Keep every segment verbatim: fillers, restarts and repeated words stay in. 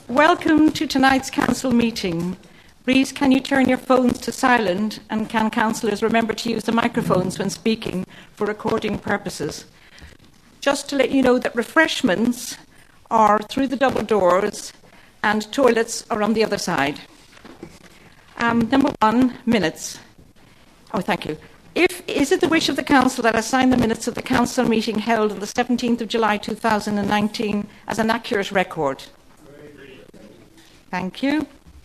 Welcome to tonight's council meeting. Please, can you turn your phones to silent, and can councillors remember to use the microphones when speaking for recording purposes? Just to let you know that refreshments are through the double doors and toilets are on the other side. Um, number one, minutes. Oh, thank you. If, is it the wish of the council that I sign the minutes of the council meeting held on the seventeenth of July two thousand nineteen as an accurate record? Thank you.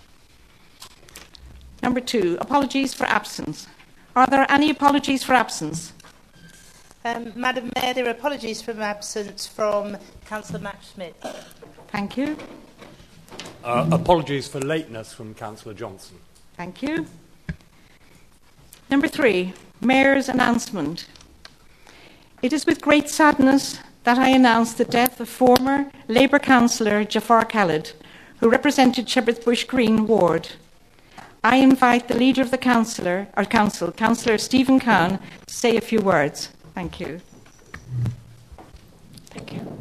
Number two, apologies for absence. Are there any apologies for absence? Um, Madam Mayor, there are apologies for absence from Councillor Matt Smith. Thank you. Uh, apologies for lateness from Councillor Johnson. Thank you. Number three, Mayor's announcement. It is with great sadness that I announce the death of former Labour councillor Jafar Khalid, who represented Shepherd's Bush Green ward. I invite the leader of the councillor, or council, Councillor Stephen Khan, to say a few words. Thank you. Thank you.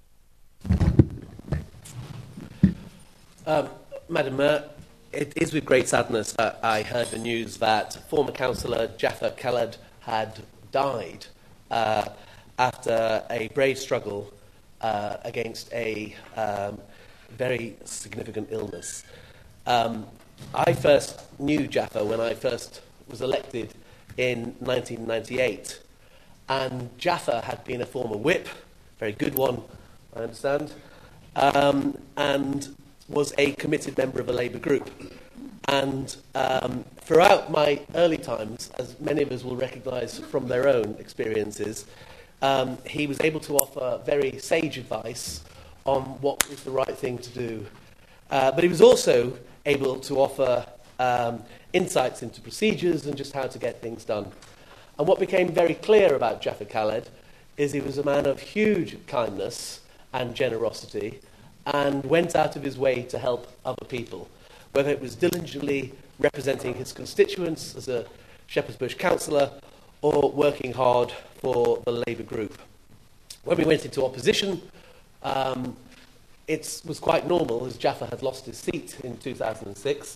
Um, Madam Mayor, it is with great sadness that I heard the news that former councillor Jafar Khalid had died uh, after a brave struggle uh, against a um, very significant illness. Um, I first knew Jafar when I first was elected in nineteen ninety-eight, and Jafar had been a former whip, very good one, I understand, um, and was a committed member of a Labour group. And um, throughout my early times, as many of us will recognise from their own experiences, um, he was able to offer very sage advice on what was the right thing to do. Uh, but he was also able to offer um, insights into procedures and just how to get things done. And what became very clear about Jafar Khalid is he was a man of huge kindness and generosity, and went out of his way to help other people, whether it was diligently representing his constituents as a Shepherd's Bush councillor or working hard for the Labour group. When we went into opposition, um, it was quite normal, as Jafar had lost his seat in two thousand six,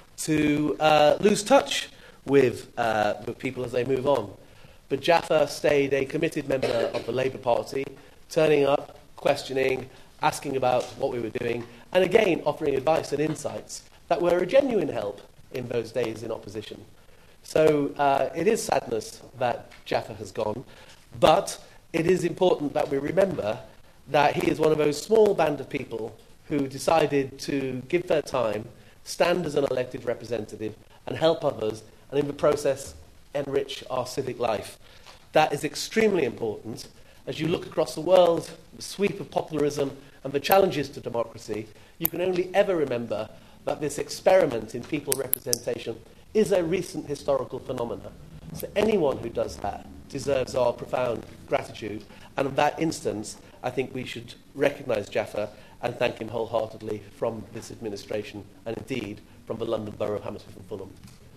to uh, lose touch with, uh, with people as they move on. But Jafar stayed a committed member of the Labour Party, turning up, questioning, asking about what we were doing, and again offering advice and insights that were a genuine help in those days in opposition. So uh, it is sadness that Jafar has gone, but it is important that we remember that he is one of those small band of people who decided to give their time, stand as an elected representative, and help others, and in the process enrich our civic life. That is extremely important. As you look across the world, the sweep of popularism and the challenges to democracy, you can only ever remember that this experiment in people representation is a recent historical phenomenon. So anyone who does that deserves our profound gratitude. And in that instance, I think we should recognise Jafar and thank him wholeheartedly from this administration, and indeed from the London Borough of Hammersmith and Fulham.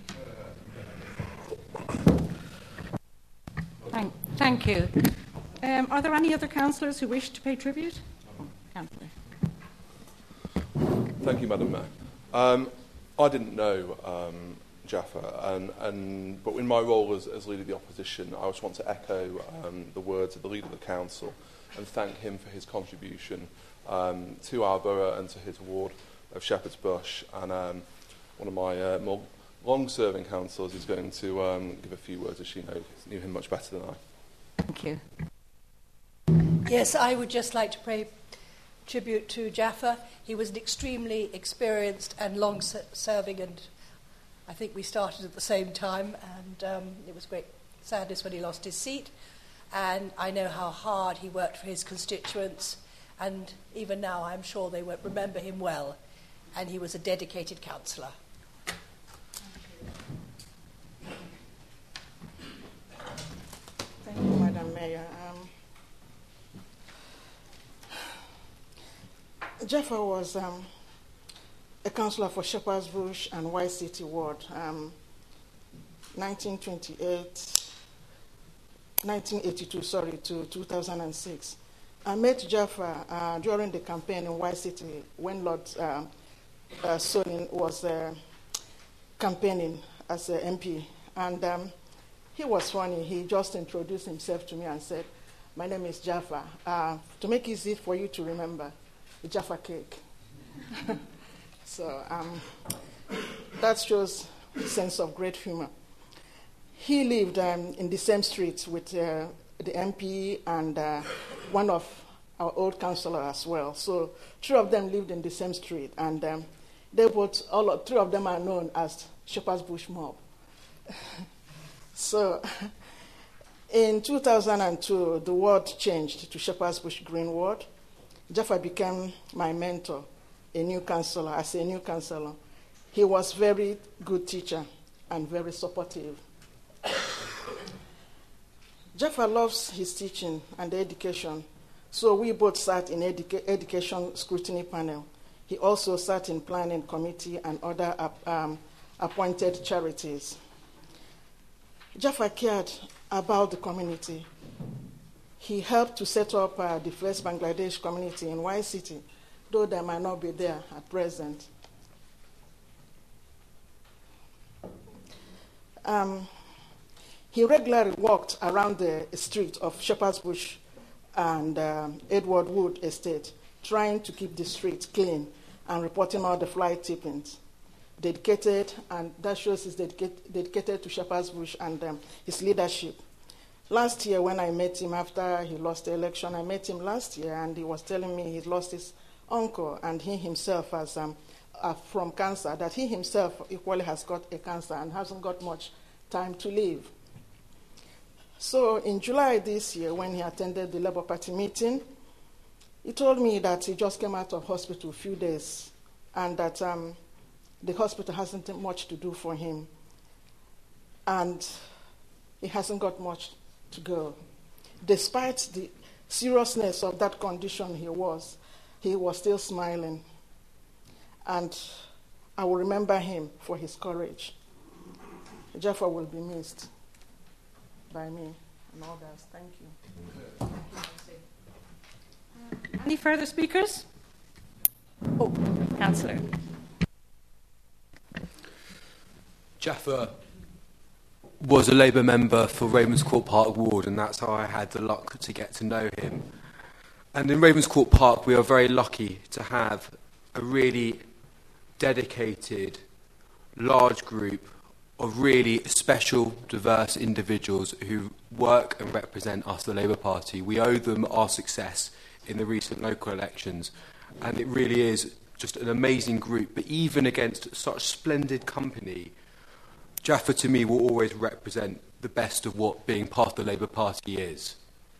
Thank, thank you. Um, are there any other councillors who wish to pay tribute? Councillor. Thank you, Madam Mayor. Um, I didn't know um, Jafar, and, and, but in my role as, as leader of the opposition, I just want to echo um, the words of the leader of the council and thank him for his contribution um, to our borough and to his ward of Shepherd's Bush. And um, one of my uh, more long-serving councillors is going to um, give a few words, as she knows, knew him much better than I. Thank you. Yes, I would just like to pay tribute to Jafar. He was an extremely experienced and long-serving, and I think we started at the same time, and um, it was great sadness when he lost his seat. And I know how hard he worked for his constituents, and even now I'm sure they won't remember him well, and he was a dedicated councillor. Thank you, Madam Mayor. Um, Jafar was um, a councillor for Shepherd's Bush and White City Ward, um, nineteen twenty-eight, nineteen eighty-two, sorry, to two thousand six. I met Jaffa uh, during the campaign in Y City when Lord uh, uh, Sonin was uh, campaigning as an M P. And um, he was funny. He just introduced himself to me and said, "My name is Jaffa. Uh, to make it easy for you to remember, the Jaffa cake." So um, that shows a sense of great humor. He lived um, in the same street with uh, the M P and uh, one of our old councillors as well. So three of them lived in the same street, and um, they both, all of, three of them are known as Shepherd's Bush Mob. So in two thousand two, the ward changed to Shepherd's Bush Green Ward. Jaffa became my mentor, a new councillor, as a new councillor. He was very good teacher and very supportive. Jaffa loves his teaching and education, so we both sat in educa- education scrutiny panel. He also sat in planning committee and other um, appointed charities. Jaffa cared about the community. He helped to set up uh, the first Bangladesh community in Y City, though they might not be there at present. Um, he regularly walked around the street of Shepherd's Bush and um, Edward Wood Estate, trying to keep the street clean and reporting all the fly tippings. Dedicated, and that shows he's dedicated, dedicated to Shepherd's Bush and um, his leadership. Last year, when I met him after he lost the election, I met him last year, and he was telling me he lost his uncle, and he himself has um, uh, from cancer, that he himself equally has got a cancer and hasn't got much time to live. So in July this year, when he attended the Labour Party meeting, he told me that he just came out of hospital a few days, and that um, the hospital hasn't much to do for him, and he hasn't got much to go. Despite the seriousness of that condition he was, he was still smiling. And I will remember him for his courage. Jaffa will be missed by me and others. Thank you. Any further speakers? Oh, Councillor. Jaffa was a Labour member for Ravenscourt Park Ward, and that's how I had the luck to get to know him. And in Ravenscourt Park, we are very lucky to have a really dedicated, large group of really special, diverse individuals who work and represent us, the Labour Party. We owe them our success in the recent local elections, and it really is just an amazing group. But even against such splendid company, Jaffa to me will always represent the best of what being part of the Labour Party is.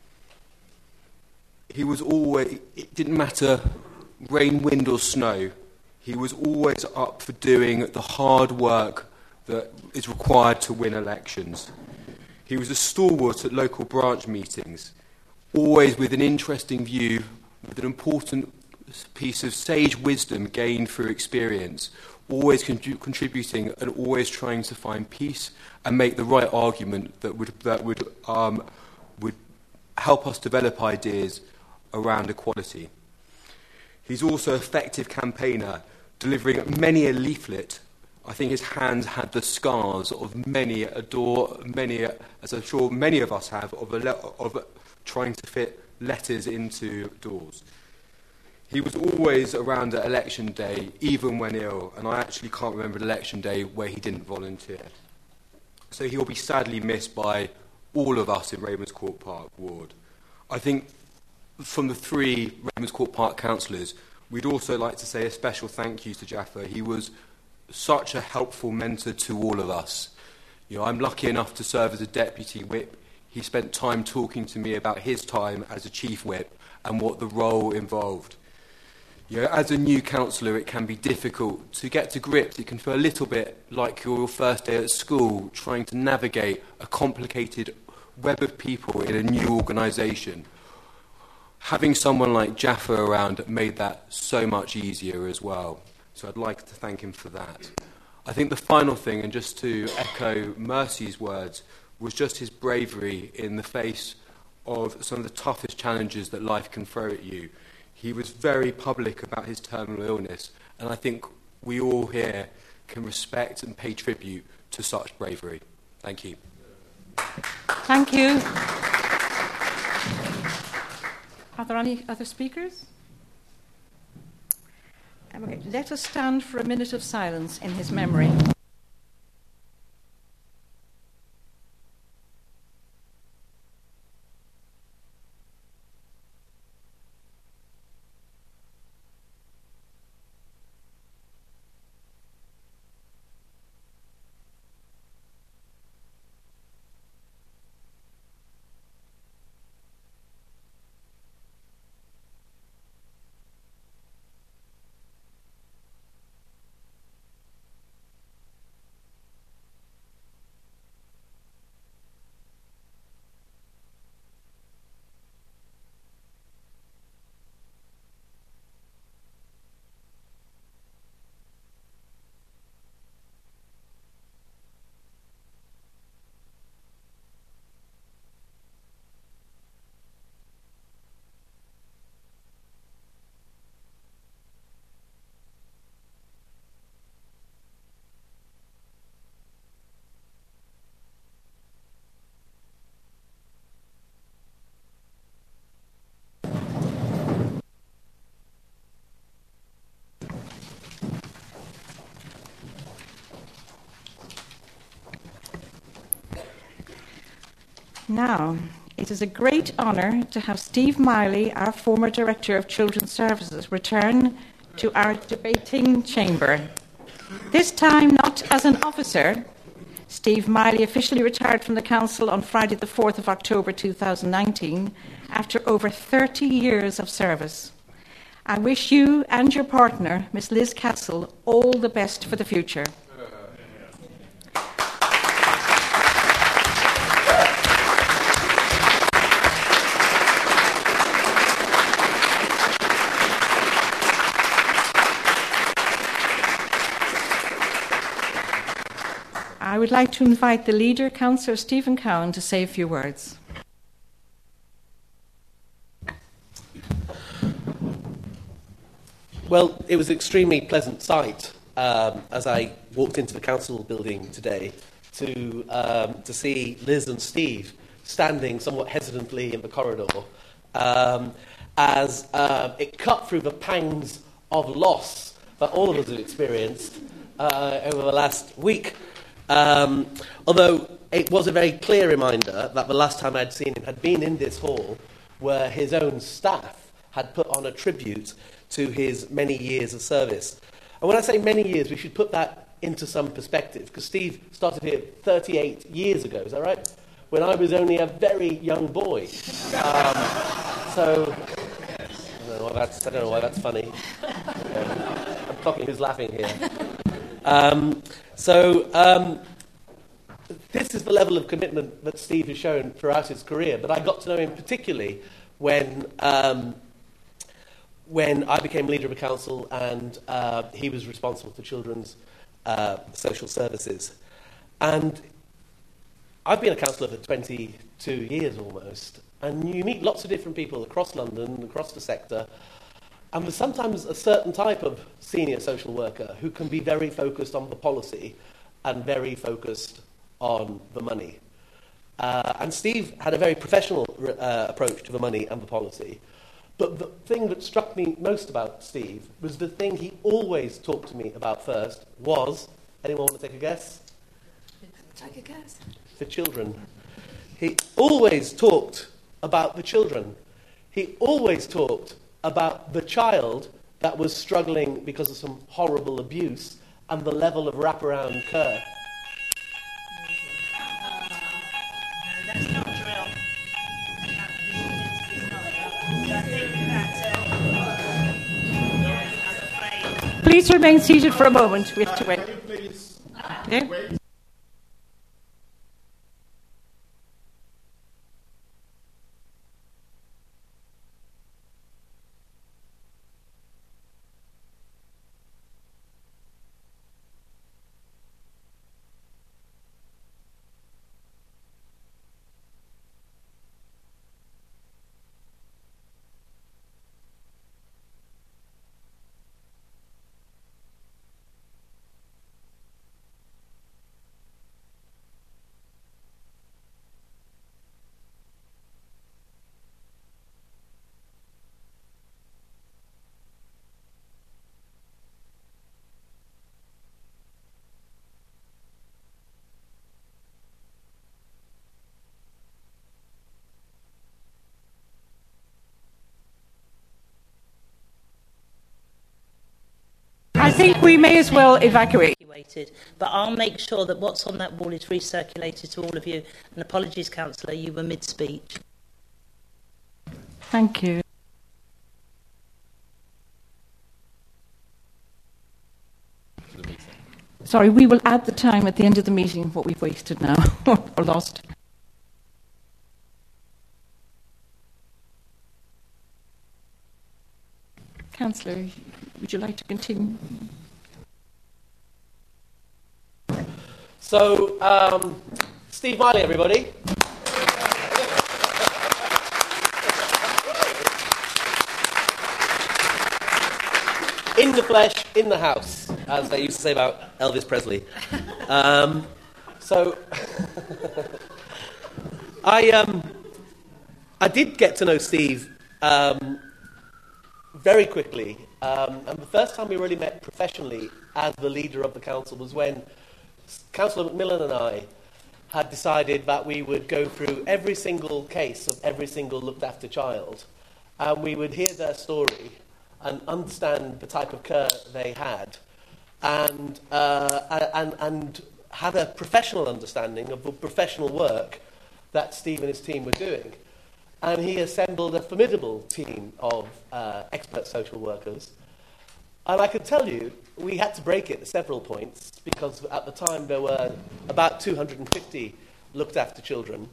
He was always, it didn't matter rain, wind or snow, he was always up for doing the hard work that is required to win elections. He was a stalwart at local branch meetings, always with an interesting view, with an important piece of sage wisdom gained through experience, always con- contributing and always trying to find peace and make the right argument that would that would um, would help us develop ideas around equality. He's also an effective campaigner, delivering many a leaflet. I think his hands had the scars of many a door, many a, as I'm sure many of us have, of a le- of trying to fit letters into doors. He was always around at election day, even when ill, and I actually can't remember an election day where he didn't volunteer. So he will be sadly missed by all of us in Ravenscourt Park Ward. I think from the three Ravenscourt Park councillors, we'd also like to say a special thank you to Jaffa. He was such a helpful mentor to all of us. You know, I'm lucky enough to serve as a deputy whip. He spent time talking to me about his time as a chief whip and what the role involved. You know, as a new councillor, it can be difficult to get to grips. It can feel a little bit like your first day at school, trying to navigate a complicated web of people in a new organisation. Having someone like Jaffa around made that so much easier as well. So I'd like to thank him for that. I think the final thing, and just to echo Mercy's words, was just his bravery in the face of some of the toughest challenges that life can throw at you. He was very public about his terminal illness, and I think we all here can respect and pay tribute to such bravery. Thank you. Thank you. Are there any other speakers? Um, okay. Let us stand for a minute of silence in his memory. Now, it is a great honour to have Steve Miley, our former Director of Children's Services, return to our debating chamber. This time not as an officer. Steve Miley officially retired from the Council on Friday the fourth of October two thousand nineteen after over thirty years of service. I wish you and your partner, Miss Liz Castle, all the best for the future. I would like to invite the leader, Councillor Stephen Cowan, to say a few words. Well, it was an extremely pleasant sight um, as I walked into the council building today to, um, to see Liz and Steve standing somewhat hesitantly in the corridor um, as uh, it cut through the pangs of loss that all of us have experienced uh, over the last week. Um, although it was a very clear reminder that the last time I'd seen him had been in this hall where his own staff had put on a tribute to his many years of service. And when I say many years, we should put that into some perspective, because Steve started here thirty-eight years ago, is that right? When I was only a very young boy. Um, so, I don't know why that's, I don't know why that's funny. Um, I'm clocking who's laughing here. Um, so, um, this is the level of commitment that Steve has shown throughout his career, but I got to know him particularly when um, when I became leader of the council and uh, he was responsible for children's uh, social services. And I've been a councillor for twenty-two years almost, and you meet lots of different people across London, across the sector, and there's sometimes a certain type of senior social worker who can be very focused on the policy and very focused on the money. Uh, and Steve had a very professional uh, approach to the money and the policy. But the thing that struck me most about Steve was the thing he always talked to me about first was, anyone want to take a guess? Take a guess. The children. He always talked about the children. He always talked about the child that was struggling because of some horrible abuse and the level of wraparound care. That's not drill. Please remain seated for a moment. We have to wait. Okay. think we may as well evacuate. But I'll make sure that what's on that wall is recirculated to all of you. And apologies, Councillor, you were mid-speech. Thank you. Sorry, we will add the time at the end of the meeting, what we've wasted now, or lost. Councillor, would you like to continue? So, um, Steve Miley, everybody. In the flesh, in the house, as they used to say about Elvis Presley. Um, so, I um, I did get to know Steve um, very quickly, um, and the first time we really met professionally as the leader of the council was when Councillor Macmillan and I had decided that we would go through every single case of every single looked after child, and we would hear their story and understand the type of care they had, and, uh, and, and have a professional understanding of the professional work that Steve and his team were doing. And he assembled a formidable team of uh, expert social workers. And I can tell you, we had to break it at several points, because at the time there were about two hundred fifty looked after children.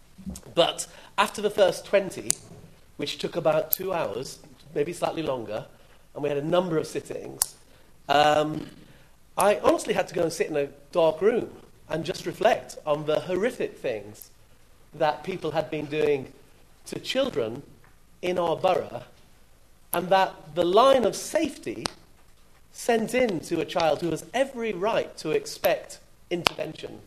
But after the first twenty, which took about two hours, maybe slightly longer, and we had a number of sittings, um, I honestly had to go and sit in a dark room and just reflect on the horrific things that people had been doing to children in our borough, and that the line of safety sent in to a child who has every right to expect intervention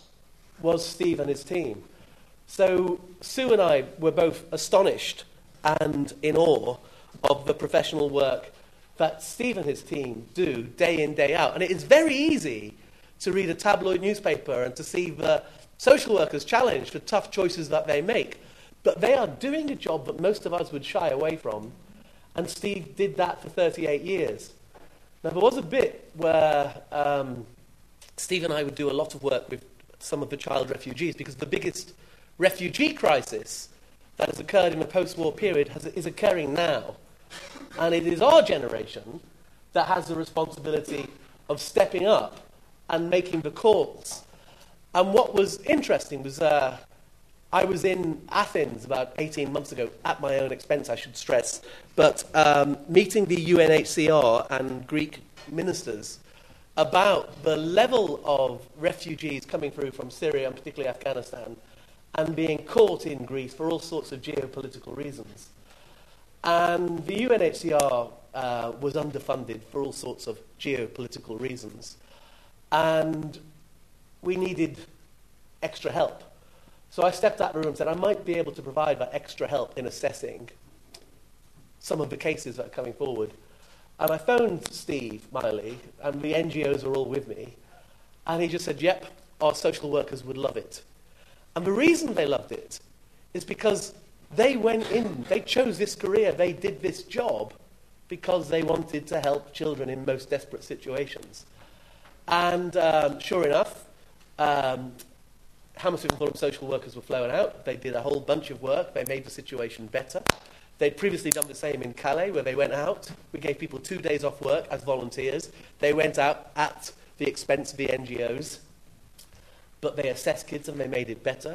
was Steve and his team. So Sue and I were both astonished and in awe of the professional work that Steve and his team do day in, day out. And it is very easy to read a tabloid newspaper and to see the social workers challenged for tough choices that they make. But they are doing a job that most of us would shy away from. And Steve did that for thirty-eight years. Now, there was a bit where um, Steve and I would do a lot of work with some of the child refugees, because the biggest refugee crisis that has occurred in the post-war period has, is occurring now. And it is our generation that has the responsibility of stepping up and making the calls. And what was interesting was uh, I was in Athens about eighteen months ago, at my own expense, I should stress, but um, meeting the U N H C R and Greek ministers about the level of refugees coming through from Syria and particularly Afghanistan and being caught in Greece for all sorts of geopolitical reasons. And the U N H C R uh, was underfunded for all sorts of geopolitical reasons. And we needed extra help. So I stepped out of the room and said, I might be able to provide that extra help in assessing some of the cases that are coming forward. And I phoned Steve Miley, and the N G Os were all with me, and he just said, yep, our social workers would love it. And the reason they loved it is because they went in, they chose this career, they did this job because they wanted to help children in most desperate situations. And um, sure enough, um, Hammersmith and Fulham social workers were flown out. They did a whole bunch of work. They made the situation better. They'd previously done the same in Calais, where they went out. We gave people two days off work as volunteers. They went out at the expense of the N G Os. But they assessed kids and they made it better.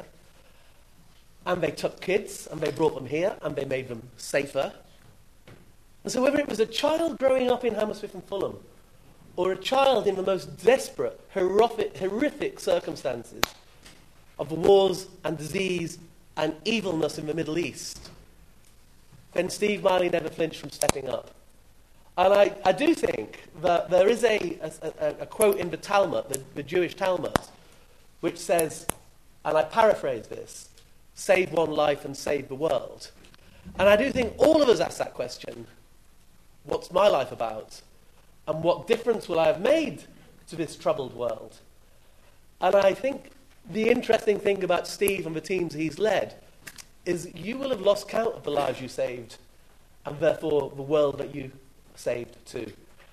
And they took kids and they brought them here and they made them safer. And so whether it was a child growing up in Hammersmith and Fulham or a child in the most desperate, horrific, horrific circumstances of wars and disease and evilness in the Middle East, then Steve Miley never flinched from stepping up. And I, I do think that there is a, a, a quote in the Talmud, the, the Jewish Talmud, which says, and I paraphrase this, save one life and save the world. And I do think all of us ask that question, what's my life about? And what difference will I have made to this troubled world? And I think the interesting thing about Steve and the teams he's led is you will have lost count of the lives you saved, and therefore the world that you saved too.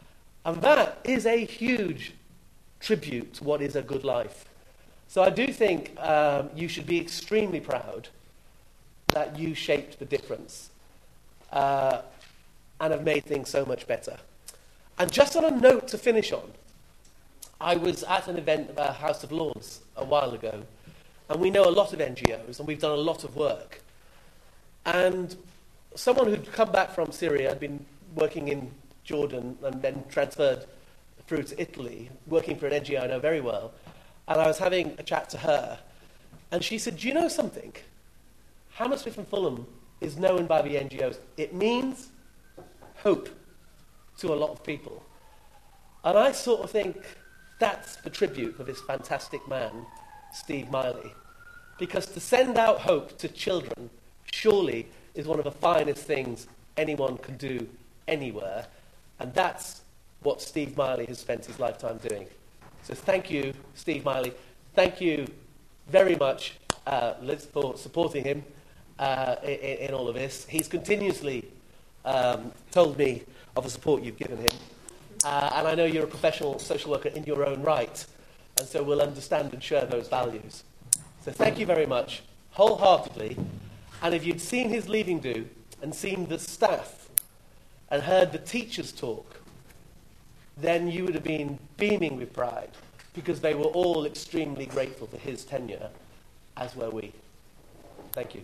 And that is a huge tribute to what is a good life. So I do think um, you should be extremely proud that you shaped the difference uh, and have made things so much better. And just on a note to finish on, I was at an event at House of Lords a while ago, and we know a lot of N G Os, and we've done a lot of work. And someone who'd come back from Syria had been working in Jordan and then transferred through to Italy, working for an N G O I know very well. And I was having a chat to her, and she said, do you know something? Hammersmith and Fulham is known by the N G Os. It means hope to a lot of people. And I sort of think that's the tribute for this fantastic man, Steve Miley. Because to send out hope to children surely is one of the finest things anyone can do anywhere. And that's what Steve Miley has spent his lifetime doing. So thank you, Steve Miley. Thank you very much, uh, Liz, for supporting him uh, in, in all of this. He's continuously um, told me of the support you've given him. Uh, and I know you're a professional social worker in your own right, and so we'll understand and share those values. So thank you very much, wholeheartedly. And if you'd seen his leaving do, and seen the staff, and heard the teachers talk, then you would have been beaming with pride, because they were all extremely grateful for his tenure, as were we. Thank you.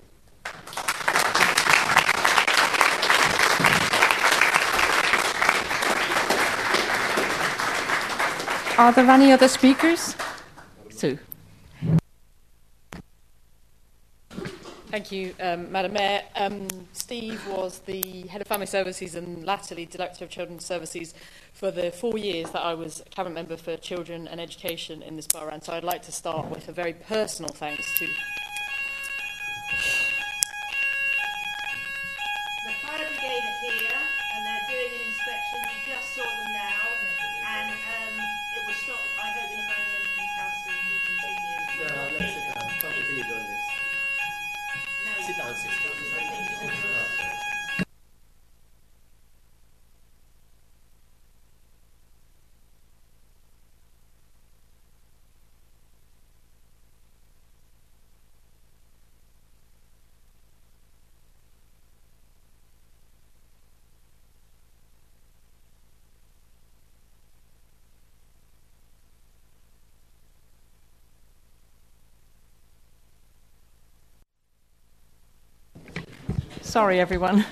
Are there any other speakers? Sue. Thank you, um, Madam Mayor. Um, Steve was the Head of Family Services and latterly Director of Children's Services for the four years that I was Cabinet Member for Children and Education in this borough. And so I'd like to start with a very personal thanks to... The fire brigade are here and they're doing an inspection. You just saw them now. And um, it will stop, I hope, in a moment. And Councillor, if you continue. No, let's sit down. Can't continue doing this. No, Sit down, sit down. Sorry, everyone.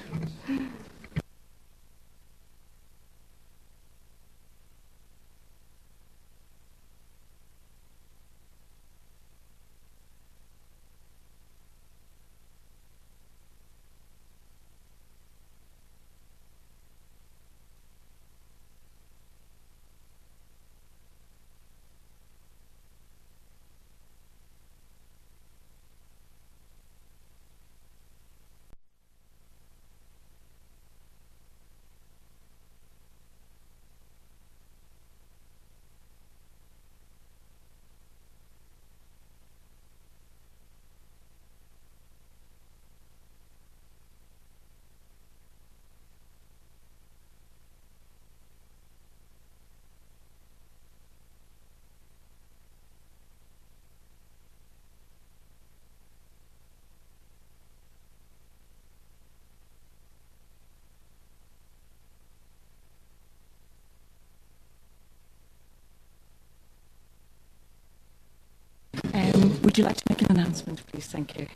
Um, would you like to make an announcement, please? Thank you.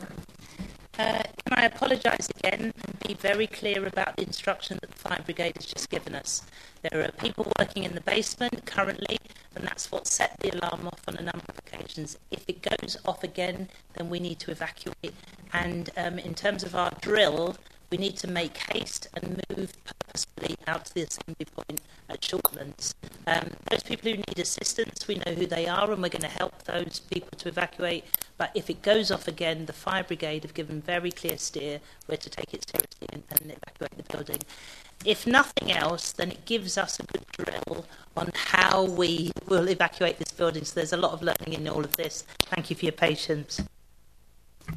Uh, can I apologise again and be very clear about the instruction that the fire brigade has just given us? There are people working in the basement currently, and that's what set the alarm off on a number of occasions. If it goes off again, then we need to evacuate. And um, in terms of our drill, we need to make haste and move purposefully out to the assembly point at Shortlands. Um, those people who need assistance, we know who they are, and we're going to help those people to evacuate. But if it goes off again, the fire brigade have given very clear steer where to take it seriously and, and evacuate the building. If nothing else, then it gives us a good drill on how we will evacuate this building. So there's a lot of learning in all of this. Thank you for your patience.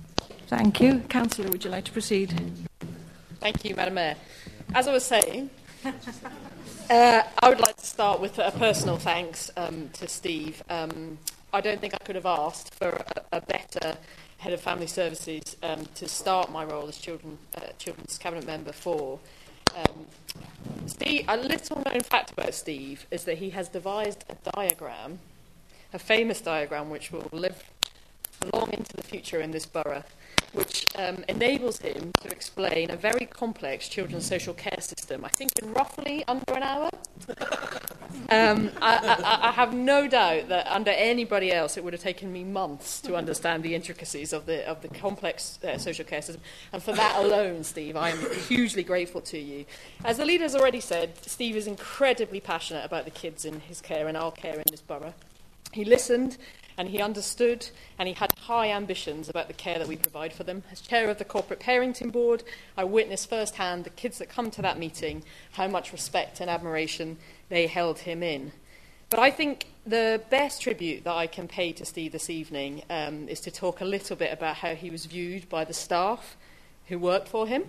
Thank you. Councillor, would you like to proceed? Thank you, Madam Mayor. As I was saying, Uh, I would like to start with a personal thanks um, to Steve. Um, I don't think I could have asked for a, a better head of family services um, to start my role as children, uh, Children's Cabinet Member for. Um, Steve, a little known fact about Steve is that he has devised a diagram, a famous diagram which will live long into the future in this borough, which um, enables him to explain a very complex children's social care system, I think in roughly under an hour. um, I, I, I have no doubt that under anybody else it would have taken me months to understand the intricacies of the, of the complex uh, social care system. And for that alone, Steve, I am hugely grateful to you. As the leader has already said, Steve is incredibly passionate about the kids in his care and our care in this borough. He listened and he understood, and he had high ambitions about the care that we provide for them. As chair of the Corporate Parenting Board, I witnessed firsthand the kids that come to that meeting, how much respect and admiration they held him in. But I think the best tribute that I can pay to Steve this evening um, is to talk a little bit about how he was viewed by the staff who worked for him.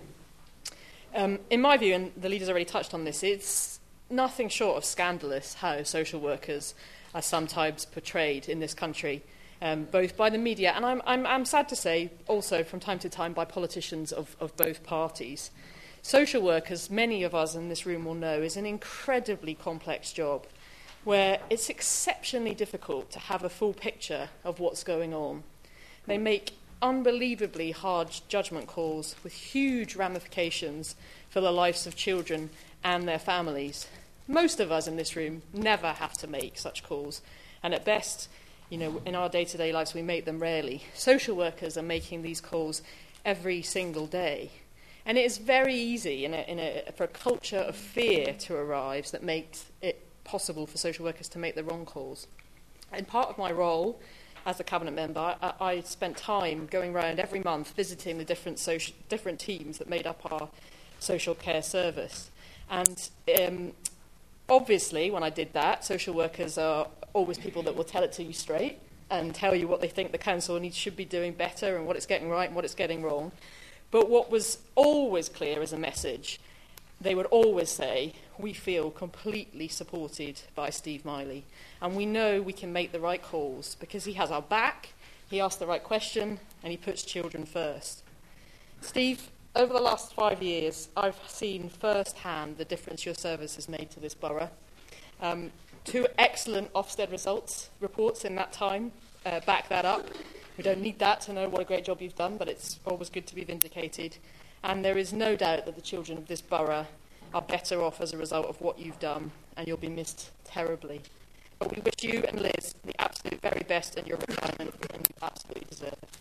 Um, in my view, and the leader's already touched on this, it's nothing short of scandalous how social workers are sometimes portrayed in this country, um, both by the media and I'm, I'm, I'm sad to say also from time to time by politicians of, of both parties. Social work, as many of us in this room will know, is an incredibly complex job where it's exceptionally difficult to have a full picture of what's going on. They make unbelievably hard judgment calls with huge ramifications for the lives of children and their families. Most of us in this room never have to make such calls, and at best, you know, in our day-to-day lives, we make them rarely. Social workers are making these calls every single day, and it is very easy in a, in a, for a culture of fear to arise that makes it possible for social workers to make the wrong calls. And part of my role as a cabinet member, I, I spent time going around every month visiting the different social, different teams that made up our social care service, and um, obviously, when I did that, social workers are always people that will tell it to you straight and tell you what they think the council needs, should be doing better and what it's getting right and what it's getting wrong. But what was always clear as a message, they would always say, we feel completely supported by Steve Miley and we know we can make the right calls because he has our back, he asks the right question and he puts children first. Steve, over the last five years, I've seen firsthand the difference your service has made to this borough. Um, two excellent Ofsted results reports in that time uh, back that up. We don't need that to know what a great job you've done, but it's always good to be vindicated. And there is no doubt that the children of this borough are better off as a result of what you've done, and you'll be missed terribly. But we wish you and Liz the absolute very best in your retirement, and you absolutely deserve it.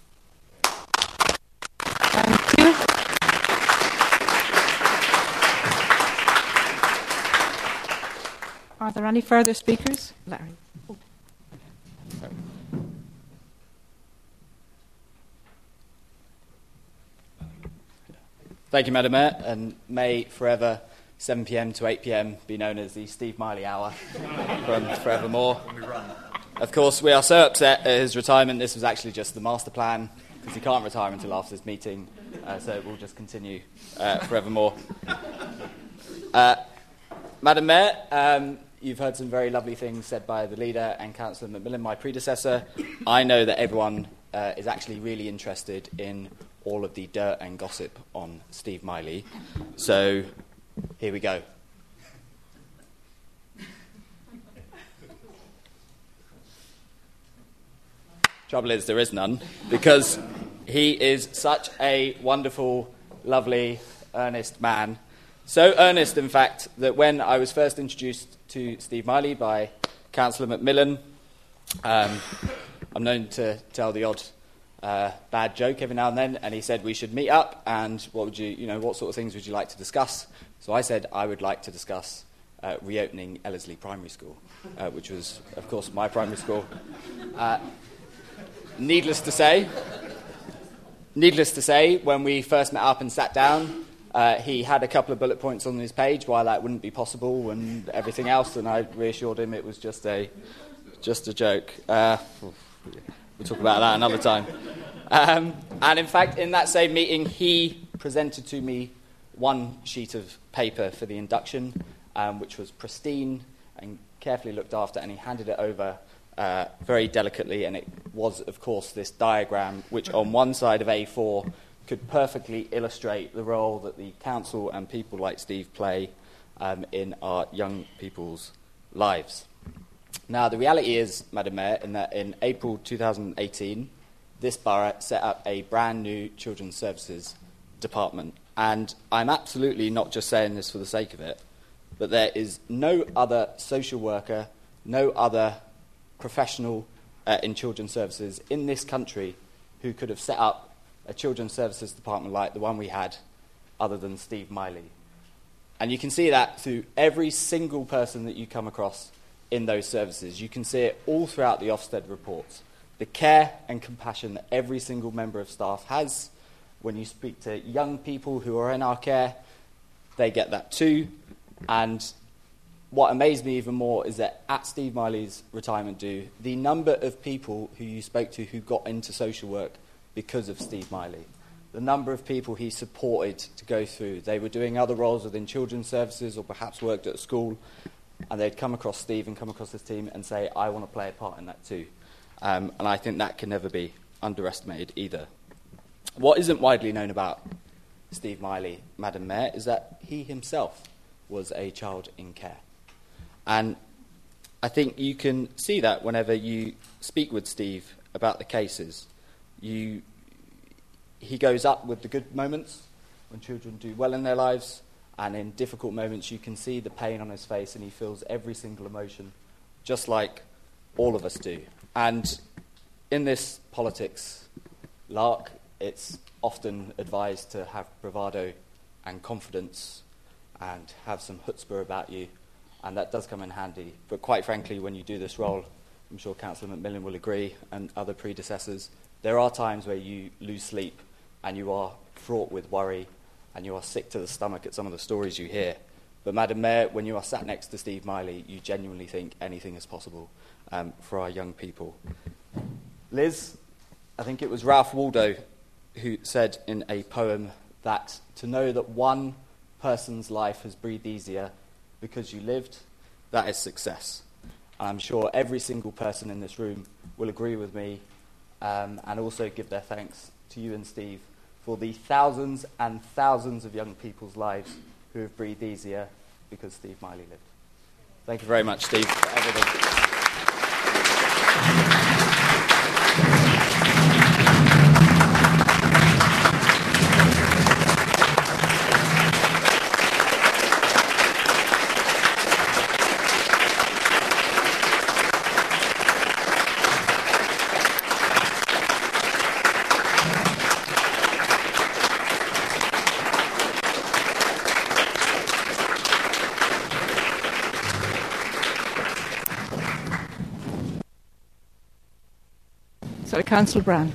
Thank you. Are there any further speakers? Larry. Oh. Thank you, Madam Mayor, and may forever seven p m to eight p m be known as the Steve Miley hour from forevermore. Of course, we are so upset at his retirement. This was actually just the master plan, because he can't retire until after this meeting, uh, so it will just continue uh, forevermore. Uh, Madam Mayor, um, you've heard some very lovely things said by the leader and Councillor Macmillan, my predecessor. I know that everyone uh, is actually really interested in all of the dirt and gossip on Steve Miley. So, here we go. Trouble is, there is none, because he is such a wonderful, lovely, earnest man. So earnest, in fact, that when I was first introduced to Steve Miley by Councillor Macmillan, um, I'm known to tell the odd uh, bad joke every now and then, and he said we should meet up, and what would you, you know, what sort of things would you like to discuss? So I said I would like to discuss uh, reopening Ellerslie Primary School, uh, which was, of course, my primary school. Uh, needless to say, needless to say, when we first met up and sat down, Uh, he had a couple of bullet points on his page why that wouldn't be possible and everything else, and I reassured him it was just a just a joke. Uh, we'll talk about that another time. Um, and in fact, in that same meeting, he presented to me one sheet of paper for the induction, um, which was pristine and carefully looked after, and he handed it over uh, very delicately, and it was, of course, this diagram, which on one side of A four could perfectly illustrate the role that the council and people like Steve play um, in our young people's lives. Now, the reality is, Madam Mayor, in that in April two thousand eighteen, this borough set up a brand new children's services department. And I'm absolutely not just saying this for the sake of it, but there is no other social worker, no other professional uh, in children's services in this country who could have set up a children's services department like the one we had, other than Steve Miley. And you can see that through every single person that you come across in those services. You can see it all throughout the Ofsted reports. The care and compassion that every single member of staff has. When you speak to young people who are in our care, they get that too. And what amazed me even more is that at Steve Miley's retirement do, the number of people who you spoke to who got into social work because of Steve Miley, the number of people he supported to go through. They were doing other roles within children's services or perhaps worked at a school, and they'd come across Steve and come across his team and say, I want to play a part in that too. Um, and I think that can never be underestimated either. What isn't widely known about Steve Miley, Madam Mayor, is that he himself was a child in care. And I think you can see that whenever you speak with Steve about the cases. You, he goes up with the good moments when children do well in their lives, and in difficult moments you can see the pain on his face, and he feels every single emotion, just like all of us do. And in this politics lark, it's often advised to have bravado and confidence and have some chutzpah about you, and that does come in handy. But quite frankly, when you do this role, I'm sure Councillor McMillan will agree, and other predecessors, there are times where you lose sleep and you are fraught with worry and you are sick to the stomach at some of the stories you hear. But, Madam Mayor, when you are sat next to Steve Miley, you genuinely think anything is possible um, for our young people. Liz, I think it was Ralph Waldo who said in a poem that to know that one person's life has breathed easier because you lived, that is success. And I'm sure every single person in this room will agree with me um, and also give their thanks to you and Steve for the thousands and thousands of young people's lives who have breathed easier because Steve Miley lived. Thank you very much, Steve, for everything. So, Councillor Brown.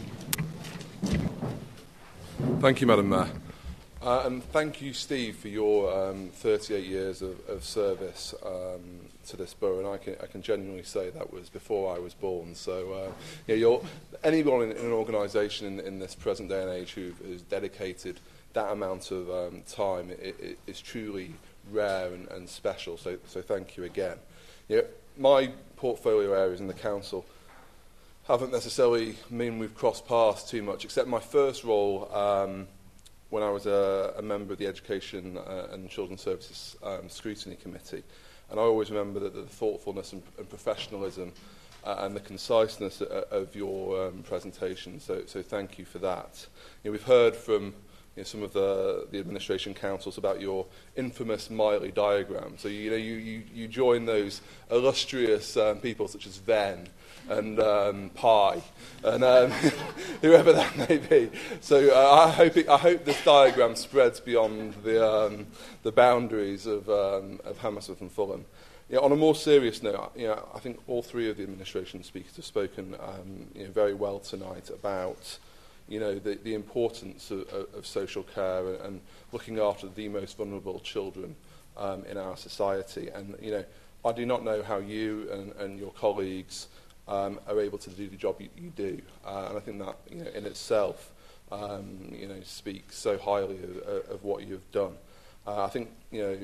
Thank you, Madam Mayor. Uh, and thank you, Steve, for your um, thirty-eight years of, of service um, to this borough. And I can, I can genuinely say that was before I was born. So, uh, yeah, you're, anyone in, in an organisation in, in this present day and age who has dedicated that amount of um, time it, it is truly rare and, and special. So, so thank you again. Yeah, my portfolio areas in the council haven't necessarily mean we've crossed paths too much, except my first role um, when I was a, a member of the Education uh, and Children's Services um, Scrutiny Committee. And I always remember that the thoughtfulness and, and professionalism uh, and the conciseness of, of your um, presentation, so, so thank you for that. You know, we've heard from you know, some of the, the administration councils about your infamous Miley diagram. So you know you, you, you join those illustrious um, people such as Venn and um, Pi, and um, whoever that may be. So uh, I hope it, I hope this diagram spreads beyond the um, the boundaries of um, of Hammersmith and Fulham. You know, on a more serious note, you know, I think all three of the administration speakers have spoken um, you know, very well tonight about you know the, the importance of, of, of social care and, and looking after the most vulnerable children um, in our society. And you know, I do not know how you and, and your colleagues Um, are able to do the job you, you do, uh, and I think that you know, in itself, um, you know, speaks so highly of, of what you've done. Uh, I think, you know,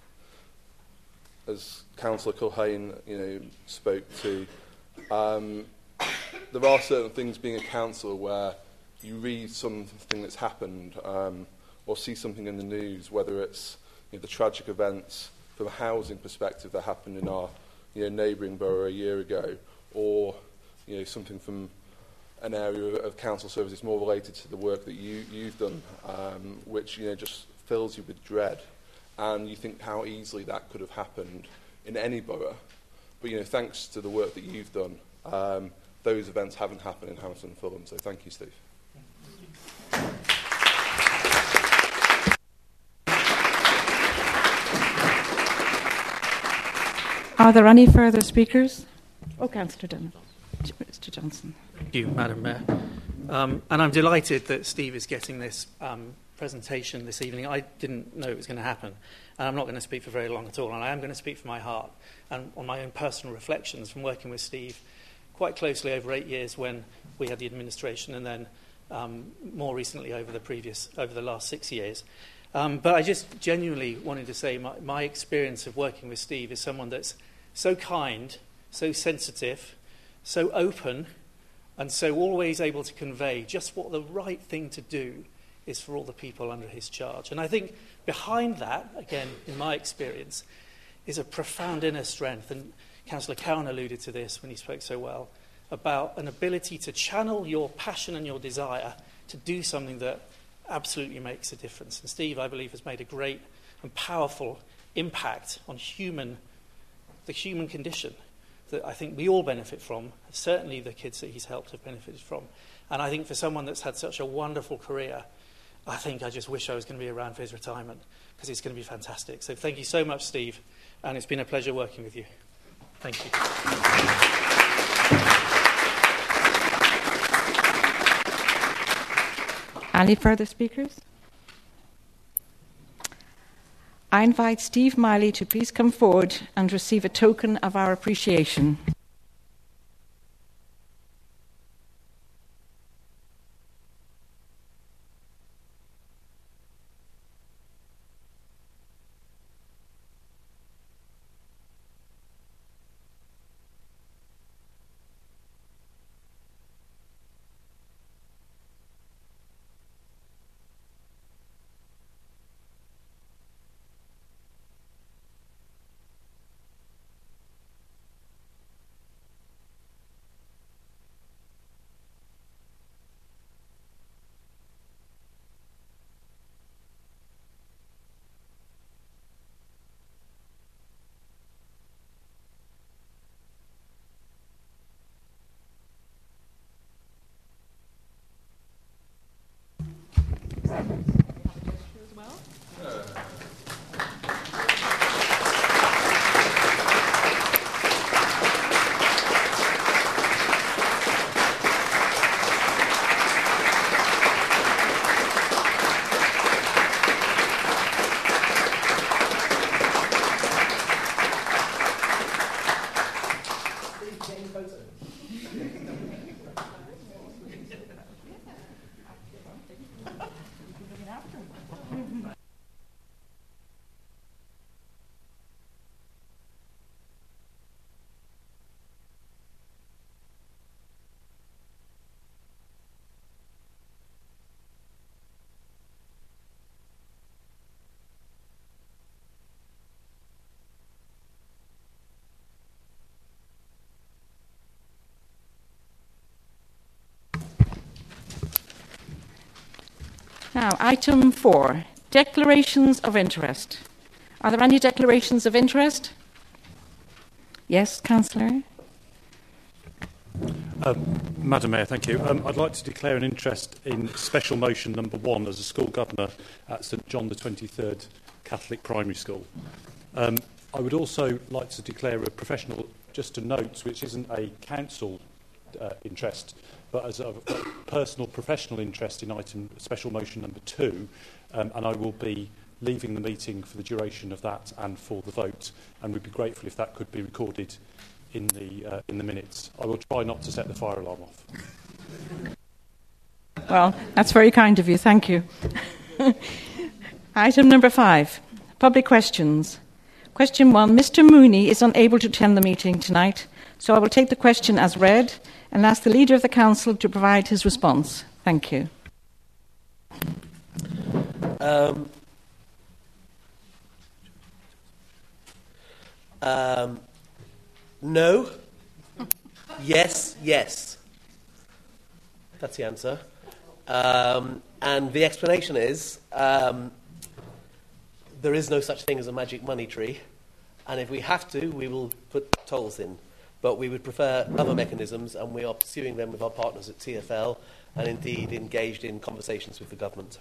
as Councillor Culhane, you know, spoke to, um, there are certain things being a councillor where you read something that's happened um, or see something in the news, whether it's you know, the tragic events from a housing perspective that happened in our you know, neighbouring borough a year ago, or you know, something from an area of, of council services more related to the work that you, you've done, um, which you know, just fills you with dread. And you think how easily that could have happened in any borough. But you know, thanks to the work that you've done, um, those events haven't happened in Hamilton and Fulham. So thank you, Steve. Are there any further speakers? Oh, Councillor Dunn. Mister Johnson. Thank you, Madam Mayor. Um, and I'm delighted that Steve is getting this um, presentation this evening. I didn't know it was going to happen. And I'm not going to speak for very long at all. And I am going to speak from my heart and on my own personal reflections from working with Steve quite closely over eight years when we had the administration, and then um, more recently over the previous, over the last six years. Um, but I just genuinely wanted to say my, my experience of working with Steve is someone that's so kind, so sensitive, so open, and so always able to convey just what the right thing to do is for all the people under his charge. And I think behind that, again, in my experience, is a profound inner strength. And Councillor Cowan alluded to this when he spoke so well, about an ability to channel your passion and your desire to do something that absolutely makes a difference. And Steve, I believe, has made a great and powerful impact on human, the human condition that I think we all benefit from. Certainly the kids that he's helped have benefited from. And I think for someone that's had such a wonderful career, I think I just wish I was going to be around for his retirement, because it's going to be fantastic. So thank you so much, Steve, and it's been a pleasure working with you. Thank you. Any further speakers? I invite Steve Miley to please come forward and receive a token of our appreciation. Now, item four, declarations of interest. Are there any declarations of interest? Yes, Councillor. Um, Madam Mayor, thank you. Um, I'd like to declare an interest in special motion number one as a school governor at St John the twenty-third Catholic Primary School. Um, I would also like to declare a professional, just a note, which isn't a council uh, interest, but as a, a personal professional interest in item special motion number two, um, and I will be leaving the meeting for the duration of that and for the vote, and we'd be grateful if that could be recorded in the uh, in the minutes. I will try not to set the fire alarm off. Well, that's very kind of you. Thank you. Item number five. Public questions. Question one. Mister Mooney is unable to attend the meeting tonight, so I will take the question as read and ask the Leader of the Council to provide his response. Thank you. Um, um, no. Yes, yes. That's the answer. Um, and the explanation is um, there is no such thing as a magic money tree, and if we have to, we will put tolls in. But we would prefer other mechanisms, and we are pursuing them with our partners at T F L and indeed engaged in conversations with the government.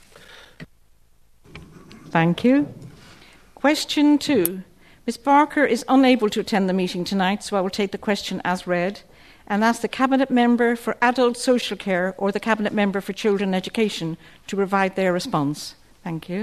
Thank you. Question two. Miz Barker is unable to attend the meeting tonight, so I will take the question as read and ask the Cabinet Member for Adult Social Care or the Cabinet Member for Children Education to provide their response. Thank you.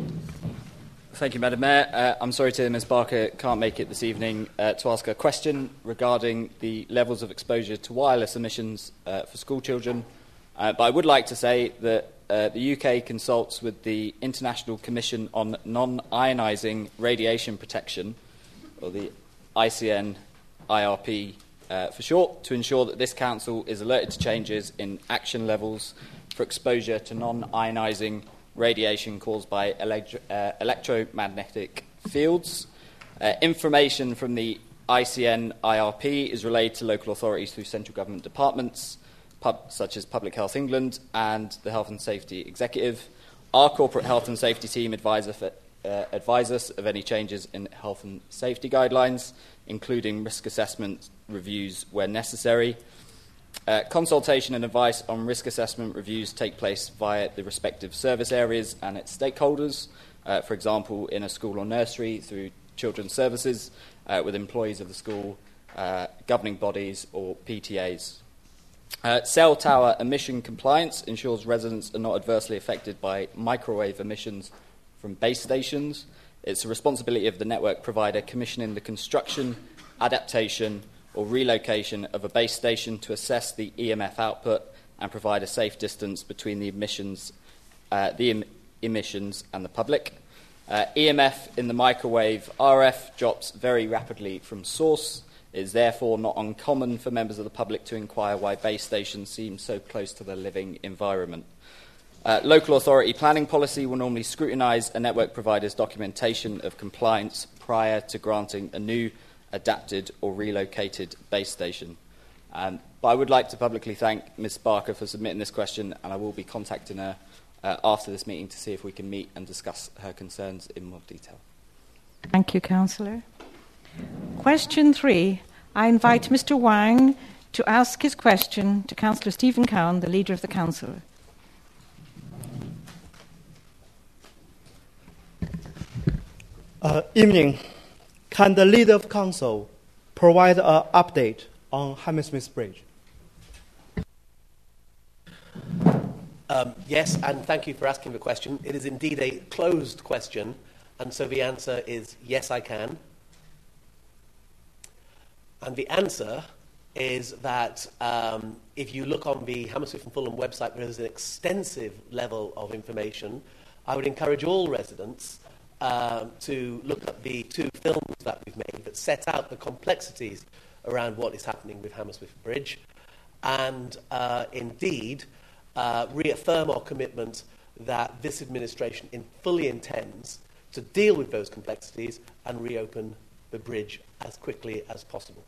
Thank you, Madam Mayor. Uh, I'm sorry to Miz Barker can't make it this evening uh, to ask a question regarding the levels of exposure to wireless emissions uh, for school children. Uh, but I would like to say that uh, the U K consults with the International Commission on Non-Ionising Radiation Protection, or the I C N I R P uh, for short, to ensure that this council is alerted to changes in action levels for exposure to non-ionising radiation caused by electro- uh, electromagnetic fields. Uh, information from the I C N I R P is relayed to local authorities through central government departments, pub- such as Public Health England and the Health and Safety Executive. Our corporate health and safety team advise, uh, advise us of any changes in health and safety guidelines, including risk assessment reviews where necessary. Uh, consultation and advice on risk assessment reviews take place via the respective service areas and its stakeholders, uh, for example, in a school or nursery through children's services, uh, with employees of the school, uh, governing bodies or P T As. Uh, cell tower emission compliance ensures residents are not adversely affected by microwave emissions from base stations. It's the responsibility of the network provider commissioning the construction, adaptation or relocation of a base station to assess the E M F output and provide a safe distance between the emissions, uh, the em- emissions and the public. Uh, E M F in the microwave R F drops very rapidly from source. It is therefore not uncommon for members of the public to inquire why base stations seem so close to their living environment. Uh, local authority planning policy will normally scrutinise a network provider's documentation of compliance prior to granting a new adapted or relocated base station. Um, but I would like to publicly thank Miz Barker for submitting this question, and I will be contacting her uh, after this meeting to see if we can meet and discuss her concerns in more detail. Thank you, Councillor. Question three. I invite Mister Wang to ask his question to Councillor Stephen Cowan, the Leader of the Council. Uh, evening. Can the Leader of Council provide an update on Hammersmith Bridge? Um, yes, and thank you for asking the question. It is indeed a closed question, and so the answer is yes, I can. And the answer is that um, if you look on the Hammersmith and Fulham website, there is an extensive level of information. I would encourage all residents Um, to look at the two films that we've made that set out the complexities around what is happening with Hammersmith Bridge and uh, indeed uh, reaffirm our commitment that this administration in fully intends to deal with those complexities and reopen the bridge as quickly as possible.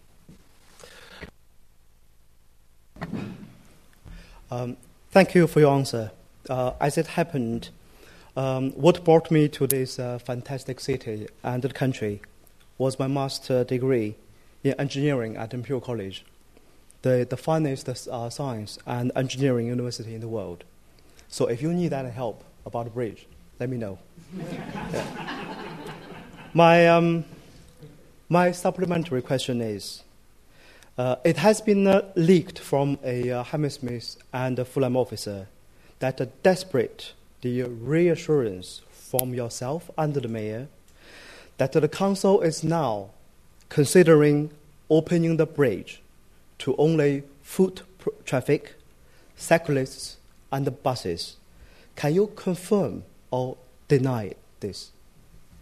Um, thank you for your answer. Uh, as it happened, Um, what brought me to this uh, fantastic city and the country was my master degree in engineering at Imperial College, the, the finest uh, science and engineering university in the world. So if you need any help about the bridge, let me know. Yeah. My, um, my supplementary question is, uh, it has been uh, leaked from a uh, Hammersmith and a Fulham officer that a desperate the reassurance from yourself and the Mayor that the Council is now considering opening the bridge to only foot traffic, cyclists, and buses. Can you confirm or deny this?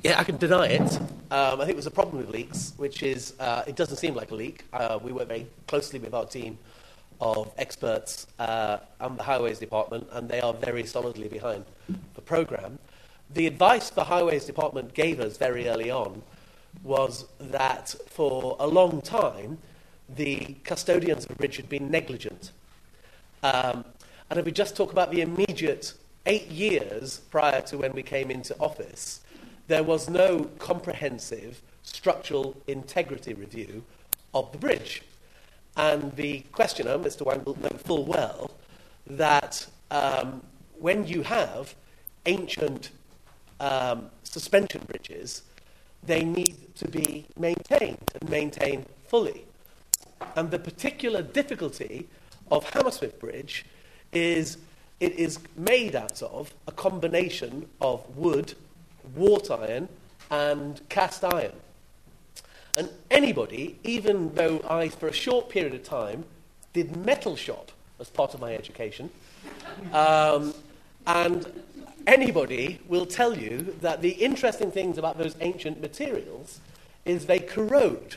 Yeah, I can deny it. Um, I think there's a problem with leaks, which is uh, it doesn't seem like a leak. Uh, we work very closely with our team of experts uh, and the Highways Department, and they are very solidly behind the programme. The advice the Highways Department gave us very early on was that for a long time, the custodians of the bridge had been negligent. Um, and if we just talk about the immediate eight years prior to when we came into office, there was no comprehensive structural integrity review of the bridge. And the questioner, Mister Wangle, knew full well that um, when you have ancient um, suspension bridges, they need to be maintained and maintained fully. And the particular difficulty of Hammersmith Bridge is it is made out of a combination of wood, wrought iron, and cast iron. And anybody, even though I, for a short period of time, did metal shop as part of my education, um, and anybody will tell you that the interesting things about those ancient materials is they corrode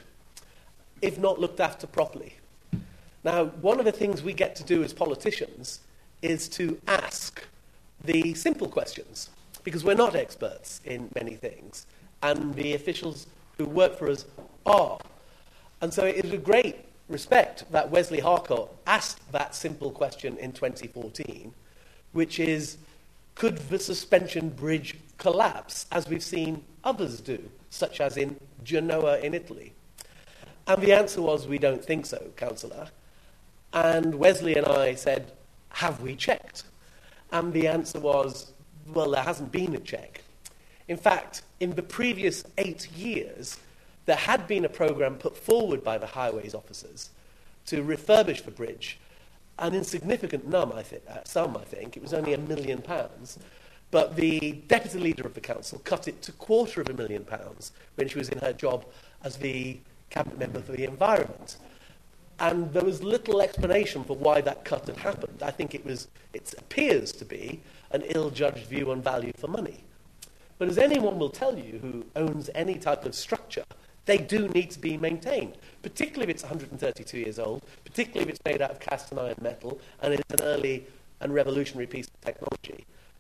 if not looked after properly. Now, one of the things we get to do as politicians is to ask the simple questions, because we're not experts in many things, and the officials who work for us are. And so it is with great respect that Wesley Harcourt asked that simple question in twenty fourteen, which is, could the suspension bridge collapse, as we've seen others do, such as in Genoa in Italy? And the answer was, we don't think so, Councillor. And Wesley and I said, have we checked? And the answer was, well, there hasn't been a check. In fact, in the previous eight years, there had been a programme put forward by the highways officers to refurbish the bridge, an insignificant num, I th- uh, sum, I think. It was only a million pounds. But the deputy leader of the council cut it to quarter of a million pounds when she was in her job as the cabinet member for the environment. And there was little explanation for why that cut had happened. I think it was, it appears to be an ill-judged view on value for money. But as anyone will tell you who owns any type of structure, they do need to be maintained, particularly if it's one hundred thirty-two years old, particularly if it's made out of cast and iron metal, and it's an early and revolutionary piece of technology.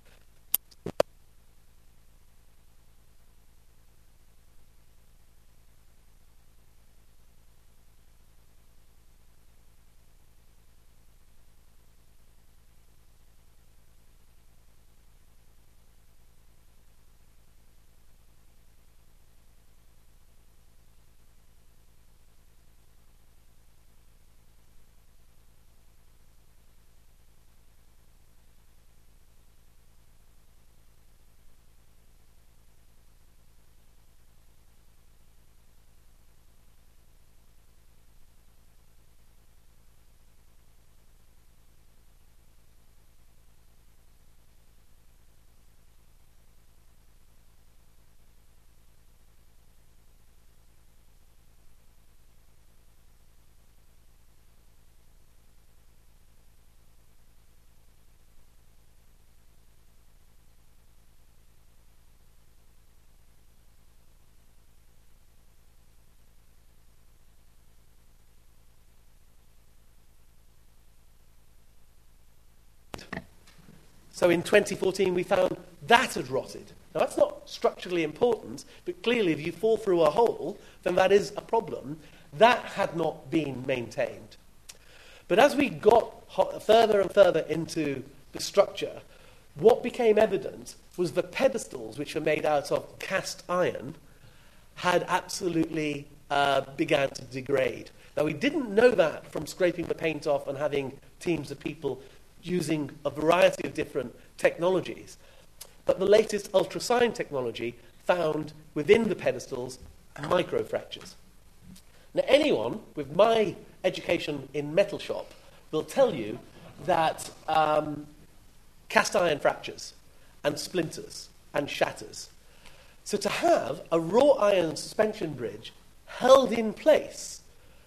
So in twenty fourteen, we found that had rotted. Now, that's not structurally important, but clearly if you fall through a hole, then that is a problem. That had not been maintained. But as we got ho- further and further into the structure, what became evident was the pedestals, which were made out of cast iron, had absolutely uh, began to degrade. Now, we didn't know that from scraping the paint off and having teams of people using a variety of different technologies. But the latest ultrasound technology found within the pedestals microfractures. Now, anyone with my education in metal shop will tell you that um, cast iron fractures and splinters and shatters. So to have a raw iron suspension bridge held in place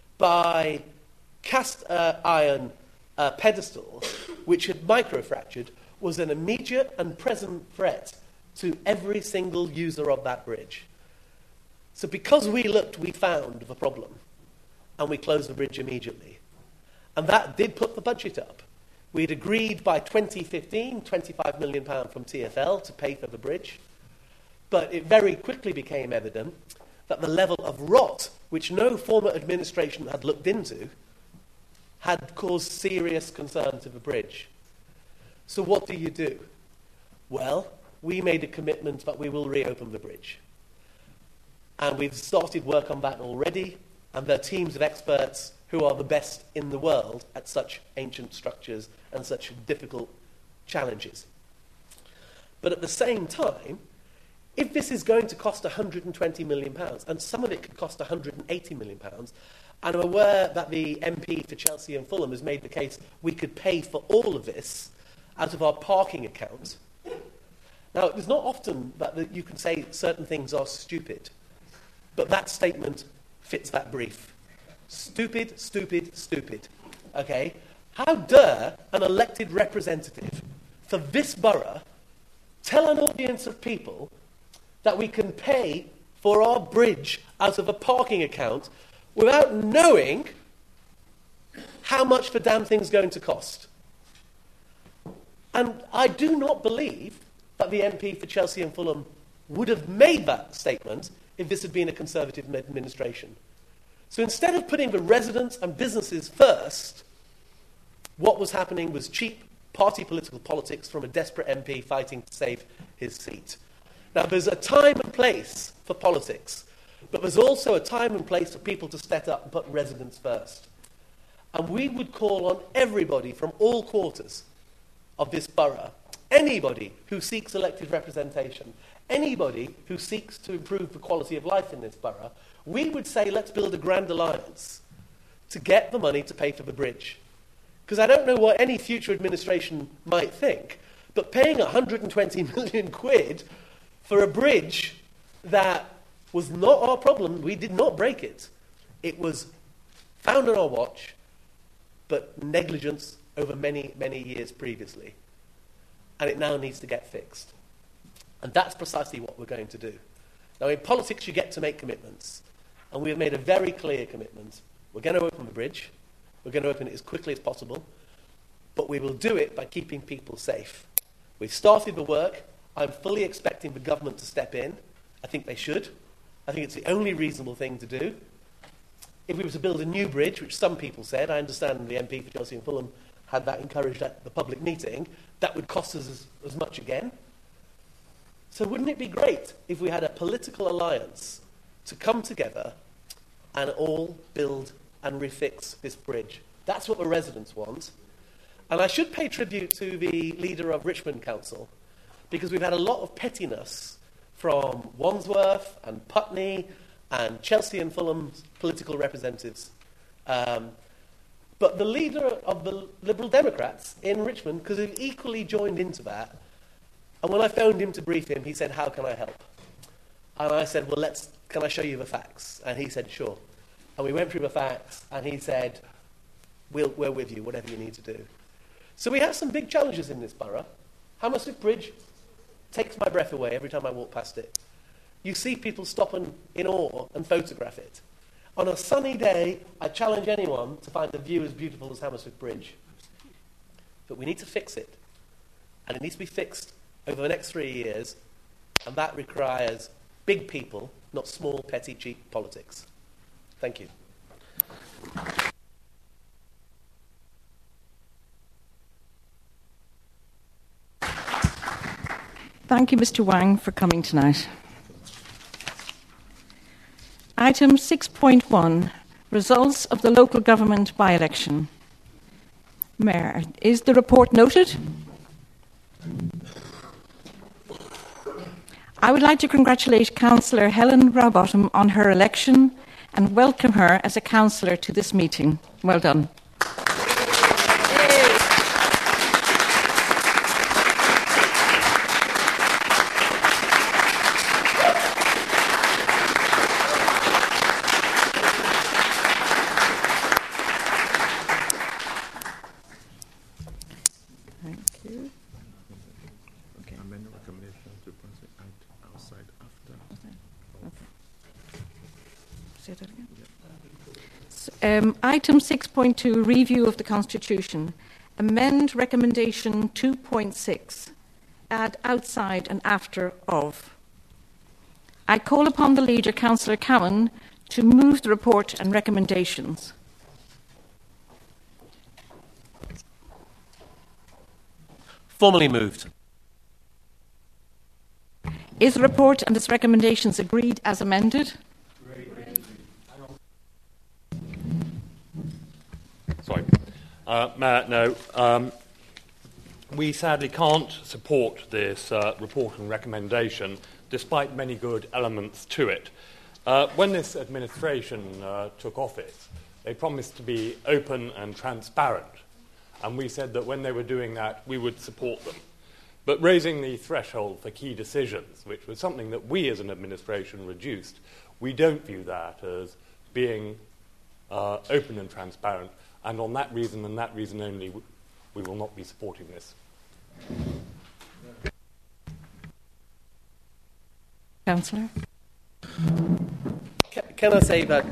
by cast uh, iron uh, pedestals which had microfractured was an immediate and present threat to every single user of that bridge. So because we looked, we found the problem, and we closed the bridge immediately. And that did put the budget up. We'd agreed by twenty fifteen, twenty-five million pounds from T F L to pay for the bridge. But it very quickly became evident that the level of rot, which no former administration had looked into, had caused serious concern to the bridge. So what do you do? Well, we made a commitment that we will reopen the bridge. And we've started work on that already, and there are teams of experts who are the best in the world at such ancient structures and such difficult challenges. But at the same time, if this is going to cost one hundred twenty million pounds, and some of it could cost one hundred eighty million pounds, and I'm aware that the M P for Chelsea and Fulham has made the case we could pay for all of this out of our parking account. Now, it's not often that the, you can say certain things are stupid, but that statement fits that brief. Stupid, stupid, stupid. Okay? How dare an elected representative for this borough tell an audience of people that we can pay for our bridge out of a parking account without knowing how much the damn thing's going to cost? And I do not believe that the M P for Chelsea and Fulham would have made that statement if this had been a Conservative administration. So instead of putting the residents and businesses first, what was happening was cheap party political politics from a desperate M P fighting to save his seat. Now, there's a time and place for politics, but there's also a time and place for people to step up and put residents first. And we would call on everybody from all quarters of this borough, anybody who seeks elected representation, anybody who seeks to improve the quality of life in this borough, we would say let's build a grand alliance to get the money to pay for the bridge. Because I don't know what any future administration might think, but paying one hundred twenty million quid for a bridge that was not our problem, we did not break it. It was found on our watch, but negligence over many, many years previously. And it now needs to get fixed. And that's precisely what we're going to do. Now, in politics, you get to make commitments. And we have made a very clear commitment. We're going to open the bridge. We're going to open it as quickly as possible. But we will do it by keeping people safe. We've started the work. I'm fully expecting the government to step in. I think they should. I think it's the only reasonable thing to do. If we were to build a new bridge, which some people said, I understand the M P for Chelsea and Fulham had that encouraged at the public meeting, that would cost us as, as much again. So wouldn't it be great if we had a political alliance to come together and all build and refix this bridge? That's what the residents want. And I should pay tribute to the leader of Richmond Council, because we've had a lot of pettiness from Wandsworth and Putney and Chelsea and Fulham's political representatives. Um, but the leader of the Liberal Democrats in Richmond, because they've equally joined into that, and when I phoned him to brief him, he said, how can I help? And I said, well, let's, can I show you the facts? And he said, sure. And we went through the facts, and he said, we'll, we're with you, whatever you need to do. So we have some big challenges in this borough. Hammersmith Bridge takes my breath away every time I walk past it. You see people stop in, in awe and photograph it. On a sunny day, I challenge anyone to find a view as beautiful as Hammersmith Bridge. But we need to fix it. And it needs to be fixed over the next three years. And that requires big people, not small, petty, cheap politics. Thank you. Thank you, Mister Wang, for coming tonight. Item six point one, results of the local government by-election. Mayor, is the report noted? I would like to congratulate Councillor Helen Rowbottom on her election and welcome her as a councillor to this meeting. Well done. say that again? S- Um, item six point two, review of the Constitution. Amend recommendation two point six. Add outside and after of. I call upon the leader, Councillor Cowan, to move the report and recommendations. Formally moved. Is the report and its recommendations agreed as amended? Sorry. Uh, Mayor, no. Um, we sadly can't support this uh, report and recommendation, despite many good elements to it. Uh, when this administration uh, took office, they promised to be open and transparent, and we said that when they were doing that, we would support them. But raising the threshold for key decisions, which was something that we as an administration reduced, we don't view that as being uh, open and transparent, and on that reason and that reason only, we will not be supporting this. Councillor? Can, can I say that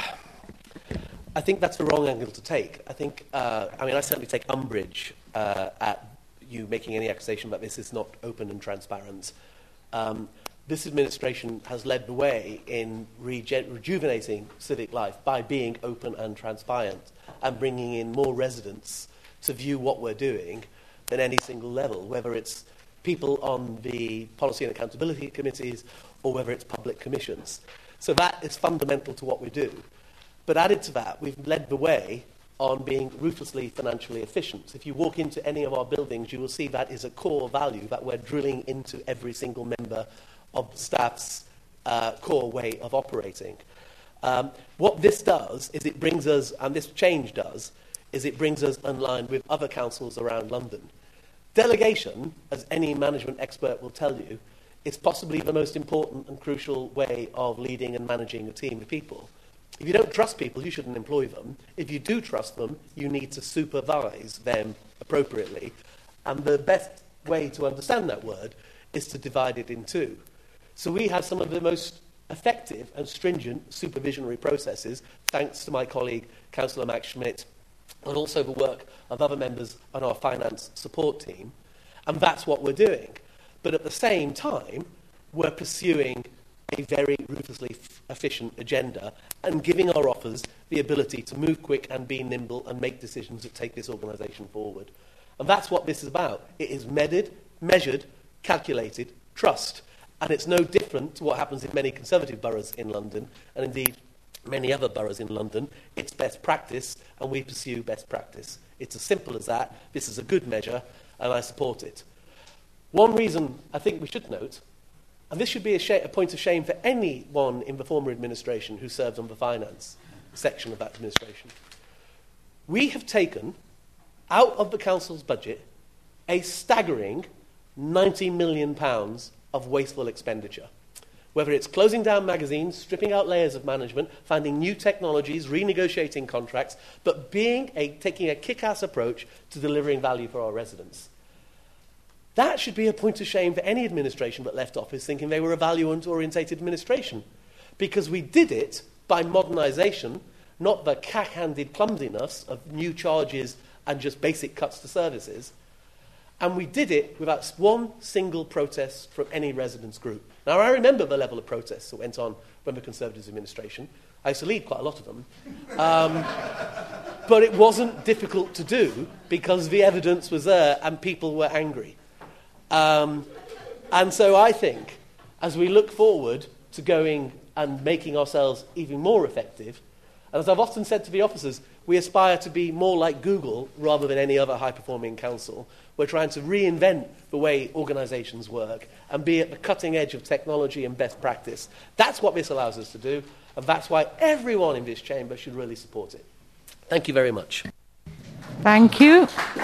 I think that's the wrong angle to take. I think, uh, I mean, I certainly take umbrage uh, at you making any accusation that this is not open and transparent. Um, this administration has led the way in rege- rejuvenating civic life by being open and transparent and bringing in more residents to view what we're doing than any single level, whether it's people on the policy and accountability committees or whether it's public commissions. So that is fundamental to what we do. But added to that, we've led the way on being ruthlessly financially efficient. If you walk into any of our buildings, you will see that is a core value that we're drilling into every single member of staff's uh, core way of operating. Um, what this does is it brings us, and this change does, is it brings us in line with other councils around London. Delegation, as any management expert will tell you, is possibly the most important and crucial way of leading and managing a team of people. If you don't trust people, you shouldn't employ them. If you do trust them, you need to supervise them appropriately. And the best way to understand that word is to divide it in two. So we have some of the most effective and stringent supervisionary processes, thanks to my colleague, Councillor Max Schmidt, and also the work of other members on our finance support team. And that's what we're doing. But at the same time, we're pursuing a very ruthlessly f- efficient agenda and giving our offers the ability to move quick and be nimble and make decisions that take this organisation forward. And that's what this is about. It is measured, measured, calculated, trust. And it's no different to what happens in many Conservative boroughs in London, and indeed many other boroughs in London. It's best practice, and we pursue best practice. It's as simple as that. This is a good measure, and I support it. One reason I think we should note, and this should be a, sh- a point of shame for anyone in the former administration who served on the finance section of that administration. We have taken out of the council's budget a staggering ninety million pounds of wasteful expenditure. Whether it's closing down magazines, stripping out layers of management, finding new technologies, renegotiating contracts, but being a, taking a kick-ass approach to delivering value for our residents. That should be a point of shame for any administration that left office thinking they were a value-orientated administration. Because we did it by modernisation, not the cack-handed clumsiness of new charges and just basic cuts to services. And we did it without one single protest from any residents' group. Now, I remember the level of protests that went on when the Conservatives administration. I used to lead quite a lot of them. Um, but it wasn't difficult to do because the evidence was there and people were angry. Um, and so I think, as we look forward to going and making ourselves even more effective, and as I've often said to the officers, we aspire to be more like Google rather than any other high-performing council. We're trying to reinvent the way organisations work and be at the cutting edge of technology and best practice. That's what this allows us to do, and that's why everyone in this chamber should really support it. Thank you very much. Thank you.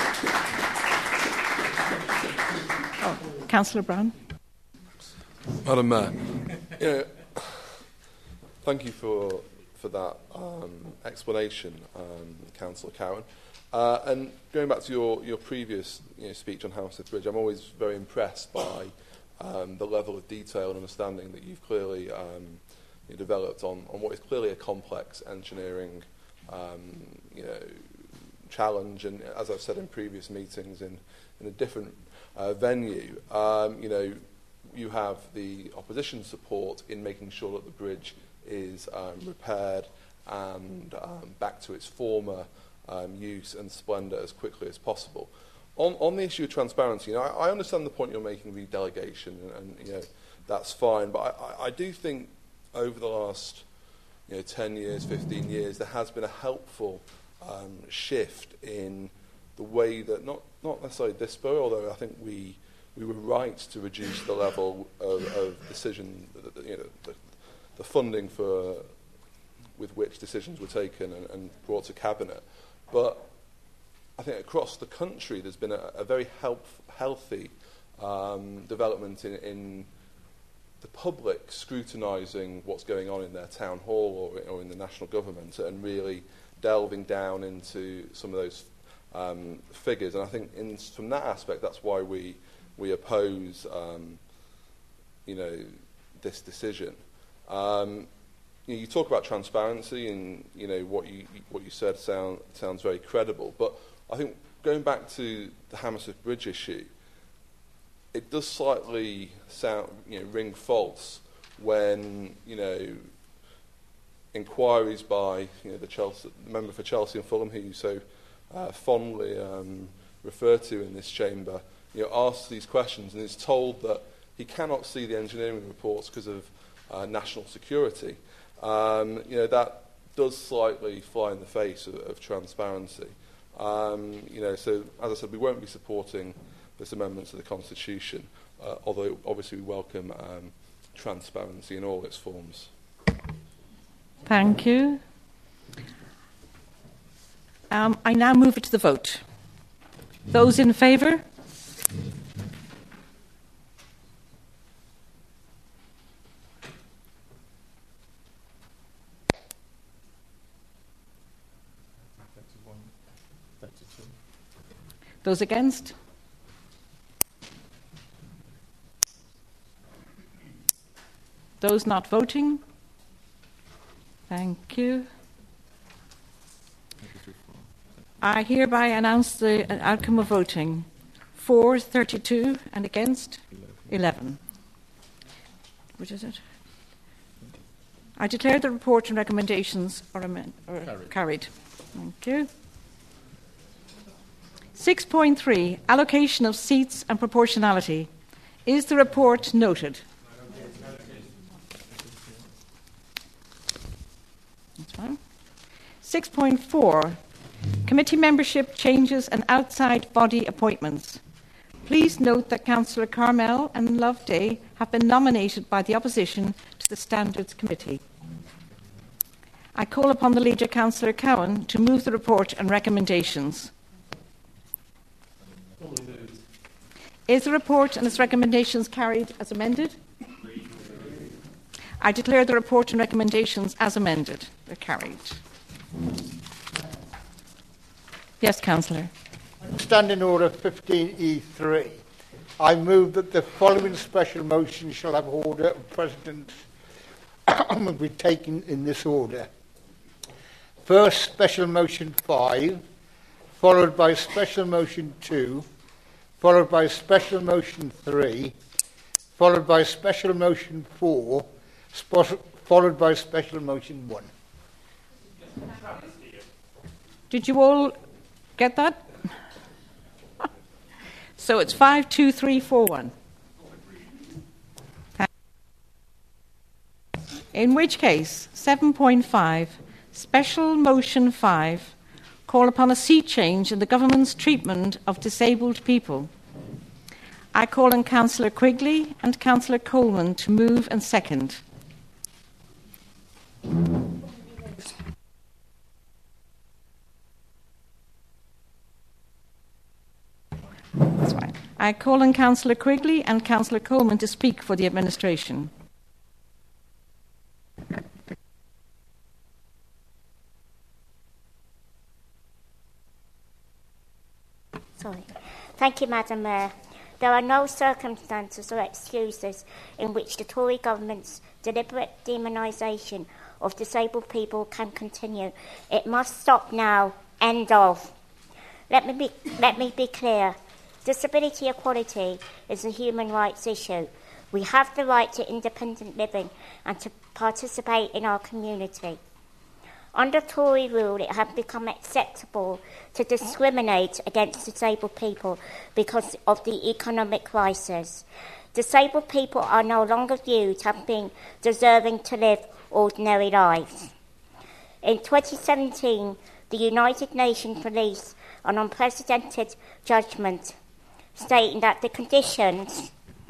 Oh, Councillor Brown. Madam Mayor, you know, thank you for for that um, explanation, um, Councillor Cowan. Uh, and going back to your, your previous you know, speech on Hammersmith Bridge, I'm always very impressed by um, the level of detail and understanding that you've clearly um, you know, developed on, on what is clearly a complex engineering um, you know, challenge. And as I've said in previous meetings in, in a different uh, venue, um, you know, you have the opposition support in making sure that the bridge is um, repaired and um, back to its former um, use and splendour as quickly as possible. On, on the issue of transparency, you know, I, I understand the point you're making, the delegation, and, and you know, that's fine. But I, I, I do think over the last you know, ten years, fifteen years, there has been a helpful um, shift in the way that, not, not necessarily this borough, although I think we we were right to reduce the level of, of decision, you know, the, the funding for with which decisions were taken and, and brought to cabinet. But I think across the country there's been a, a very help, healthy um, development in, in the public scrutinising what's going on in their town hall or, or in the national government and really delving down into some of those um, figures. And I think in, from that aspect, that's why we we oppose um, you know, this decision. Um, you know, you talk about transparency, and you know what you what you said sound, sounds very credible. But I think going back to the Hammersmith Bridge issue, it does slightly sound you know ring false when you know inquiries by you know the Chelsea the member for Chelsea and Fulham, who you so uh, fondly um, refer to in this chamber, you know, asks these questions and is told that he cannot see the engineering reports because of uh, national security. Um, you know, that does slightly fly in the face of, of transparency. Um, you know, so as I said, we won't be supporting this amendment to the Constitution, uh, although obviously we welcome um, transparency in all its forms. Thank you. Um, I now move it to the vote. Those in favour? Those against? Those not voting? Thank you. I hereby announce the outcome of voting. For, thirty-two, and against, eleven. Which is it? I declare the report and recommendations are, amend- are carried. carried. Thank you. six point three, allocation of seats and proportionality. Is the report noted? That's fine. six point four, committee membership changes and outside body appointments. Please note that Councillor Carmel and Loveday have been nominated by the opposition to the Standards Committee. I call upon the leader, Councillor Cowan, to move the report and recommendations. Is the report and its recommendations carried as amended? I declare the report and recommendations as amended. They're carried. Yes, Councillor. Standing Order fifteen E three. I move that the following special motion shall have order of precedence and will be taken in this order. First, special motion five, followed by special motion two, followed by special motion three, followed by special motion four, followed by special motion one. Did you all get that? So it's five, two, three, four, one. In which case, seven point five, special motion five, call upon a sea change in the government's treatment of disabled people. I call on Councillor Quigley and Councillor Coleman to move and second. That's right. I call on Councillor Quigley and Councillor Coleman to speak for the administration. Sorry. Thank you, Madam Mayor. There are no circumstances or excuses in which the Tory government's deliberate demonisation of disabled people can continue. It must stop now. End of. Let me be, let me be clear. Disability equality is a human rights issue. We have the right to independent living and to participate in our community. Under Tory rule, it has become acceptable to discriminate against disabled people because of the economic crisis. Disabled people are no longer viewed as being deserving to live ordinary lives. In twenty seventeen, the United Nations released an unprecedented judgment stating that the conditions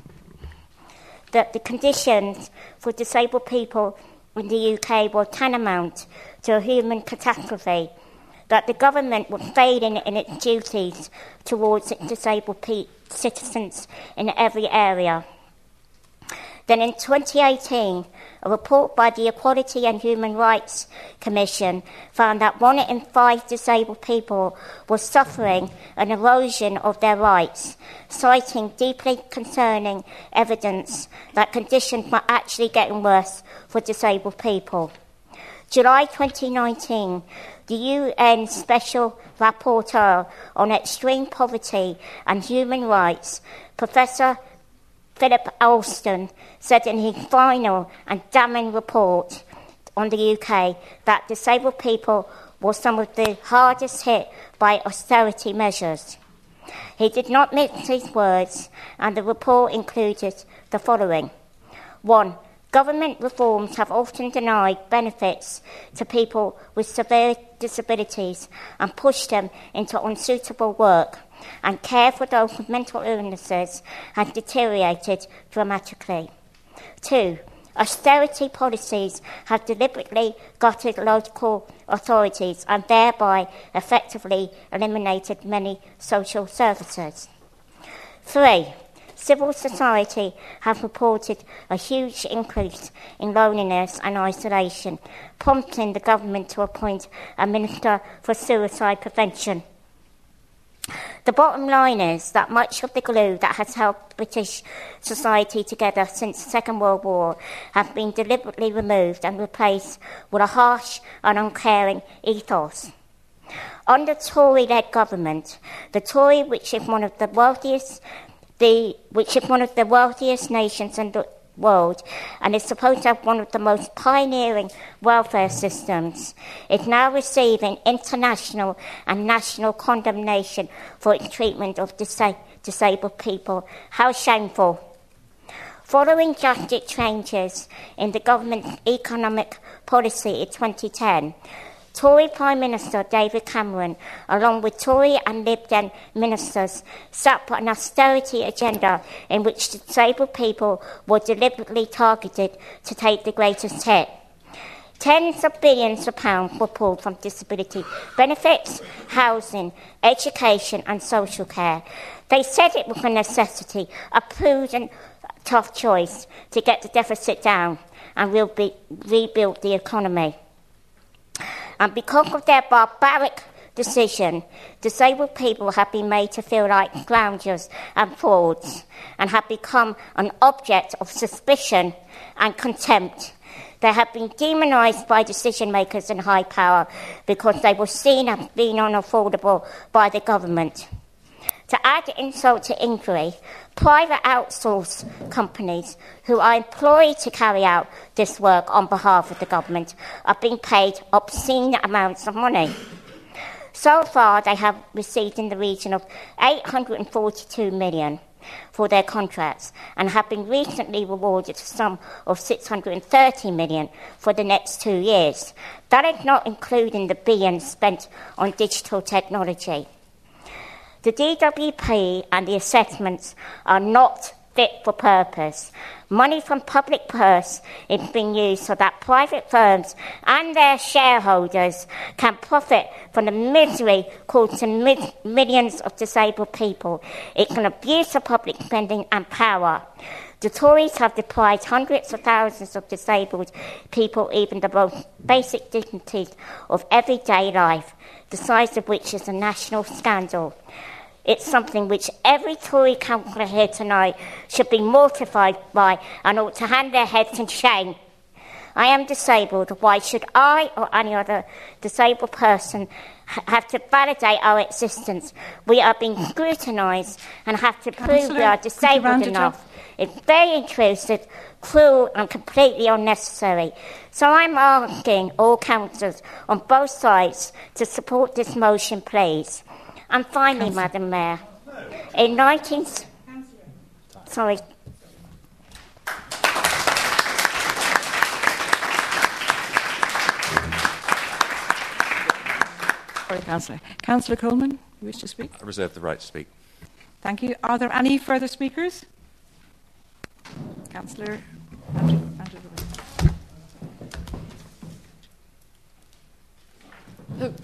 that the conditions for disabled people in the U K were tantamount to a human catastrophe, that the government was failing in its duties towards its disabled pe- citizens in every area. Then in twenty eighteen, a report by the Equality and Human Rights Commission found that one in five disabled people was suffering an erosion of their rights, citing deeply concerning evidence that conditions were actually getting worse for disabled people. July twenty nineteen, the U N Special Rapporteur on Extreme Poverty and Human Rights, Professor Philip Alston, said in his final and damning report on the U K that disabled people were some of the hardest hit by austerity measures. He did not mince his words, and the report included the following. One, government reforms have often denied benefits to people with severe disabilities and pushed them into unsuitable work, and care for those with mental illnesses has deteriorated dramatically. Two, austerity policies have deliberately gutted local authorities and thereby effectively eliminated many social services. Three, civil society have reported a huge increase in loneliness and isolation, prompting the government to appoint a Minister for Suicide Prevention. The bottom line is that much of the glue that has held British society together since the Second World War has been deliberately removed and replaced with a harsh and uncaring ethos. Under Tory-led government, the Tory, which is one of the wealthiest, the which is one of the wealthiest nations in the world and is supposed to have one of the most pioneering welfare systems, is now receiving international and national condemnation for its treatment of disa- disabled people. How shameful. Following drastic changes in the government's economic policy in twenty ten, Tory Prime Minister David Cameron, along with Tory and Lib Dem ministers, set up an austerity agenda in which disabled people were deliberately targeted to take the greatest hit. Tens of billions of pounds were pulled from disability benefits, housing, education and social care. They said it was a necessity, a prudent, tough choice to get the deficit down and re- rebuild the economy. And because of their barbaric decision, disabled people have been made to feel like scoundrels and frauds and have become an object of suspicion and contempt. They have been demonised by decision makers in high power because they were seen as being unaffordable by the government. To add insult to injury, private outsource companies who are employed to carry out this work on behalf of the government are being paid obscene amounts of money. So far, they have received in the region of eight hundred forty-two million pounds for their contracts and have been recently rewarded a sum of six hundred thirty million pounds for the next two years. That is not including the billions spent on digital technology. The D W P and the assessments are not fit for purpose. Money from public purse is being used so that private firms and their shareholders can profit from the misery caused to mi- millions of disabled people. It's an abuse of public spending and power. The Tories have deprived hundreds of thousands of disabled people even the most basic dignities of everyday life, the size of which is a national scandal. It's something which every Tory councillor here tonight should be mortified by and ought to hang their heads in shame. I am disabled. Why should I or any other disabled person ha- have to validate our existence? We are being scrutinised and have to prove Councillor, we are could you disabled round it enough. up? It's very intrusive, cruel and completely unnecessary. So I'm asking all councillors on both sides to support this motion, please. And finally, Councillor. Madam Mayor, in nineteen... Sorry. Sorry, Councillor. Councillor Coleman, you wish to speak? I reserve the right to speak. Thank you. Are there any further speakers? Councillor Andrew, Andrew Who?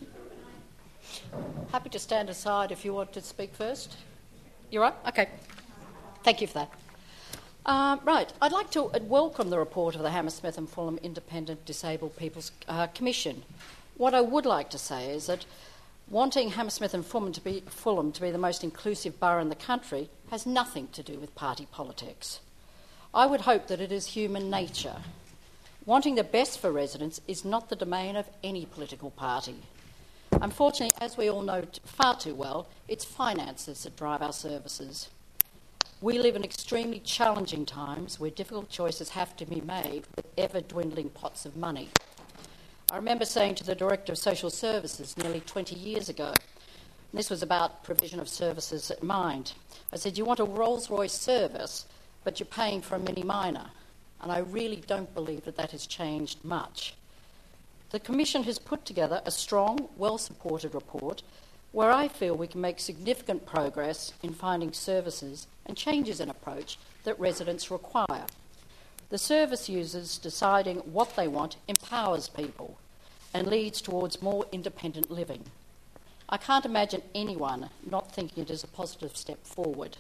Happy to stand aside if you want to speak first. You're right? Okay. Thank you for that. Uh, right. I'd like to welcome the report of the Hammersmith and Fulham Independent Disabled People's uh, Commission. What I would like to say is that wanting Hammersmith and Fulham to be, Fulham to be the most inclusive borough in the country has nothing to do with party politics. I would hope that it is human nature. Wanting the best for residents is not the domain of any political party. Unfortunately, as we all know far too well, it's finances that drive our services. We live in extremely challenging times where difficult choices have to be made with ever-dwindling pots of money. I remember saying to the Director of Social Services nearly twenty years ago, and this was about provision of services at Mind, I said, you want a Rolls-Royce service, but you're paying for a Mini Minor. And I really don't believe that that has changed much. The Commission has put together a strong, well-supported report where I feel we can make significant progress in finding services and changes in approach that residents require. The service users deciding what they want empowers people and leads towards more independent living. I can't imagine anyone not thinking it is a positive step forward.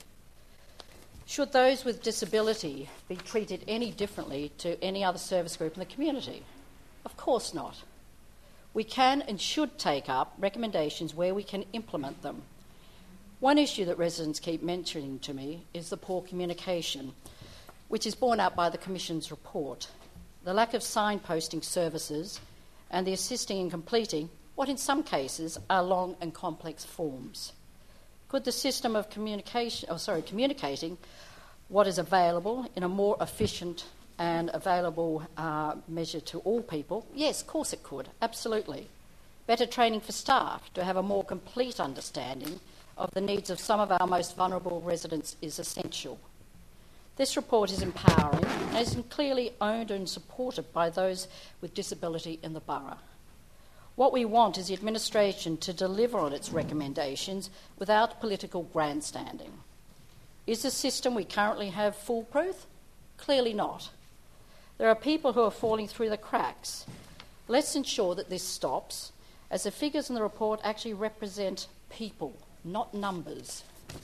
Should those with disability be treated any differently to any other service group in the community? Of course not. We can and should take up recommendations where we can implement them. One issue that residents keep mentioning to me is the poor communication, which is borne out by the Commission's report. The lack of signposting services and the assisting in completing what in some cases are long and complex forms. Could the system of communication, oh, sorry, communicating what is available in a more efficient and available uh, measure to all people? Yes, of course it could, absolutely. Better training for staff to have a more complete understanding of the needs of some of our most vulnerable residents is essential. This report is empowering and is clearly owned and supported by those with disability in the borough. What we want is the administration to deliver on its recommendations without political grandstanding. Is the system we currently have foolproof? Clearly not. There are people who are falling through the cracks. Let's ensure that this stops, as the figures in the report actually represent people, not numbers.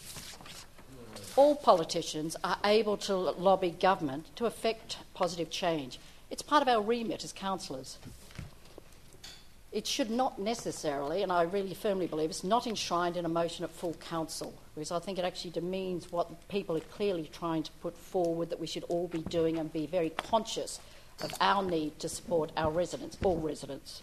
All politicians are able to lobby government to effect positive change. It's part of our remit as councillors. It should not necessarily, and I really firmly believe, it's not enshrined in a motion at full council, because I think it actually demeans what people are clearly trying to put forward that we should all be doing and be very conscious of our need to support our residents, all residents.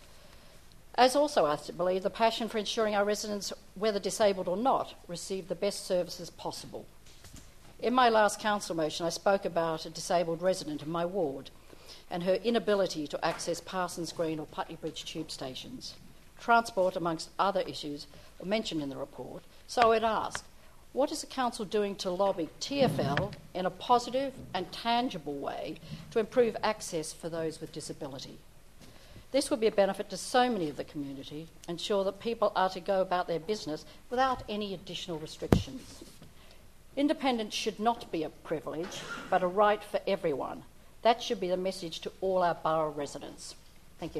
As also I believe the passion for ensuring our residents, whether disabled or not, receive the best services possible. In my last council motion, I spoke about a disabled resident in my ward and her inability to access Parsons Green or Putney Bridge tube stations. Transport, amongst other issues, were mentioned in the report. So I would ask, what is the council doing to lobby T F L in a positive and tangible way to improve access for those with disability? This would be a benefit to so many of the community, ensure that people are to go about their business without any additional restrictions. Independence should not be a privilege, but a right for everyone. That should be the message to all our borough residents. Thank you.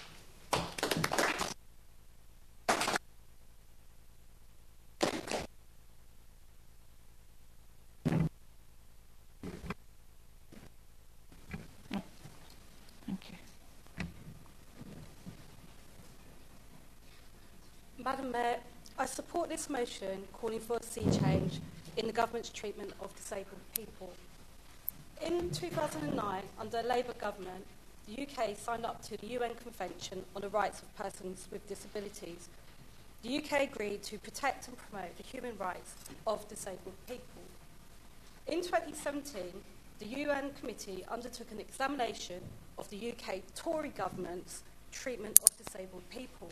Madam Mayor, I support this motion calling for a sea change in the government's treatment of disabled people. In two thousand nine, under a Labour government, the U K signed up to the U N Convention on the Rights of Persons with Disabilities. The U K agreed to protect and promote the human rights of disabled people. In twenty seventeen, the U N committee undertook an examination of the U K Tory government's treatment of disabled people.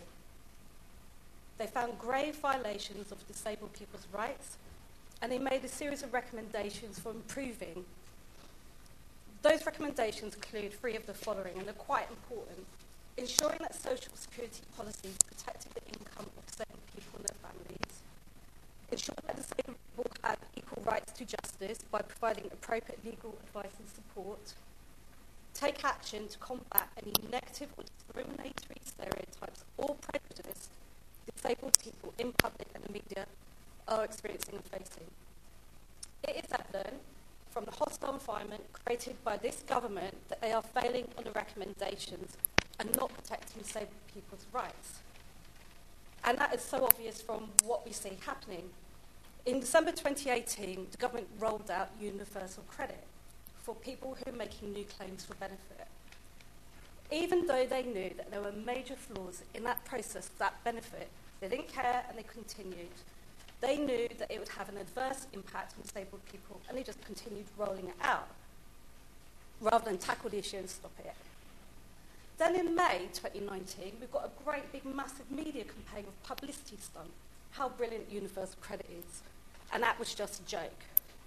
They found grave violations of disabled people's rights, and they made a series of recommendations for improving. Those recommendations include three of the following, and they're quite important. Ensuring that social security policies protected the income of disabled people and their families. Ensuring that disabled people have equal rights to justice by providing appropriate legal advice and support. Take action to combat any negative or discriminatory stereotypes or prejudice disabled people in public and the media are experiencing and facing. It is evident from the hostile environment created by this government that they are failing on the recommendations and not protecting disabled people's rights. And that is so obvious from what we see happening. In December twenty eighteen, the government rolled out universal credit for people who are making new claims for benefit. Even though they knew that there were major flaws in that process, that benefit, they didn't care and they continued. They knew that it would have an adverse impact on disabled people, and they just continued rolling it out, rather than tackle the issue and stop it. Then in May twenty nineteen, we've got a great big massive media campaign of publicity stunt, how brilliant universal credit is, and that was just a joke.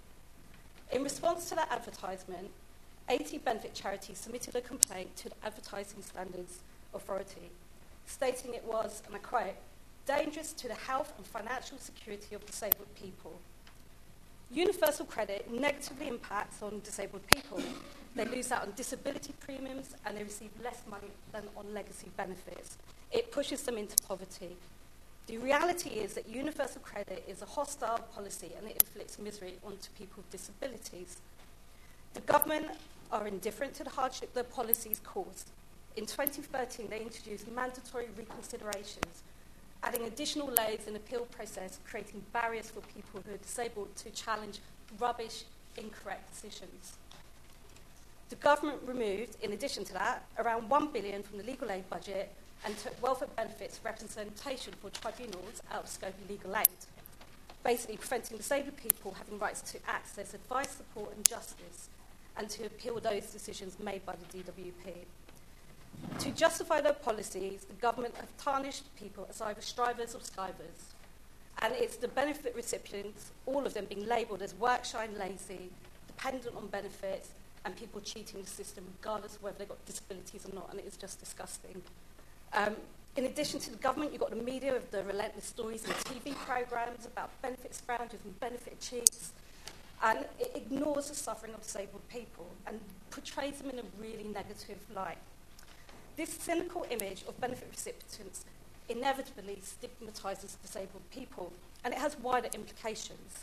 In response to that advertisement, eighty benefit charities submitted a complaint to the Advertising Standards Authority, stating it was, and I quote, dangerous to the health and financial security of disabled people. Universal credit negatively impacts on disabled people. They lose out on disability premiums and they receive less money than on legacy benefits. It pushes them into poverty. The reality is that universal credit is a hostile policy and it inflicts misery onto people with disabilities. The government are indifferent to the hardship their policies cause. In twenty thirteen, they introduced mandatory reconsiderations, adding additional layers in the appeal process, creating barriers for people who are disabled to challenge rubbish, incorrect decisions. The government removed, in addition to that, around one billion dollars from the legal aid budget and took welfare benefits representation for tribunals out of scope of legal aid, basically preventing disabled people having rights to access advice, support and justice, and to appeal those decisions made by the D W P. To justify their policies, the government have tarnished people as either strivers or skivers. And it's the benefit recipients, all of them being labelled as work, shine, lazy, dependent on benefits, and people cheating the system regardless of whether they've got disabilities or not, and it is just disgusting. Um, in addition to the government, you've got the media with the relentless stories and T V programmes about benefit scroungers and benefit cheats, and it ignores the suffering of disabled people and portrays them in a really negative light. This cynical image of benefit recipients inevitably stigmatises disabled people, and it has wider implications.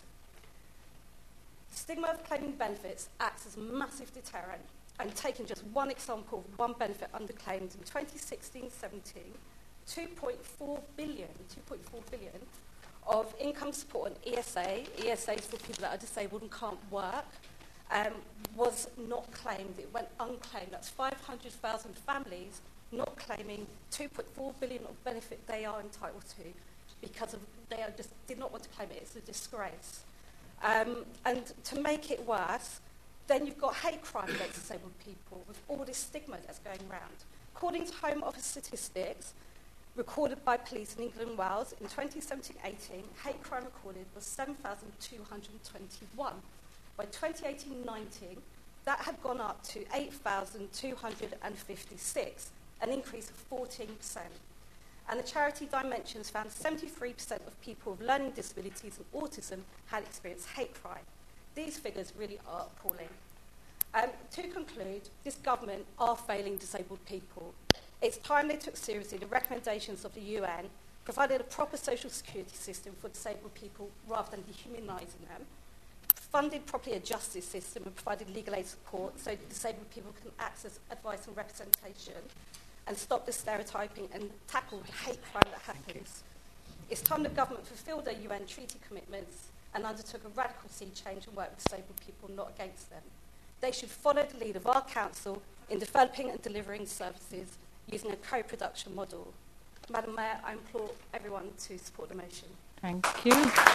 The stigma of claiming benefits acts as a massive deterrent, and taking just one example of one benefit underclaimed in twenty sixteen seventeen, two point four billion, two point four billion of income support on E S A, E S A is for people that are disabled and can't work, um, was not claimed. It went unclaimed. That's five hundred thousand families not claiming two point four billion of benefit they are entitled to because of, they are just did not want to claim it. It's a disgrace. Um, and to make it worse, then you've got hate crime against disabled people with all this stigma that's going around. According to Home Office statistics recorded by police in England and Wales in twenty seventeen eighteen, hate crime recorded was seven thousand two hundred twenty-one. By twenty eighteen nineteen, that had gone up to eight thousand two hundred fifty-six, an increase of fourteen percent. And the charity Dimensions found seventy-three percent of people with learning disabilities and autism had experienced hate crime. These figures really are appalling. Um, to conclude, this government are failing disabled people. It's time they took seriously the recommendations of the U N, provided a proper social security system for disabled people rather than dehumanising them, funded properly a justice system and provided legal aid support so that disabled people can access advice and representation, and stop the stereotyping and tackle the hate crime that happens. It's time the government fulfilled their U N treaty commitments and undertook a radical sea change and work with disabled people, not against them. They should follow the lead of our council in developing and delivering services using a co-production model. Madam Mayor, I implore everyone to support the motion. Thank you.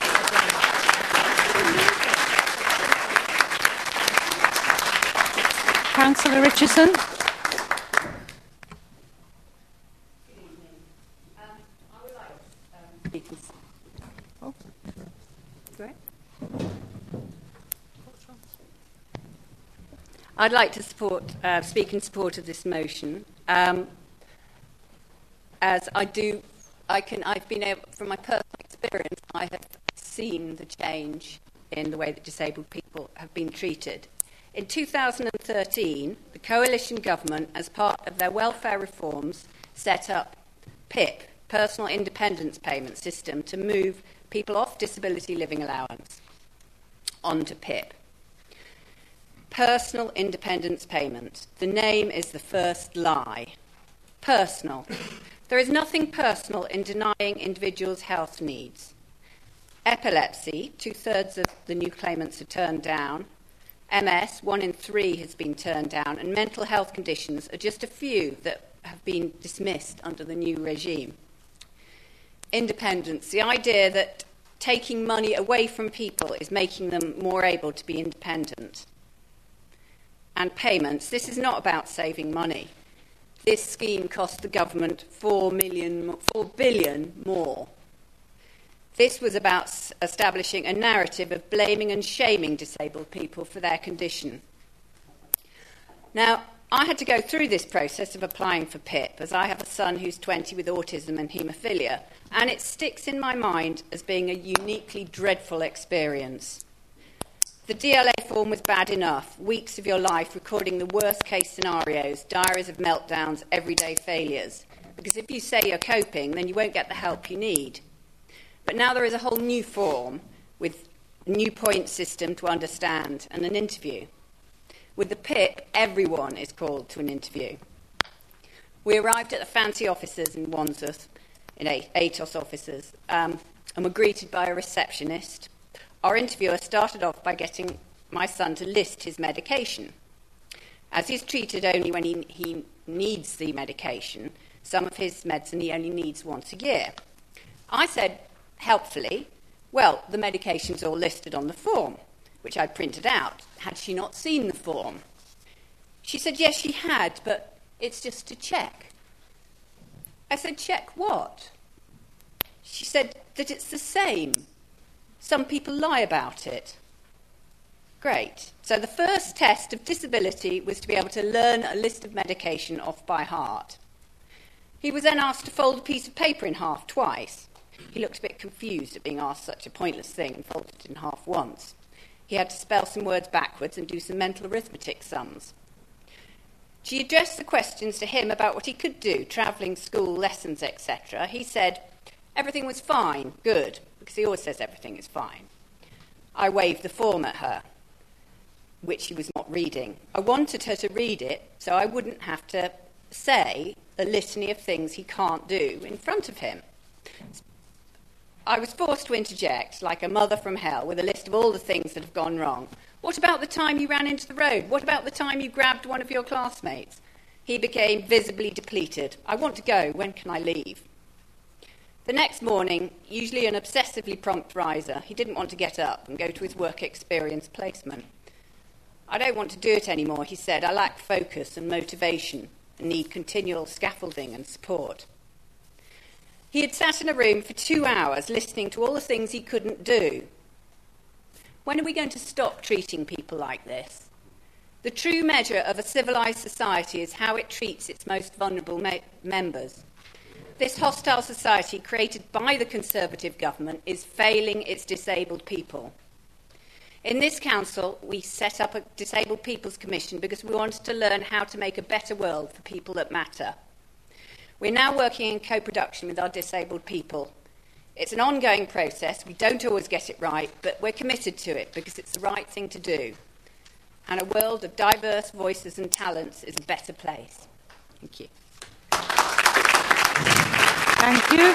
Councillor Richardson. Oh. Great. I'd like to support, uh, speak in support of this motion. Um, as I do, I can, I've been able, from my personal experience, I have seen the change in the way that disabled people have been treated. In two thousand thirteen, the coalition government, as part of their welfare reforms, set up PIP, Personal Independence Payment System, to move people off disability living allowance onto PIP. Personal Independence Payment. The name is the first lie. Personal. There is nothing personal in denying individuals' health needs. Epilepsy, two-thirds of the new claimants are turned down. M S, one in three has been turned down, and mental health conditions are just a few that have been dismissed under the new regime. Independence, the idea that taking money away from people is making them more able to be independent. And payments, this is not about saving money. This scheme cost the government four million, four billion more. This was about establishing a narrative of blaming and shaming disabled people for their condition. Now, I had to go through this process of applying for PIP, as I have a son who's twenty with autism and haemophilia, and it sticks in my mind as being a uniquely dreadful experience. The D L A form was bad enough, weeks of your life recording the worst-case scenarios, diaries of meltdowns, everyday failures, because if you say you're coping, then you won't get the help you need. But now there is a whole new form with a new point system to understand and an interview. With the PIP, everyone is called to an interview. We arrived at the fancy offices in Wandsworth, in ATOS offices, um, and were greeted by a receptionist. Our interviewer started off by getting my son to list his medication. As he's treated only when he, he needs the medication, some of his medicine he only needs once a year. I said, helpfully, well, the medication's all listed on the form, which I printed out. Had she not seen the form? She said, yes, she had, but it's just to check. I said, check what? She said that it's the same. Some people lie about it. Great. So the first test of disability was to be able to learn a list of medication off by heart. He was then asked to fold a piece of paper in half twice. He looked a bit confused at being asked such a pointless thing and folded it in half once. He had to spell some words backwards and do some mental arithmetic sums. She addressed the questions to him about what he could do, travelling, school, lessons, et cetera. He said everything was fine, good, because he always says everything is fine. I waved the form at her, which she was not reading. I wanted her to read it so I wouldn't have to say a litany of things he can't do in front of him. I was forced to interject, like a mother from hell, with a list of all the things that have gone wrong. What about the time you ran into the road? What about the time you grabbed one of your classmates? He became visibly depleted. I want to go. When can I leave? The next morning, usually an obsessively prompt riser, he didn't want to get up and go to his work experience placement. I don't want to do it anymore, he said. I lack focus and motivation and need continual scaffolding and support. He had sat in a room for two hours listening to all the things he couldn't do. When are we going to stop treating people like this? The true measure of a civilised society is how it treats its most vulnerable me- members. This hostile society created by the Conservative government is failing its disabled people. In this council, we set up a Disabled People's Commission because we wanted to learn how to make a better world for people that matter. We're now working in co-production with our disabled people. It's an ongoing process. We don't always get it right, but we're committed to it because it's the right thing to do. And a world of diverse voices and talents is a better place. Thank you. Thank you.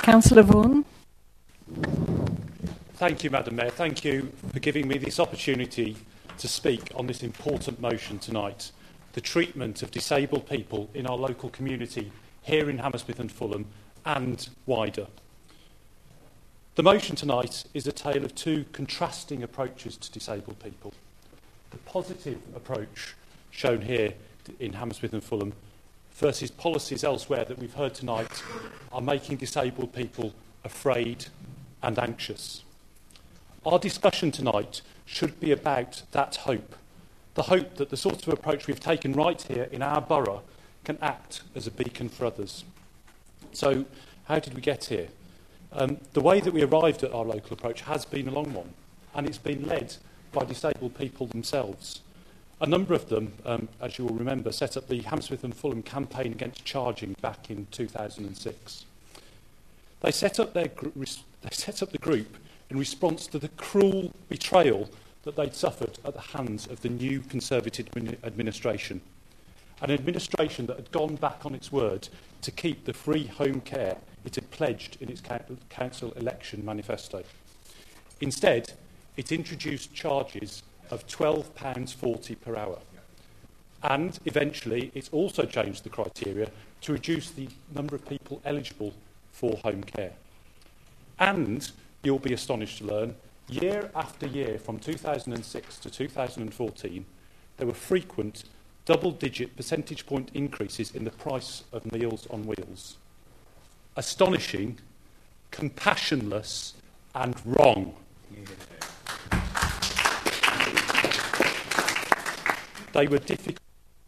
Councillor Vaughan. Thank you, Madam Mayor. Thank you for giving me this opportunity to speak on this important motion tonight, the treatment of disabled people in our local community here in Hammersmith and Fulham and wider. The motion tonight is a tale of two contrasting approaches to disabled people. The positive approach shown here in Hammersmith and Fulham versus policies elsewhere that we've heard tonight are making disabled people afraid and anxious. Our discussion tonight should be about that hope, the hope that the sort of approach we've taken right here in our borough can act as a beacon for others. So, how did we get here? Um, the way that we arrived at our local approach has been a long one, and it's been led by disabled people themselves. A number of them, um, as you will remember, set up the Hammersmith and Fulham campaign against charging back in two thousand six. They set up, their gr- they set up the group in response to the cruel betrayal that they'd suffered at the hands of the new Conservative administration. An administration that had gone back on its word to keep the free home care it had pledged in its council election manifesto. Instead, it introduced charges of twelve pounds forty per hour. And eventually, it also changed the criteria to reduce the number of people eligible for home care. And you'll be astonished to learn, year after year from two thousand six to two thousand fourteen, there were frequent double-digit percentage point increases in the price of Meals on Wheels. Astonishing, compassionless, and wrong. They were difficult.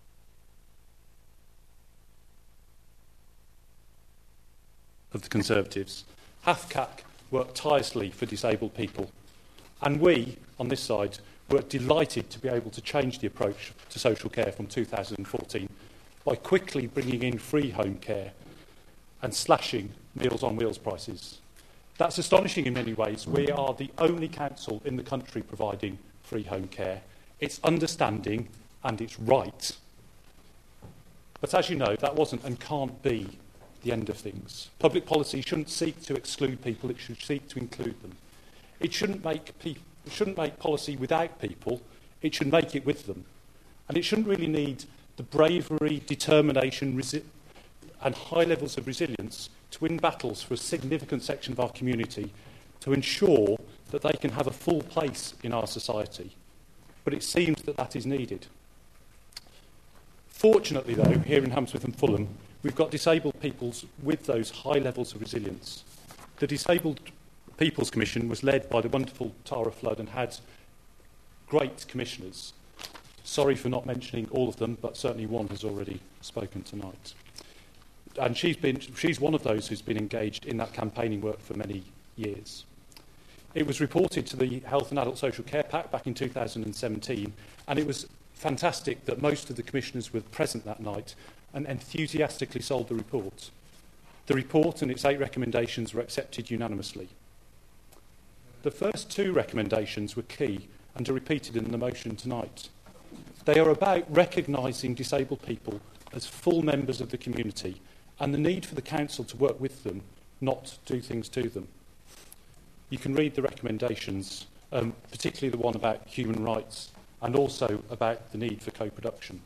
Of the Conservatives. HAFCAC worked tirelessly for disabled people, and we, on this side, were delighted to be able to change the approach to social care from two thousand fourteen by quickly bringing in free home care and slashing Meals on Wheels prices. That's astonishing in many ways. We are the only council in the country providing free home care. It's understanding and it's right. But as you know, that wasn't and can't be the end of things. Public policy shouldn't seek to exclude people, it should seek to include them. It shouldn't make, pe- it shouldn't make policy without people, it should make it with them. And it shouldn't really need the bravery, determination resi- and high levels of resilience to win battles for a significant section of our community to ensure that they can have a full place in our society. But it seems that that is needed. Fortunately, though, here in Hammersmith and Fulham, we've got disabled peoples with those high levels of resilience. The Disabled People's Commission was led by the wonderful Tara Flood and had great commissioners. Sorry for not mentioning all of them, but certainly one has already spoken tonight. And she's been, she's one of those who's been engaged in that campaigning work for many years. It was reported to the Health and Adult Social Care Pact back in two thousand seventeen, and it was fantastic that most of the commissioners were present that night and enthusiastically sold the report. The report and its eight recommendations were accepted unanimously. The first two recommendations were key and are repeated in the motion tonight. They are about recognising disabled people as full members of the community and the need for the council to work with them, not do things to them. You can read the recommendations, um, particularly the one about human rights and also about the need for co-production.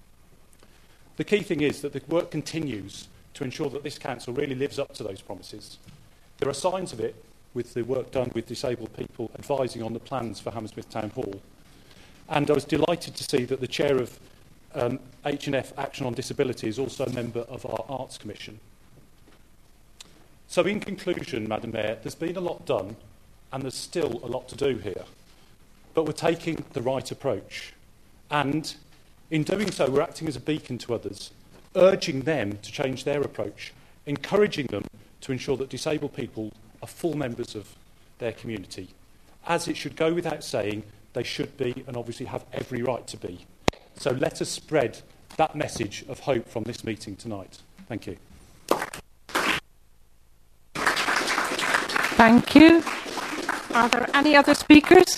The key thing is that the work continues to ensure that this council really lives up to those promises. There are signs of it with the work done with disabled people advising on the plans for Hammersmith Town Hall. And I was delighted to see that the chair of um, H and F Action on Disability is also a member of our Arts Commission. So in conclusion, Madam Mayor, there's been a lot done and there's still a lot to do here. But we're taking the right approach. And in doing so, we're acting as a beacon to others, urging them to change their approach, encouraging them to ensure that disabled people are full members of their community. As it should go without saying, they should be and obviously have every right to be. So let us spread that message of hope from this meeting tonight. Thank you. Thank you. Are there any other speakers?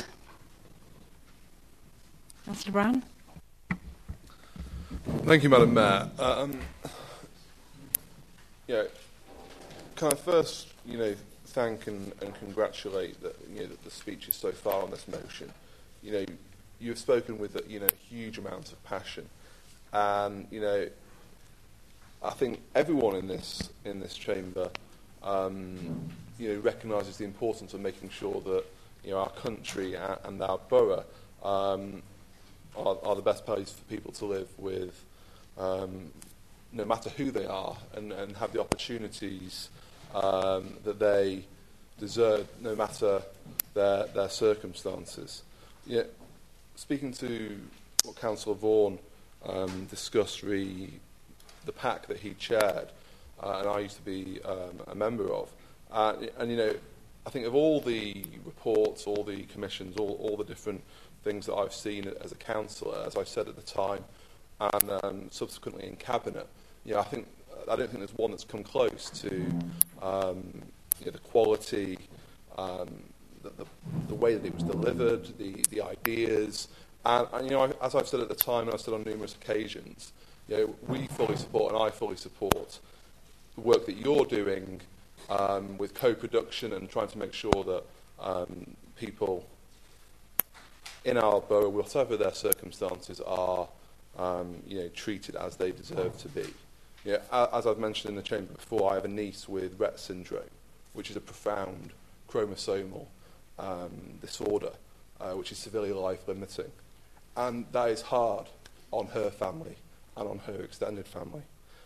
Councillor Brown. Thank you, Madam Mayor. Um, yeah, can I first you know, thank and, and congratulate that, you know, that the speeches so far on this motion. You know, you've spoken with, you know, huge amounts of passion, and you know, I think everyone in this in this chamber, um, you know, recognises the importance of making sure that, you know, our country and, and our borough um, are, are the best place for people to live with, um, no matter who they are, and, and have the opportunities um, that they deserve, no matter their their circumstances. Yeah, speaking to what Councillor Vaughan um, discussed, re the pack that he chaired, uh, and I used to be um, a member of, uh, and you know, I think of all the reports, all the commissions, all, all the different things that I've seen as a councillor, as I said at the time, and um, subsequently in cabinet, you know, I think I don't think there's one that's come close to um, you know, the quality. Um, The, the, the way that it was delivered, the, the ideas, and, and you know, as I've said at the time, and I've said on numerous occasions, you know, we fully support, and I fully support, the work that you're doing um, with co-production and trying to make sure that um, people in our borough, whatever their circumstances, are um, you know, treated as they deserve to be. You know, as I've mentioned in the chamber before, I have a niece with Rett syndrome, which is a profound chromosomal Um, disorder, uh, which is severely life-limiting. And that is hard on her family and on her extended family.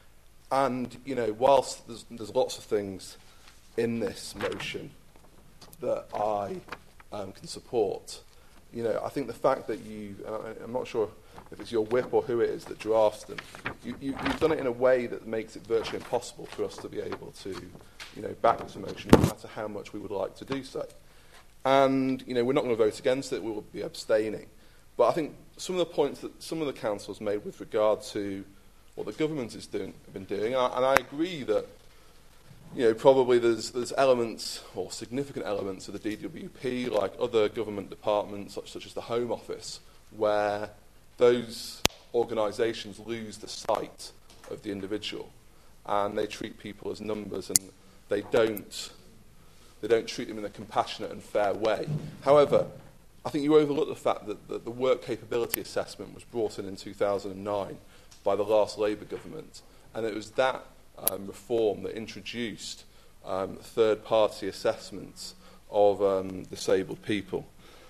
And, you know, whilst there's, there's lots of things in this motion that I um, can support, you know, I think the fact that you, and I, I'm not sure if it's your whip or who it is that drafts them, you, you, you've done it in a way that makes it virtually impossible for us to be able to, you know, back this motion, no matter how much we would like to do so. And, you know, we're not going to vote against it, we will be abstaining. But I think some of the points that some of the councils made with regard to what the government is doing, have been doing, and I, and I agree that, you know, probably there's, there's elements, or significant elements of the D W P, like other government departments, such, such as the Home Office, where those organisations lose the sight of the individual, and they treat people as numbers, and they don't... They don't treat them in a compassionate and fair way. However, I think you overlook the fact that the, the work capability assessment was brought in in two thousand nine by the last Labour government, and it was that um, reform that introduced um, third-party assessments of um, disabled people.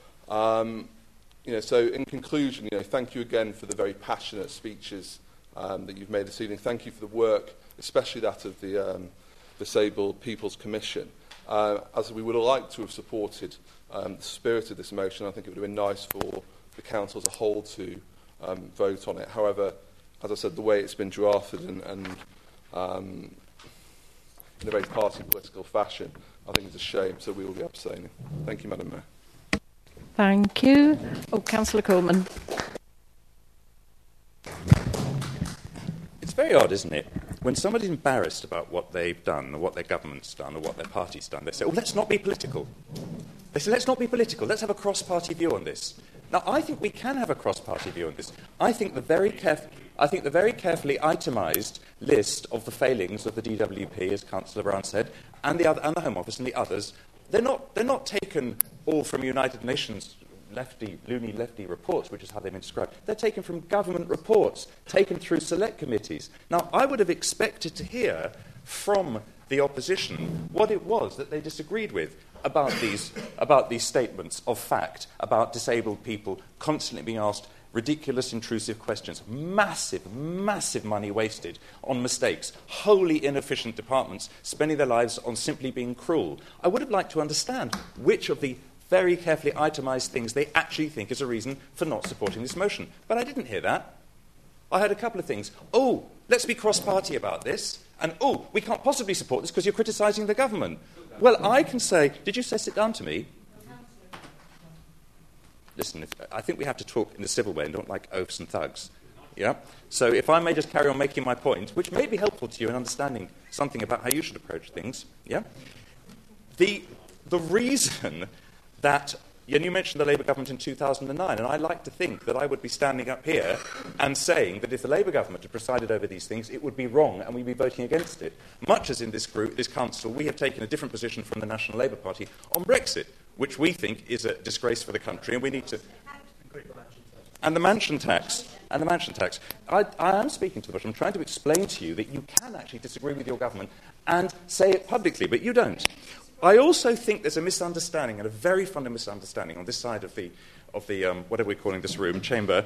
Um, you know, so in conclusion, you know, thank you again for the very passionate speeches um, that you've made this evening. Thank you for the work, especially that of the um, Disabled People's Commission. Uh, as we would have liked to have supported um, the spirit of this motion, I think it would have been nice for the council as a whole to um, vote on it. However, as I said, the way it's been drafted and, and um, in a very party political fashion, I think it's a shame, so we will be abstaining. Thank you, Madam Mayor. Thank you. Oh, Councillor Coleman. It's very odd, isn't it? When somebody's embarrassed about what they've done, or what their government's done, or what their party's done, they say, oh, let's not be political. They say, let's not be political. Let's have a cross-party view on this. Now, I think we can have a cross-party view on this. I think the very, caref- I think the very carefully itemised list of the failings of the D W P, as Councillor Brown said, and the, other, and the Home Office and the others, they're not, they're not taken all from United Nations lefty, loony lefty reports, which is how they've been described. They're taken from government reports, taken through select committees. Now, I would have expected to hear from the opposition what it was that they disagreed with about these, about these statements of fact about disabled people constantly being asked ridiculous, intrusive questions, massive, massive money wasted on mistakes, wholly inefficient departments spending their lives on simply being cruel. I would have liked to understand which of the very carefully itemised things they actually think is a reason for not supporting this motion. But I didn't hear that. I heard a couple of things. Oh, let's be cross-party about this. And, oh, we can't possibly support this because you're criticising the government. Well, I can say, did you say sit down to me? Listen, if, I think we have to talk in the civil way and don't like oafs and thugs. Yeah? So if I may just carry on making my point, which may be helpful to you in understanding something about how you should approach things. Yeah? The, the reason that And you mentioned the Labour government in two thousand nine, and I like to think that I would be standing up here and saying that if the Labour government had presided over these things, it would be wrong and we'd be voting against it. Much as in this group, this council, we have taken a different position from the National Labour Party on Brexit, which we think is a disgrace for the country, and we need to... And the mansion tax. And the mansion tax. I, I am speaking to the Bush. I'm trying to explain to you that you can actually disagree with your government and say it publicly, but you don't. I also think there's a misunderstanding, and a very fundamental misunderstanding on this side of the, of the um, whatever we're calling this room, chamber,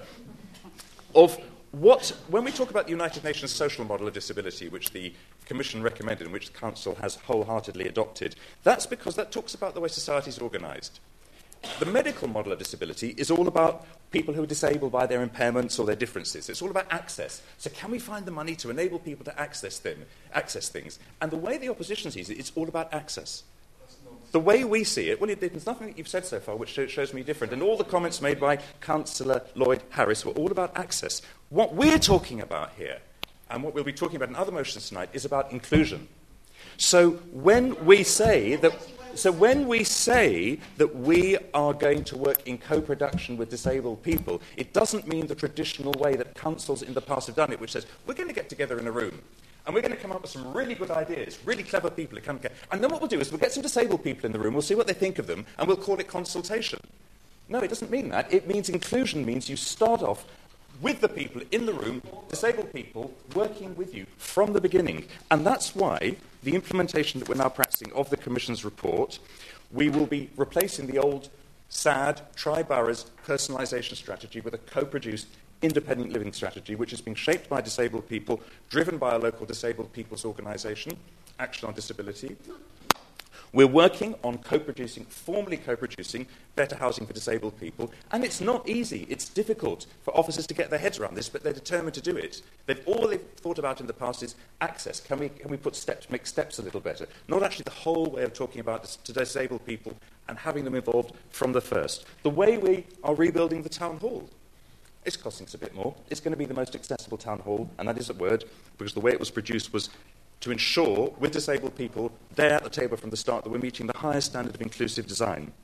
of what, when we talk about the United Nations social model of disability, which the Commission recommended and which the Council has wholeheartedly adopted, that's because that talks about the way society is organised. The medical model of disability is all about people who are disabled by their impairments or their differences. It's all about access. So can we find the money to enable people to access them, access things? And the way the opposition sees it, it's all about access. The way we see it, well, it, there's nothing that you've said so far which shows me different. And all the comments made by Councillor Lloyd Harris were all about access. What we're talking about here, and what we'll be talking about in other motions tonight, is about inclusion. So when we say that... So when we say that we are going to work in co-production with disabled people, it doesn't mean the traditional way that councils in the past have done it, which says, we're going to get together in a room, and we're going to come up with some really good ideas, really clever people who come together. And then what we'll do is we'll get some disabled people in the room, we'll see what they think of them, and we'll call it consultation. No, it doesn't mean that. It means inclusion means you start off with the people in the room, disabled people, working with you from the beginning. And that's why the implementation that we're now practicing of the Commission's report, we will be replacing the old, sad, tri-boroughs personalisation strategy with a co-produced independent living strategy, which is being shaped by disabled people, driven by a local disabled people's organisation, Action on Disability. We're working on co-producing, formally co-producing, better housing for disabled people. And it's not easy. It's difficult for officers to get their heads around this, but they're determined to do it. They've, all they've thought about in the past is access. Can we, can we put steps, make steps a little better? Not actually the whole way of talking about this, to disabled people and having them involved from the first. The way we are rebuilding the town hall. It's costing us a bit more. It's going to be the most accessible town hall, and that is a word, because the way it was produced was to ensure, with disabled people, they're at the table from the start, that we're meeting the highest standard of inclusive design.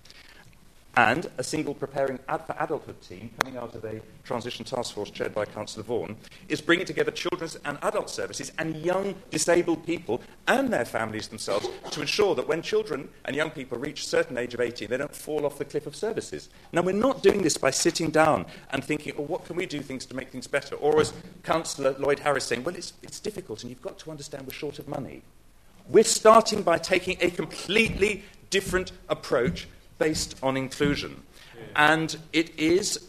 And a single preparing ad for adulthood team, coming out of a transition task force chaired by Councillor Vaughan, is bringing together children's and adult services and young disabled people and their families themselves to ensure that when children and young people reach a certain age of eighteen, they don't fall off the cliff of services. Now, we're not doing this by sitting down and thinking, oh, what can we do things to make things better? Or as Councillor Lloyd Harris saying, well, it's, it's difficult and you've got to understand we're short of money. We're starting by taking a completely different approach based on inclusion. And it is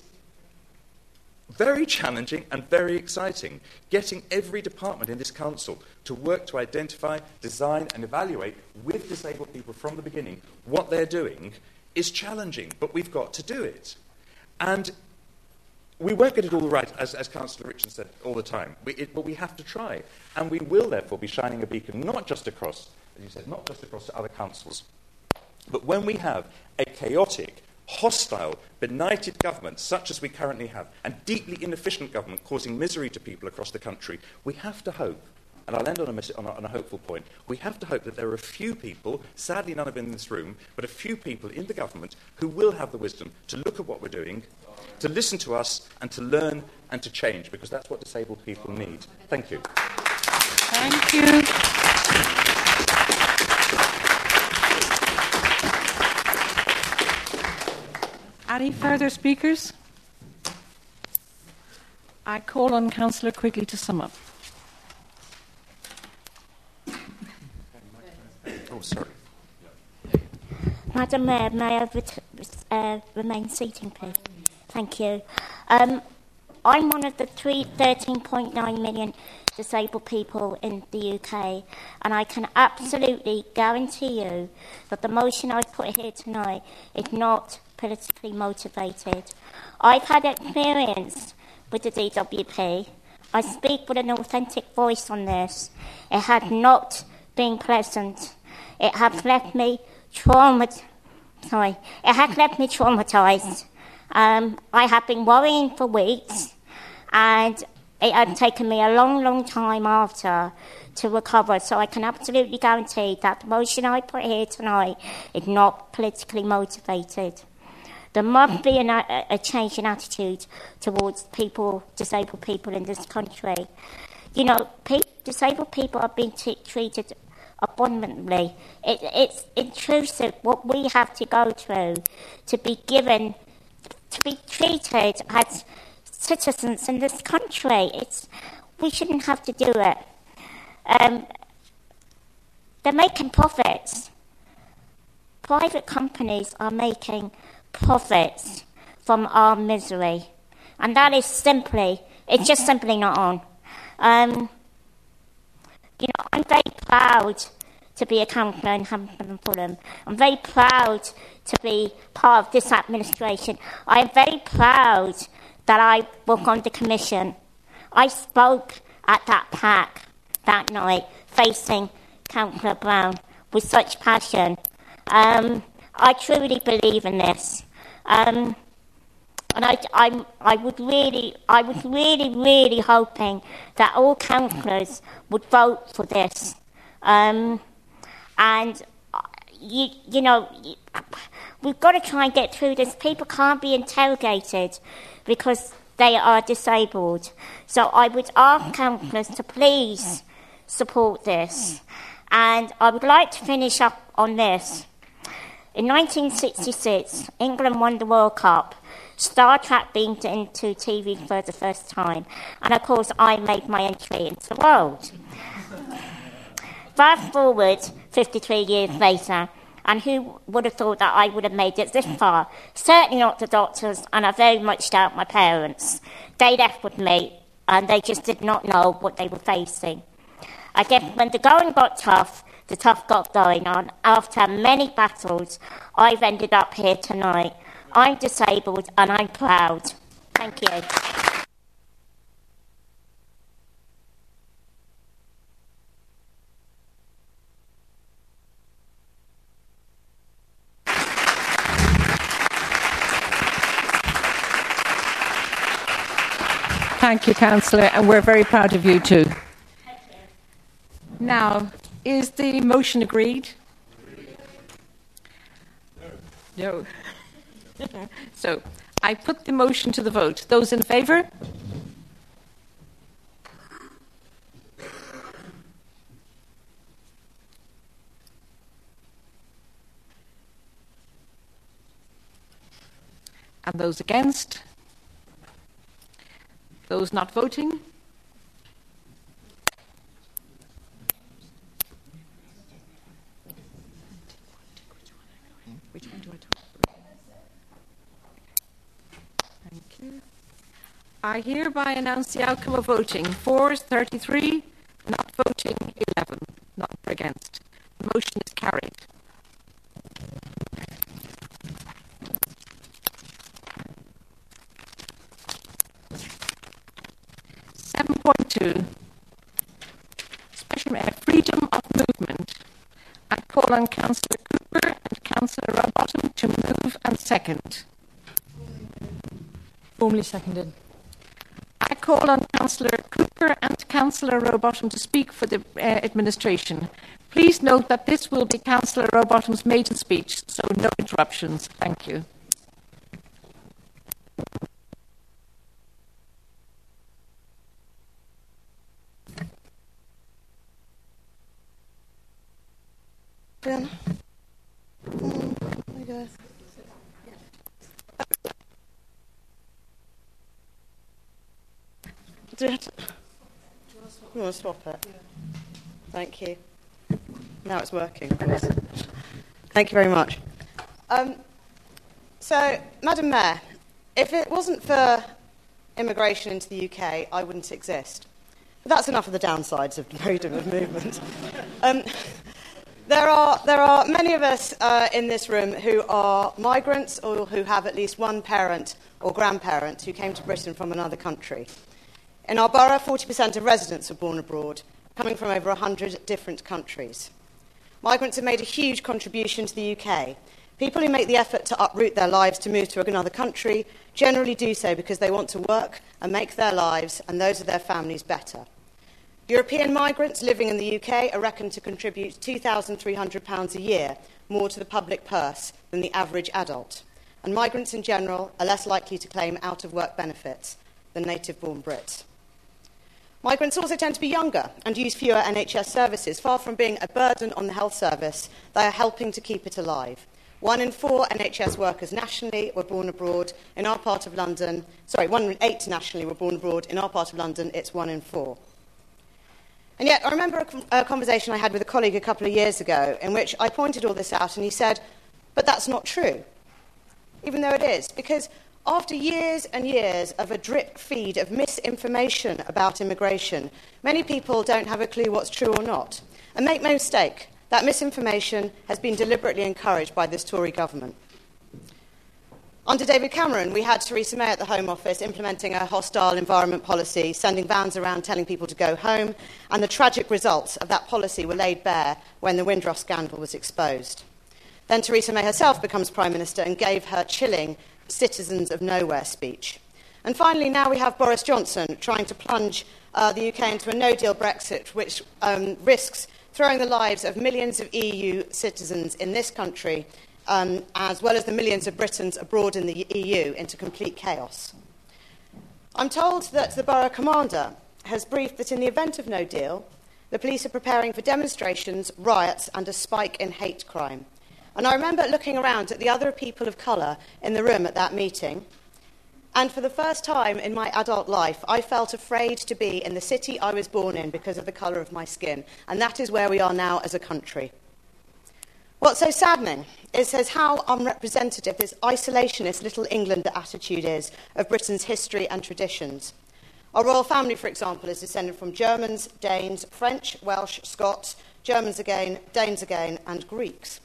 very challenging and very exciting. Getting every department in this council to work to identify, design and evaluate with disabled people from the beginning what they're doing is challenging, but we've got to do it. And we won't get it all right, as, as Councillor Richardson said all the time, we, it, but we have to try. And we will therefore be shining a beacon, not just across, as you said, not just across to other councils, but when we have a chaotic, hostile, benighted government, such as we currently have, and deeply inefficient government causing misery to people across the country, we have to hope, and I'll end on a, on a, on a hopeful point, we have to hope that there are a few people, sadly none of them in this room, but a few people in the government who will have the wisdom to look at what we're doing, to listen to us, and to learn and to change, because that's what disabled people need. Thank you. Thank you. Any further speakers? I call on Councillor Quigley to sum up. Oh, sorry. Madam Mayor, may I ret- uh, remain seating, please? Thank you. Um, I'm one of the thirteen point nine million disabled people in the U K, and I can absolutely guarantee you that the motion I put here tonight is not politically motivated. I've had experience with the D W P. I speak with an authentic voice on this. It had not been pleasant. It has left me traumatized. Sorry, it has left me traumatized. Um, I have been worrying for weeks, and it had taken me a long, long time after to recover. So I can absolutely guarantee that the motion I put here tonight is not politically motivated. There must be an, a, a change in attitude towards people, disabled people in this country. You know, pe- disabled people are being t- treated abominably. It, it's intrusive what we have to go through to be given, to be treated as citizens in this country. It's, we shouldn't have to do it. Um, they're making profits. Private companies are making profits from our misery. And that is simply, it's just simply not on. Um, you know, I'm very proud to be a councillor in Hampton and Fulham. I'm very proud to be part of this administration. I am very proud that I work on the commission. I spoke at that pack that night, facing Councillor Brown with such passion. Um, I truly believe in this. Um, and I, I, I would really, I was really, really hoping that all councillors would vote for this. Um, and, you, you know, we've got to try and get through this. People can't be interrogated because they are disabled. So I would ask councillors to please support this. And I would like to finish up on this. In nineteen sixty-six, England won the World Cup. Star Trek beamed into T V for the first time. And of course, I made my entry into the world. Fast forward fifty-three years later, and who would have thought that I would have made it this far? Certainly not the doctors, and I very much doubt my parents. They left with me, and they just did not know what they were facing. I guess when the going got tough, the tough got going on. After many battles, I've ended up here tonight. I'm disabled and I'm proud. Thank you. Thank you, Councillor, and we're very proud of you too. Now, is the motion agreed? No. No. So, I put the motion to the vote. Those in favour? And those against? Those not voting? Which one do I talk about? Thank you. I hereby announce the outcome of voting. For is thirty-three, not voting eleven, not for against. The motion is carried. seven point two. Special uh, freedom of movement. I call on Councillor Cooper and Councillor Rowbottom to move and second. Formally seconded. I call on Councillor Cooper and Councillor Rowbottom to speak for the uh, administration. Please note that this will be Councillor Rowbottom's maiden speech, so no interruptions. Thank you. Ben? Mm, I guess. Do you, have to, you want to swap it? Thank you. Now it's working, of course. Thank you very much. Um, so, Madam Mayor, if it wasn't for immigration into the U K, I wouldn't exist. But that's enough of the downsides of freedom of movement. Um, There are, there are many of us uh, in this room who are migrants or who have at least one parent or grandparent who came to Britain from another country. In our borough, forty percent of residents were born abroad, coming from over one hundred different countries. Migrants have made a huge contribution to the U K. People who make the effort to uproot their lives to move to another country generally do so because they want to work and make their lives and those of their families better. European migrants living in the U K are reckoned to contribute two thousand three hundred pounds a year more to the public purse than the average adult. and migrants in general are less likely to claim out-of-work benefits than native-born Brits. Migrants also tend to be younger and use fewer N H S services. Far from being a burden on the health service, they are helping to keep it alive. One in four N H S workers nationally were born abroad. In our part of London, sorry, one in eight nationally were born abroad. In our part of London, it's one in four. And yet, I remember a, a conversation I had with a colleague a couple of years ago in which I pointed all this out, and he said, but that's not true, even though it is, because after years and years of a drip feed of misinformation about immigration, many people don't have a clue what's true or not. And make no mistake, that misinformation has been deliberately encouraged by this Tory government. Under David Cameron, we had Theresa May at the Home Office implementing a hostile environment policy, sending vans around telling people to go home, and the tragic results of that policy were laid bare when the Windrush scandal was exposed. Then Theresa May herself becomes Prime Minister and gave her chilling citizens of nowhere speech. And finally, now we have Boris Johnson trying to plunge uh, the U K into a no-deal Brexit, which um, risks throwing the lives of millions of E U citizens in this country, um, as well as the millions of Britons abroad in the E U, into complete chaos. I'm told that the Borough Commander has briefed that in the event of no deal, the police are preparing for demonstrations, riots and a spike in hate crime. And I remember looking around at the other people of colour in the room at that meeting, and for the first time in my adult life, I felt afraid to be in the city I was born in because of the colour of my skin, and that is where we are now as a country. What's so saddening is how unrepresentative this isolationist little England attitude is of Britain's history and traditions. Our royal family, for example, is descended from Germans, Danes, French, Welsh, Scots, Germans again, Danes again, and Greeks.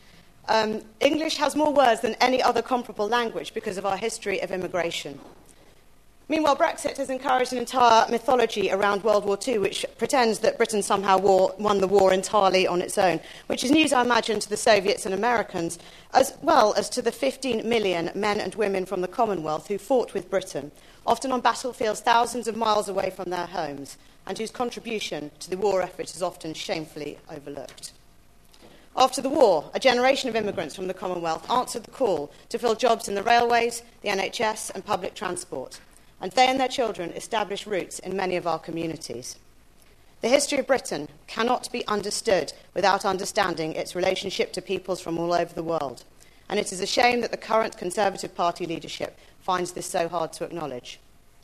Um, English has more words than any other comparable language because of our history of immigration. Meanwhile, Brexit has encouraged an entire mythology around World War Two, which pretends that Britain somehow war, won the war entirely on its own, which is news, I imagine, to the Soviets and Americans, as well as to the fifteen million men and women from the Commonwealth who fought with Britain, often on battlefields thousands of miles away from their homes, and whose contribution to the war effort is often shamefully overlooked. After the war, a generation of immigrants from the Commonwealth answered the call to fill jobs in the railways, the N H S and public transport, and they and their children established roots in many of our communities. The history of Britain cannot be understood without understanding its relationship to peoples from all over the world, and it is a shame that the current Conservative Party leadership finds this so hard to acknowledge.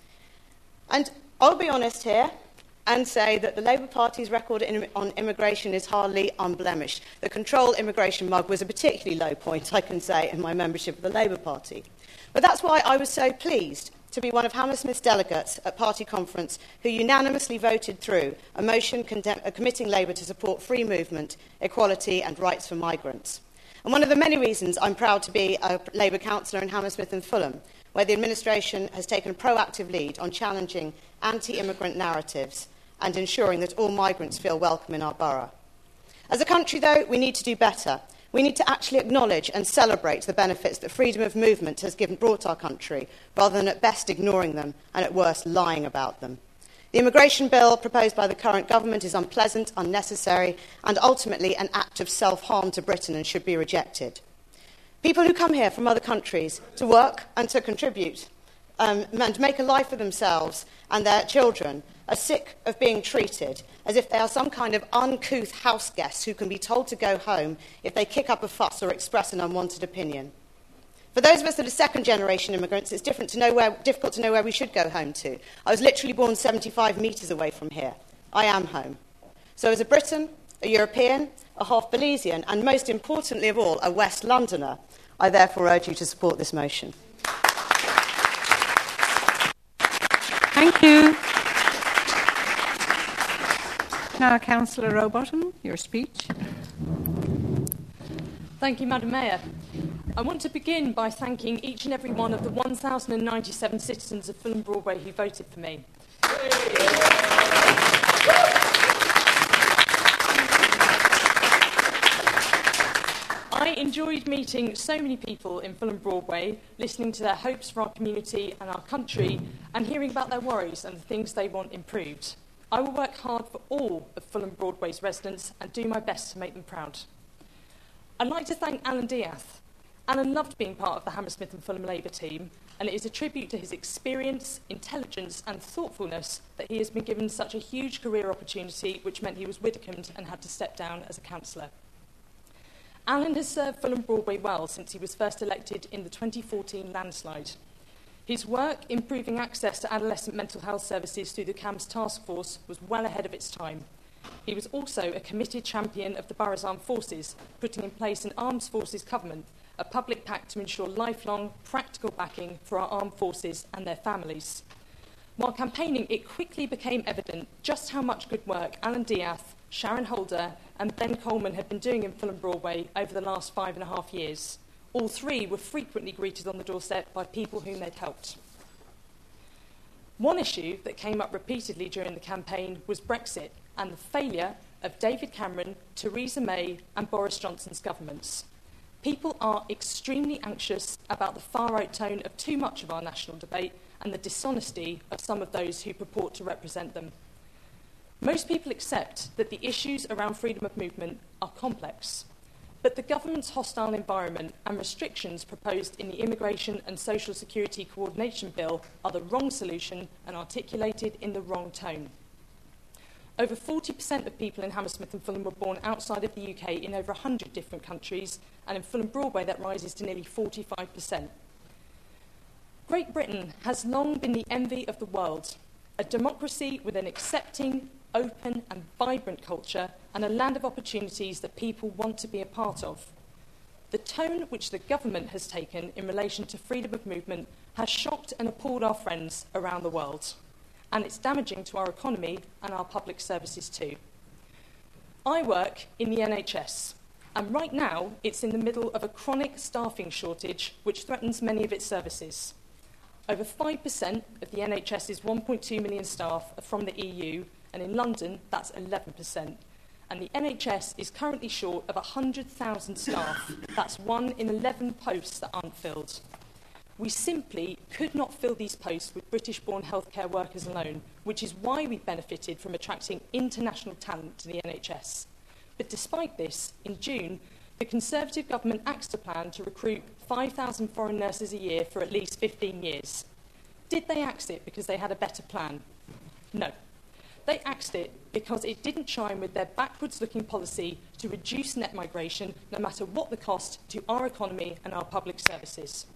And I'll be honest here and say that the Labour Party's record in, on immigration is hardly unblemished. The control immigration mug was a particularly low point, I can say, in my membership of the Labour Party. But that's why I was so pleased to be one of Hammersmith's delegates at party conference who unanimously voted through a motion condemn- uh, committing Labour to support free movement, equality and rights for migrants. And one of the many reasons I'm proud to be a Labour councillor in Hammersmith and Fulham, where the administration has taken a proactive lead on challenging anti-immigrant narratives and ensuring that all migrants feel welcome in our borough. As a country, though, we need to do better. We need to actually acknowledge and celebrate the benefits that freedom of movement has given, brought our country, rather than at best ignoring them and at worst lying about them. The immigration bill proposed by the current government is unpleasant, unnecessary, and ultimately an act of self-harm to Britain and should be rejected. People who come here from other countries to work and to contribute um, and make a life for themselves and their children are sick of being treated as if they are some kind of uncouth house guests who can be told to go home if they kick up a fuss or express an unwanted opinion. For those of us that are second-generation immigrants, it's different to know where, difficult to know where we should go home to. I was literally born seventy-five metres away from here. I am home. So as a Briton, a European, a half Belizean, and most importantly of all, a West Londoner, I therefore urge you to support this motion. Thank you. Now, Councillor Rowbottom, your speech. Thank you, Madam Mayor. I want to begin by thanking each and every one of the one thousand ninety-seven citizens of Fulham Broadway who voted for me. I enjoyed meeting so many people in Fulham Broadway, listening to their hopes for our community and our country, and hearing about their worries and the things they want improved. I will work hard for all of Fulham Broadway's residents and do my best to make them proud. I'd like to thank Alan Diaz Alan loved being part of the Hammersmith and Fulham Labour team, and it is a tribute to his experience, intelligence and thoughtfulness that he has been given such a huge career opportunity, which meant he was Widdicombe and had to step down as a councillor. Alan has served Fulham Broadway well since he was first elected in the twenty fourteen landslide. His work improving access to adolescent mental health services through the C A M S task force was well ahead of its time. He was also a committed champion of the borough's armed forces, putting in place an armed forces covenant, a public pact to ensure lifelong, practical backing for our armed forces and their families. While campaigning, it quickly became evident just how much good work Alan Diath, Sharon Holder and Ben Coleman had been doing in Fulham Broadway over the last five and a half years. All three were frequently greeted on the doorstep by people whom they'd helped. One issue that came up repeatedly during the campaign was Brexit and the failure of David Cameron, Theresa May and Boris Johnson's governments. People are extremely anxious about the far-right tone of too much of our national debate and the dishonesty of some of those who purport to represent them. Most people accept that the issues around freedom of movement are complex, but the government's hostile environment and restrictions proposed in the Immigration and Social Security Coordination Bill are the wrong solution and articulated in the wrong tone. Over forty percent of people in Hammersmith and Fulham were born outside of the U K in over one hundred different countries, and in Fulham Broadway that rises to nearly forty-five percent. Great Britain has long been the envy of the world, a democracy with an accepting, open and vibrant culture and a land of opportunities that people want to be a part of. The tone which the government has taken in relation to freedom of movement has shocked and appalled our friends around the world, and it's damaging to our economy and our public services too. I work in the N H S, and right now it's in the middle of a chronic staffing shortage which threatens many of its services. Over five percent of the NHS's one point two million staff are from the E U, and in London that's eleven percent. And the N H S is currently short of one hundred thousand staff. That's one in eleven posts that aren't filled. We simply could not fill these posts with British-born healthcare workers alone, which is why we benefited from attracting international talent to the N H S. But despite this, in June, the Conservative government axed a plan to recruit five thousand foreign nurses a year for at least fifteen years. Did they axe it because they had a better plan? No. They axed it because it didn't chime with their backwards-looking policy to reduce net migration, no matter what the cost to our economy and our public services.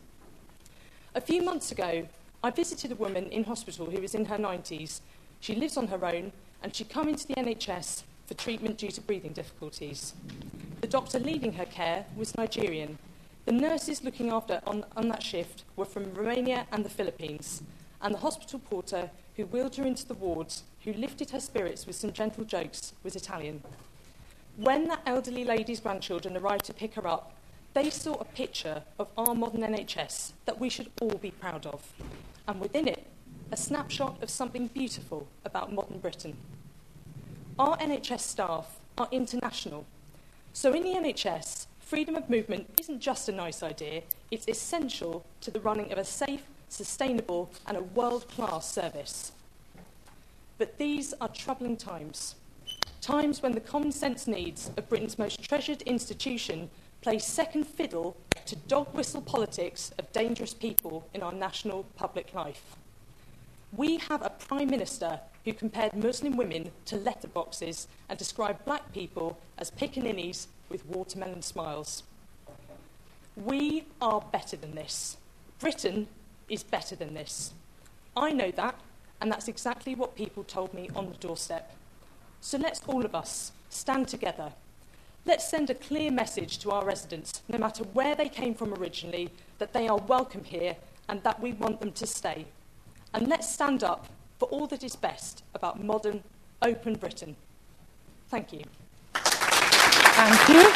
A few months ago, I visited a woman in hospital who was in her nineties. She lives on her own, and she'd come into the N H S for treatment due to breathing difficulties. The doctor leading her care was Nigerian. The nurses looking after on, on that shift were from Romania and the Philippines, and the hospital porter who wheeled her into the wards, who lifted her spirits with some gentle jokes, was Italian. When that elderly lady's grandchildren arrived to pick her up, they saw a picture of our modern N H S that we should all be proud of, and within it, a snapshot of something beautiful about modern Britain. Our N H S staff are international, so in the N H S, freedom of movement isn't just a nice idea, it's essential to the running of a safe, sustainable and a world-class service. But these are troubling times, times when the common sense needs of Britain's most treasured institution play second fiddle to dog-whistle politics of dangerous people in our national public life. We have a Prime Minister who compared Muslim women to letterboxes and described black people as piccaninnies with watermelon smiles. We are better than this. Britain is better than this. I know that, and that's exactly what people told me on the doorstep. So let's all of us stand together. Let's send a clear message to our residents, no matter where they came from originally, that they are welcome here and that we want them to stay. And let's stand up for all that is best about modern, open Britain. Thank you. Thank you.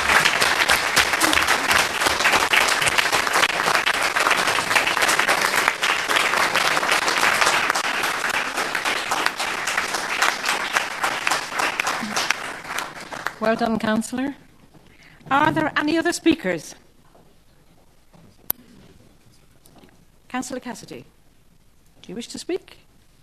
Well done, Councillor. Are there any other speakers? Councillor Cassidy, do you wish to speak?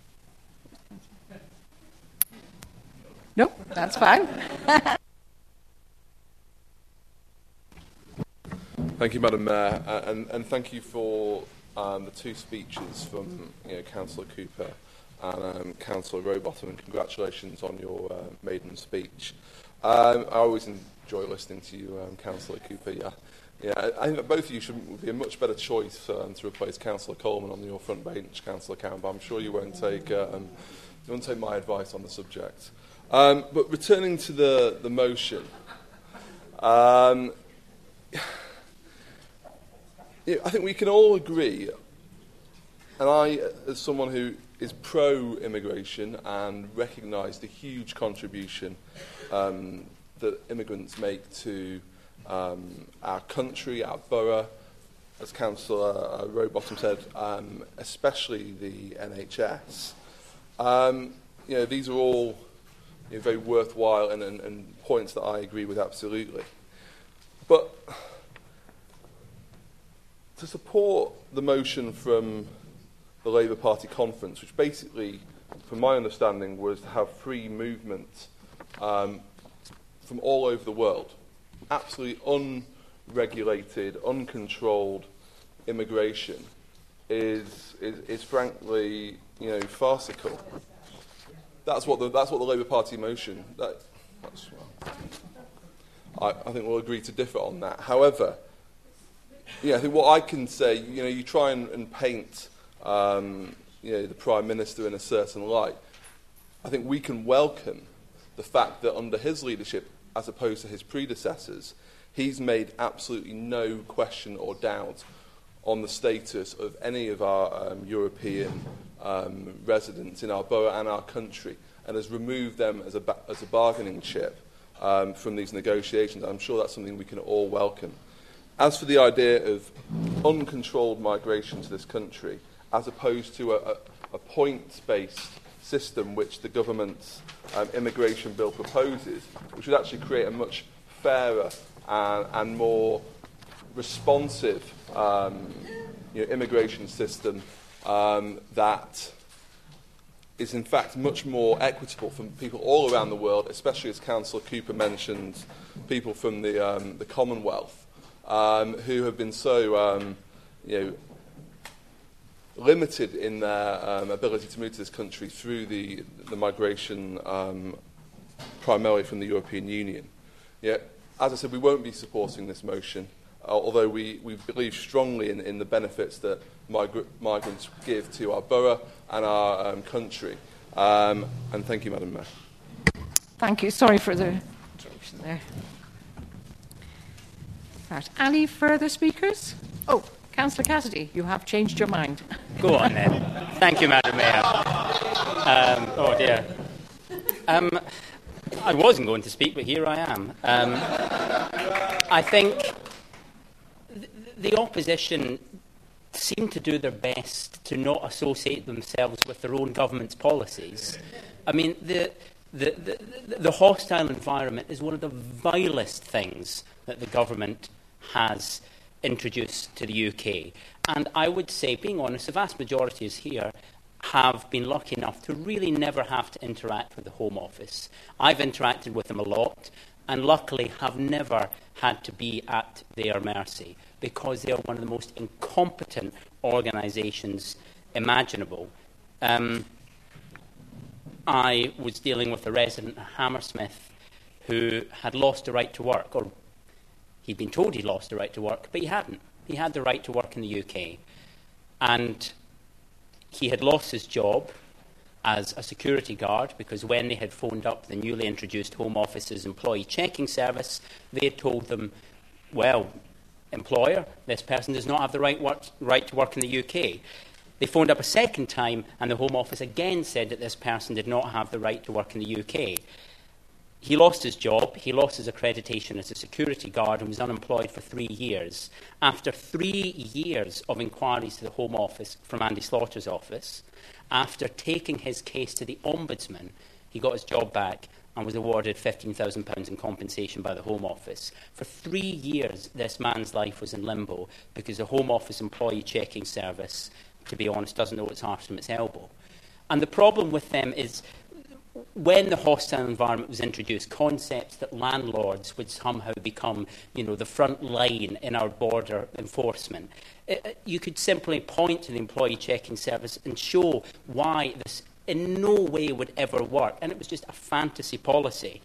No, that's fine. Thank you, Madam Mayor, uh, and, and thank you for um, the two speeches from you know, Councillor Cooper and um, Councillor Rowbottom, and congratulations on your uh, maiden speech. Um, I always enjoy listening to you, um, Councillor Cooper. Yeah, yeah. I, I think that both of you should be a much better choice um, to replace Councillor Coleman on your front bench, Councillor Campbell. But I'm sure you won't take uh, um, you won't take my advice on the subject. Um, but returning to the the motion. Um, I think we can all agree, and I, as someone who is pro-immigration and recognise the huge contribution um, that immigrants make to um, our country, our borough, as Councillor uh, Rowbottom said, um, especially the N H S. Um, you know, these are all you know, very worthwhile and, and, and points that I agree with absolutely. But to support the motion from the Labour Party conference, which basically, from my understanding, was to have free movement um, from all over the world, absolutely unregulated, uncontrolled immigration, is is, is frankly, you know, farcical. That's what the that's what the Labour Party motion. That, that's, well, I, I think we'll agree to differ on that. However, yeah, I think what I can say, you know, you try and, and paint, um, you know, the Prime Minister in a certain light. I think we can welcome the fact that under his leadership, as opposed to his predecessors, he's made absolutely no question or doubt on the status of any of our um, European um, residents in our borough and our country, and has removed them as a, ba- as a bargaining chip um, from these negotiations. I'm sure that's something we can all welcome. As for the idea of uncontrolled migration to this country, as opposed to a, a, a points-based system which the government's um, immigration bill proposes, which would actually create a much fairer and, and more responsive um, you know, immigration system um, that is in fact much more equitable for people all around the world, especially, as Councillor Cooper mentioned, people from the, um, the Commonwealth. Um, who have been so, um, you know, limited in their um, ability to move to this country through the, the migration um, primarily from the European Union. Yeah, as I said, we won't be supporting this motion, uh, although we, we believe strongly in, in the benefits that migra- migrants give to our borough and our um, country. Um, and thank you, Madam Mayor. Thank you. Sorry for the interruption there. Right. Any further speakers? Oh, Councillor Cassidy, you have changed your mind. Go on then. Thank you, Madam Mayor. Um, oh dear. Um, I wasn't going to speak, but here I am. Um, I think th- the opposition seem to do their best to not associate themselves with their own government's policies. I mean, the the, the, the hostile environment is one of the vilest things that the government has introduced to the U K. And I would say, being honest, the vast majority is here have been lucky enough to really never have to interact with the Home Office. I've interacted with them a lot, and luckily have never had to be at their mercy, because they are one of the most incompetent organisations imaginable. Um, I was dealing with a resident at Hammersmith who had lost the right to work, or he'd been told he'd lost the right to work, but he hadn't. He had the right to work in the U K. And he had lost his job as a security guard because when they had phoned up the newly introduced Home Office's employee checking service, they had told them, well, employer, this person does not have the right, work, right to work in the U K. They phoned up a second time and the Home Office again said that this person did not have the right to work in the U K. He lost his job, he lost his accreditation as a security guard and was unemployed for three years. After three years of inquiries to the Home Office from Andy Slaughter's office, after taking his case to the Ombudsman, he got his job back and was awarded fifteen thousand pounds in compensation by the Home Office. For three years, this man's life was in limbo because the Home Office employee checking service, to be honest, doesn't know its arse from its elbow. And the problem with them is, when the hostile environment was introduced, concepts that landlords would somehow become, you know, the front line in our border enforcement. It, you could simply point to the employee checking service and show why this in no way would ever work, and it was just a fantasy policy.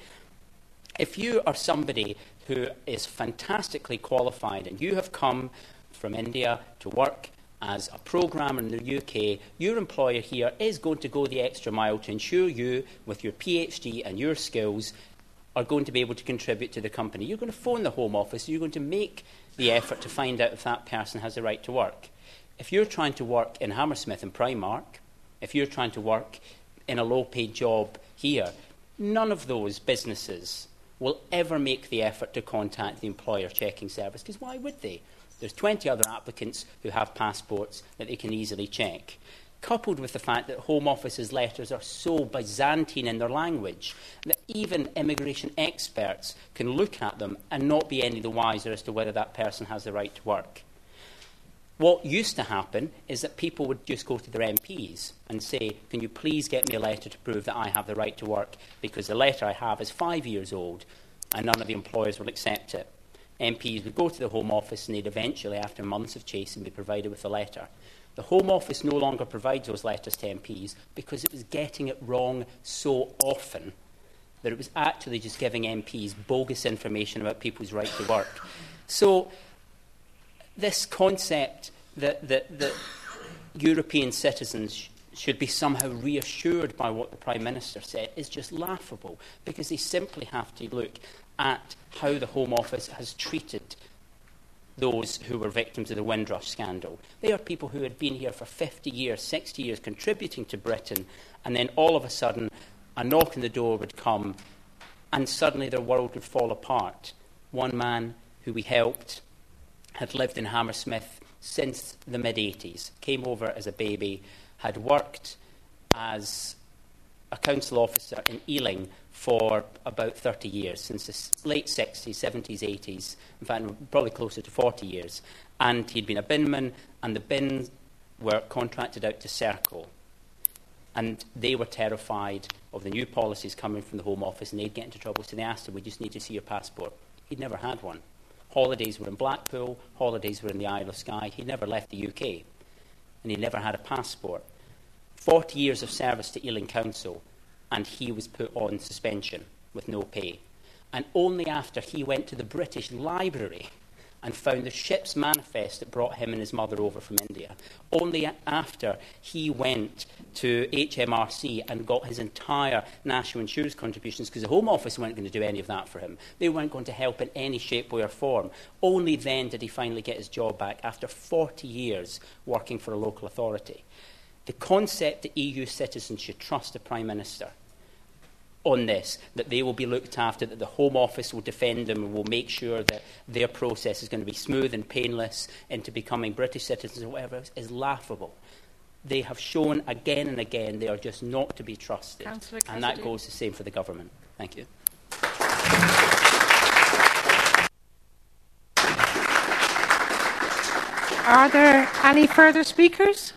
If you are somebody who is fantastically qualified and you have come from India to work as a programmer in the U K, your employer here is going to go the extra mile to ensure you, with your PhD and your skills, are going to be able to contribute to the company. You're going to phone the Home Office, you're going to make the effort to find out if that person has the right to work. If you're trying to work in Hammersmith and Primark, if you're trying to work in a low-paid job here, none of those businesses will ever make the effort to contact the employer checking service, because why would they? There's twenty other applicants who have passports that they can easily check. Coupled with the fact that Home Office's letters are so Byzantine in their language that even immigration experts can look at them and not be any the wiser as to whether that person has the right to work. What used to happen is that people would just go to their M Ps and say, can you please get me a letter to prove that I have the right to work, because the letter I have is five years old and none of the employers will accept it. M Ps would go to the Home Office and they'd eventually, after months of chasing, be provided with a letter. The Home Office no longer provides those letters to M Ps because it was getting it wrong so often that it was actually just giving M Ps bogus information about people's right to work. So this concept that, that, that European citizens sh should be somehow reassured by what the Prime Minister said is just laughable, because they simply have to look at how the Home Office has treated those who were victims of the Windrush scandal. They are people who had been here for fifty years, sixty years, contributing to Britain, and then all of a sudden a knock on the door would come and suddenly their world would fall apart. One man who we helped had lived in Hammersmith since the mid eighties, came over as a baby, had worked as a council officer in Ealing for about thirty years, since the late sixties, seventies, eighties, in fact, probably closer to forty years. And he'd been a binman, and the bins were contracted out to Circle. And they were terrified of the new policies coming from the Home Office, and they'd get into trouble, so they asked him, we just need to see your passport. He'd never had one. Holidays were in Blackpool, holidays were in the Isle of Skye. He'd never left the U K, and he never had a passport. forty years of service to Ealing Council, and he was put on suspension with no pay. And only after he went to the British Library and found the ship's manifest that brought him and his mother over from India, only after he went to H M R C and got his entire national insurance contributions, because the Home Office weren't going to do any of that for him. They weren't going to help in any shape, way or form. Only then did he finally get his job back after forty years working for a local authority. The concept that E U citizens should trust the Prime Minister on this, that they will be looked after, that the Home Office will defend them and will make sure that their process is going to be smooth and painless into becoming British citizens or whatever else, is laughable. They have shown again and again they are just not to be trusted. And that goes the same for the government. Thank you. Are there any further speakers?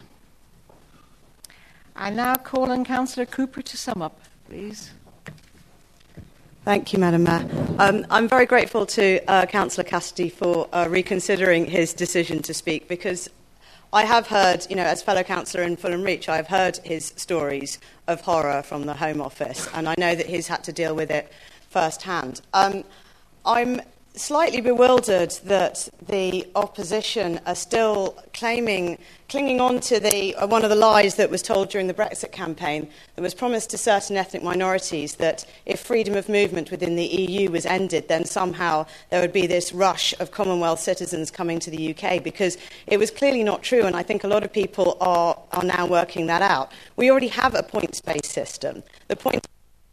I now call on Councillor Cooper to sum up, please. Thank you, Madam Mayor. Um, I'm very grateful to uh, Councillor Cassidy for uh, reconsidering his decision to speak, because I have heard, you know, as fellow councillor in Fulham Reach, I've heard his stories of horror from the Home Office, and I know that he's had to deal with it firsthand. Um, I'm slightly bewildered that the opposition are still claiming, clinging on to the, uh, one of the lies that was told during the Brexit campaign that was promised to certain ethnic minorities, that if freedom of movement within the E U was ended, then somehow there would be this rush of Commonwealth citizens coming to the U K, because it was clearly not true, and I think a lot of people are, are now working that out. We already have a points-based system. The point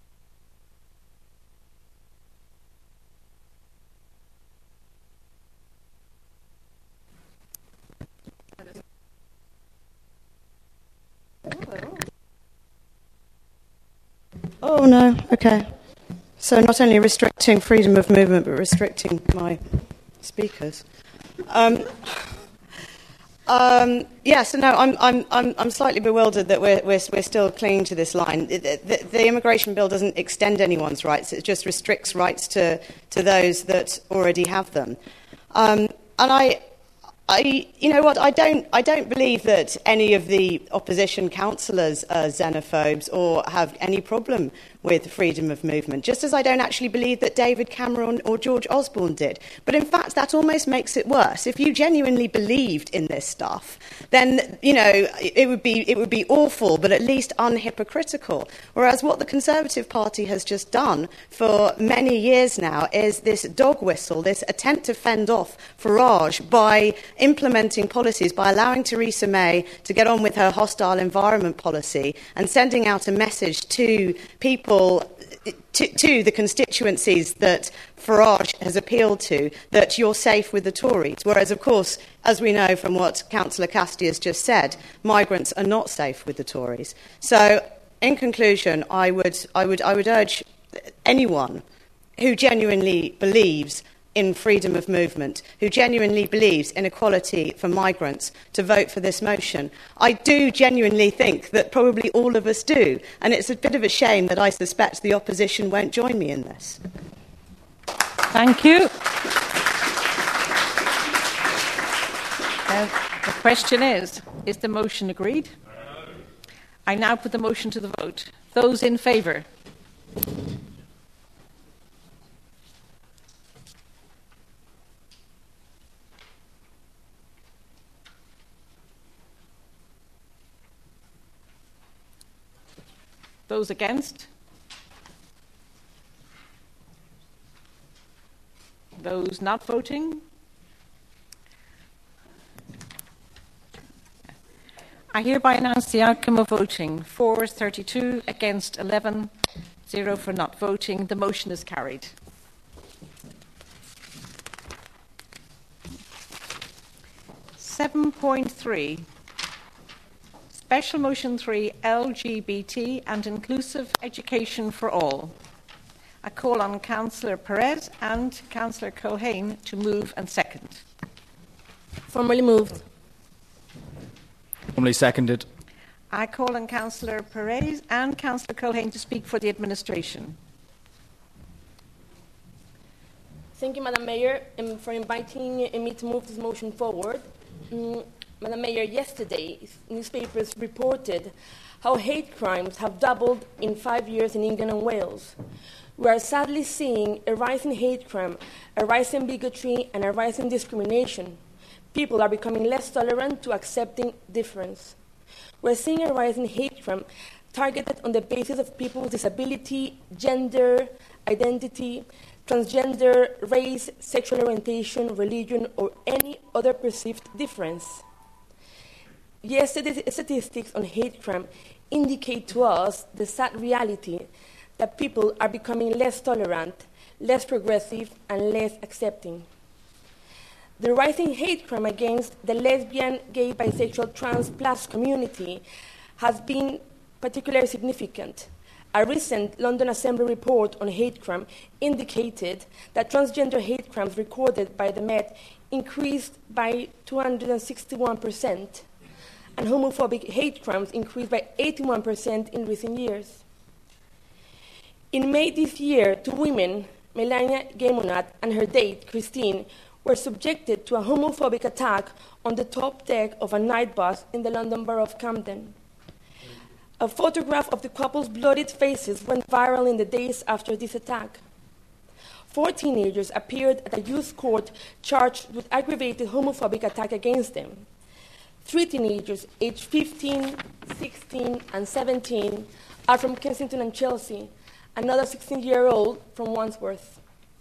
Oh, no, okay. So not only restricting freedom of movement, but restricting my speakers. Um, Um, yes, no, I'm, I'm, I'm, I'm slightly bewildered that we're, we're, we're still clinging to this line. The, the, the immigration bill doesn't extend anyone's rights. It just restricts rights to, to those that already have them. Um, and I, I, you know what, I don't, I don't believe that any of the opposition councillors are xenophobes or have any problem with freedom of movement, just as I don't actually believe that David Cameron or George Osborne did. But in fact, that almost makes it worse. If you genuinely believed in this stuff, then, you know, it would be, it would be awful, but at least unhypocritical. Whereas what the Conservative Party has just done for many years now is this dog whistle, this attempt to fend off Farage by implementing policies, by allowing Theresa May to get on with her hostile environment policy and sending out a message to people To, to the constituencies that Farage has appealed to, that you're safe with the Tories. Whereas, of course, as we know from what Councillor Cassidy has just said, migrants are not safe with the Tories. So, in conclusion, I would, I would, I would urge anyone who genuinely believes in freedom of movement, who genuinely believes in equality for migrants, to vote for this motion. I do genuinely think that probably all of us do, and it's a bit of a shame that I suspect the opposition won't join me in this. Thank you. Uh, the question is, is the motion agreed? I now put the motion to the vote. Those in favour? Those against? Those not voting? I hereby announce the outcome of voting. For thirty-two, against eleven, zero for not voting. The motion is carried. seven point three. Special Motion three, L G B T and Inclusive Education for All. I call on Councillor Perez and Councillor Culhane to move and second. Formally moved. Formally seconded. I call on Councillor Perez and Councillor Culhane to speak for the administration. Thank you, Madam Mayor, um, for inviting me to move this motion forward. Um, Madam Mayor, yesterday newspapers reported how hate crimes have doubled in five years in England and Wales. We are sadly seeing a rise in hate crime, a rise in bigotry, and a rise in discrimination. People are becoming less tolerant to accepting difference. We're seeing a rise in hate crime targeted on the basis of people with disability, gender, identity, transgender, race, sexual orientation, religion, or any other perceived difference. Yesterday's statistics on hate crime indicate to us the sad reality that people are becoming less tolerant, less progressive, and less accepting. The rising hate crime against the lesbian, gay, bisexual, trans, plus community has been particularly significant. A recent London Assembly report on hate crime indicated that transgender hate crimes recorded by the Met increased by two hundred sixty-one percent. And homophobic hate crimes increased by eighty-one percent in recent years. In May this year, two women, Melania Gaymonat and her date, Christine, were subjected to a homophobic attack on the top deck of a night bus in the London borough of Camden. A photograph of the couple's bloodied faces went viral in the days after this attack. Four teenagers appeared at a youth court charged with aggravated homophobic attack against them. Three teenagers, aged fifteen, sixteen, and seventeen, are from Kensington and Chelsea, another sixteen-year-old from Wandsworth.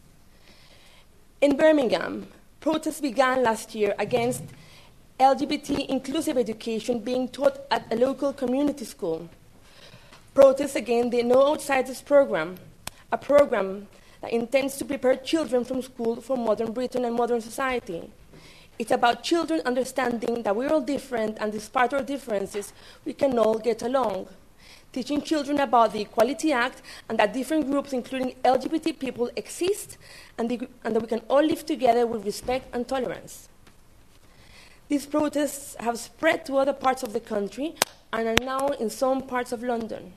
In Birmingham, protests began last year against L G B T inclusive education being taught at a local community school. Protests against the No Outsiders program, a program that intends to prepare children from school for modern Britain and modern society. It's about children understanding that we're all different, and despite our differences, we can all get along. Teaching children about the Equality Act and that different groups, including L G B T people, exist and, the, and that we can all live together with respect and tolerance. These protests have spread to other parts of the country and are now in some parts of London.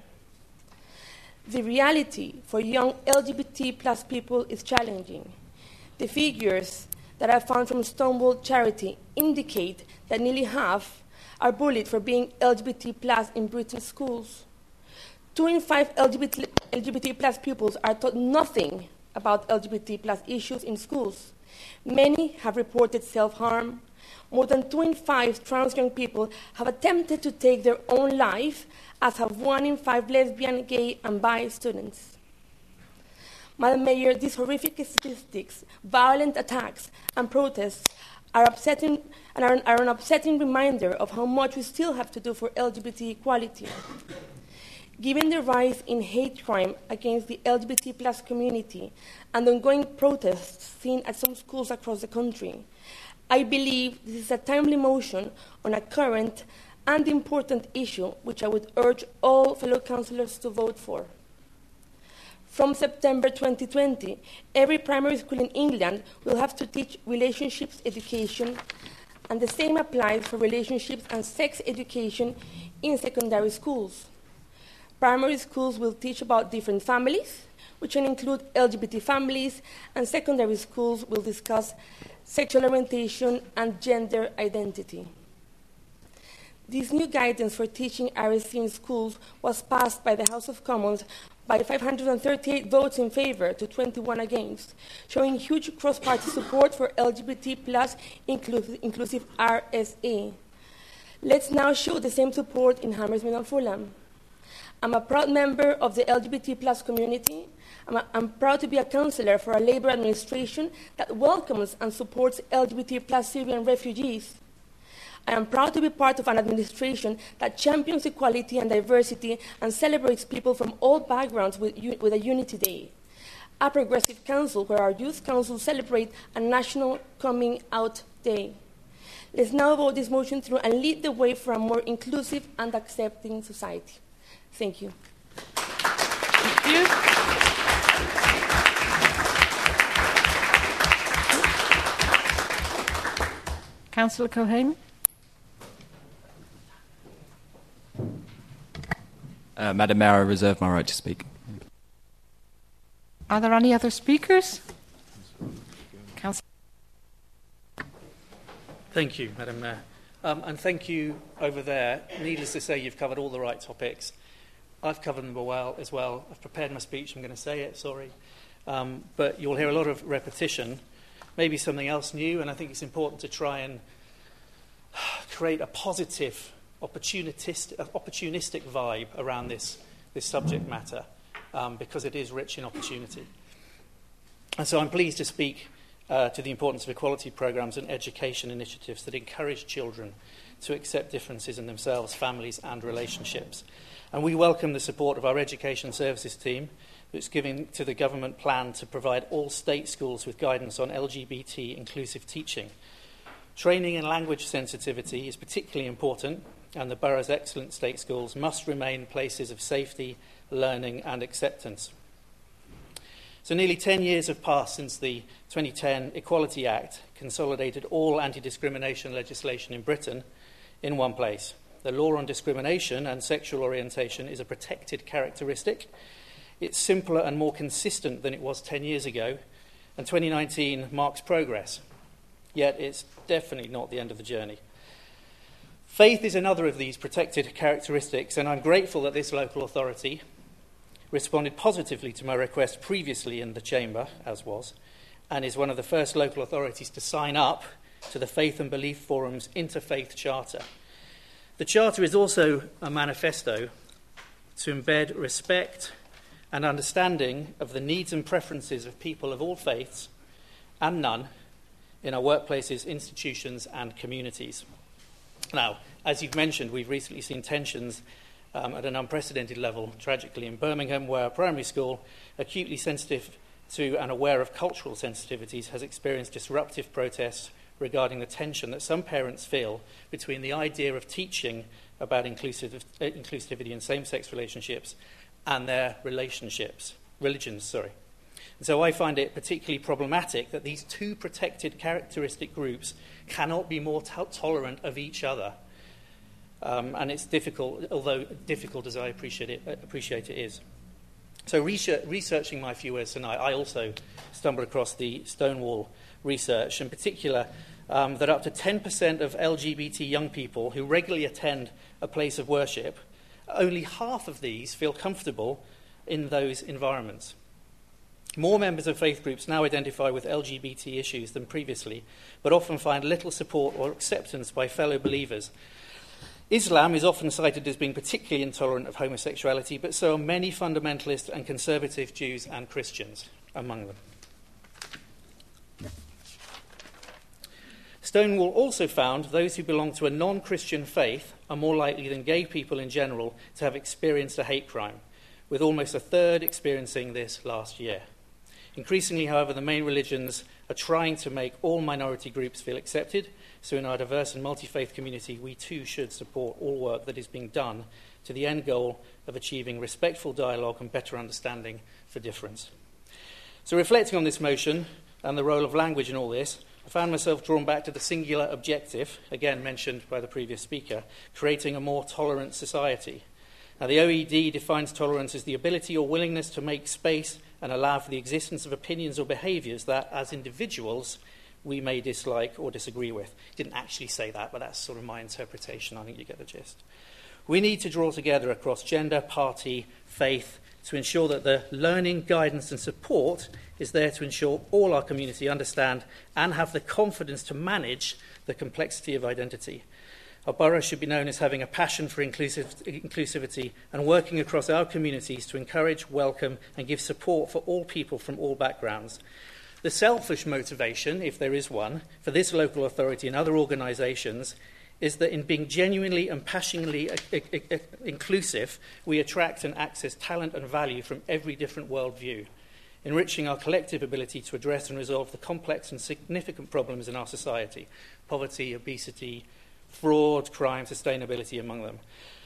The reality for young L G B T plus people is challenging. The figures that I found from Stonewall Charity indicate that nearly half are bullied for being L G B T plus in British schools. Two in five L G B T, L G B T plus pupils are taught nothing about L G B T plus issues in schools. Many have reported self-harm. More than two in five trans young people have attempted to take their own life, as have one in five lesbian, gay, and bi students. Madam Mayor, these horrific statistics, violent attacks, and protests are upsetting and are, are an upsetting reminder of how much we still have to do for L G B T equality. Given the rise in hate crime against the L G B T plus community and ongoing protests seen at some schools across the country, I believe this is a timely motion on a current and important issue which I would urge all fellow councillors to vote for. From September twenty twenty, every primary school in England will have to teach relationships education, and the same applies for relationships and sex education in secondary schools. Primary schools will teach about different families, which can include L G B T families, and secondary schools will discuss sexual orientation and gender identity. This new guidance for teaching R S C in schools was passed by the House of Commons by five hundred thirty-eight votes in favour to twenty-one against, showing huge cross-party support for L G B T plus inclusive, inclusive R S A. Let's now show the same support in Hammersmith and Fulham. I'm a proud member of the L G B T plus community. I'm, a, I'm proud to be a councillor for a Labour administration that welcomes and supports L G B T plus Syrian refugees. I am proud to be part of an administration that champions equality and diversity and celebrates people from all backgrounds with, with a Unity Day. A progressive council where our youth council celebrate a national coming out day. Let's now vote this motion through and lead the way for a more inclusive and accepting society. Thank you. Thank you. Councillor Cohen. Uh, Madam Mayor, I reserve my right to speak. Are there any other speakers? Councillor. Thank you, Madam Mayor. Um, and thank you over there. Needless to say, you've covered all the right topics. I've covered them well as well. I've prepared my speech. I'm going to say it, sorry. Um, but you'll hear a lot of repetition, maybe something else new, and I think it's important to try and create a positive opportunistic, opportunistic vibe around this, this subject matter, um, because it is rich in opportunity. And so I'm pleased to speak uh, to the importance of equality programmes and education initiatives that encourage children to accept differences in themselves, families and relationships. And we welcome the support of our education services team, that's giving to the government plan to provide all state schools with guidance on L G B T inclusive teaching. Training in language sensitivity is particularly important, and the borough's excellent state schools must remain places of safety, learning and acceptance. So nearly ten years have passed since the twenty ten Equality Act consolidated all anti-discrimination legislation in Britain in one place. The law on discrimination and sexual orientation is a protected characteristic. It's simpler and more consistent than it was ten years ago, and twenty nineteen marks progress. Yet it's definitely not the end of the journey. Faith is another of these protected characteristics, and I'm grateful that this local authority responded positively to my request previously in the Chamber, as was, and is one of the first local authorities to sign up to the Faith and Belief Forum's Interfaith Charter. The Charter is also a manifesto to embed respect and understanding of the needs and preferences of people of all faiths and none in our workplaces, institutions and communities. Now, as you've mentioned, we've recently seen tensions um, at an unprecedented level, tragically, in Birmingham, where a primary school, acutely sensitive to and aware of cultural sensitivities, has experienced disruptive protests regarding the tension that some parents feel between the idea of teaching about inclusive, uh, inclusivity in same-sex relationships and their relationships, religions, sorry. And so I find it particularly problematic that these two protected characteristic groups cannot be more to- tolerant of each other. Um, and it's difficult, although difficult as I appreciate it, appreciate it is. So research, researching my few words tonight, I also stumbled across the Stonewall research, in particular um, that up to ten percent of L G B T young people who regularly attend a place of worship, only half of these feel comfortable in those environments. More members of faith groups now identify with L G B T issues than previously, but often find little support or acceptance by fellow believers. Islam is often cited as being particularly intolerant of homosexuality, but so are many fundamentalist and conservative Jews and Christians among them. Stonewall also found those who belong to a non-Christian faith are more likely than gay people in general to have experienced a hate crime, with almost a third experiencing this last year. Increasingly, however, the main religions are trying to make all minority groups feel accepted, so in our diverse and multi-faith community, we too should support all work that is being done to the end goal of achieving respectful dialogue and better understanding for difference. So reflecting on this motion and the role of language in all this, I found myself drawn back to the singular objective, again mentioned by the previous speaker, creating a more tolerant society. Now, the O E D defines tolerance as the ability or willingness to make space and allow for the existence of opinions or behaviours that, as individuals, we may dislike or disagree with. It didn't actually say that, but that's sort of my interpretation. I think you get the gist. We need to draw together across gender, party, faith, to ensure that the learning, guidance and support is there to ensure all our community understand and have the confidence to manage the complexity of identity. Our borough should be known as having a passion for inclusive, inclusivity and working across our communities to encourage, welcome and give support for all people from all backgrounds. The selfish motivation, if there is one, for this local authority and other organisations is that in being genuinely and passionately inclusive, we attract and access talent and value from every different worldview, enriching our collective ability to address and resolve the complex and significant problems in our society: poverty, obesity, fraud, crime, sustainability among them.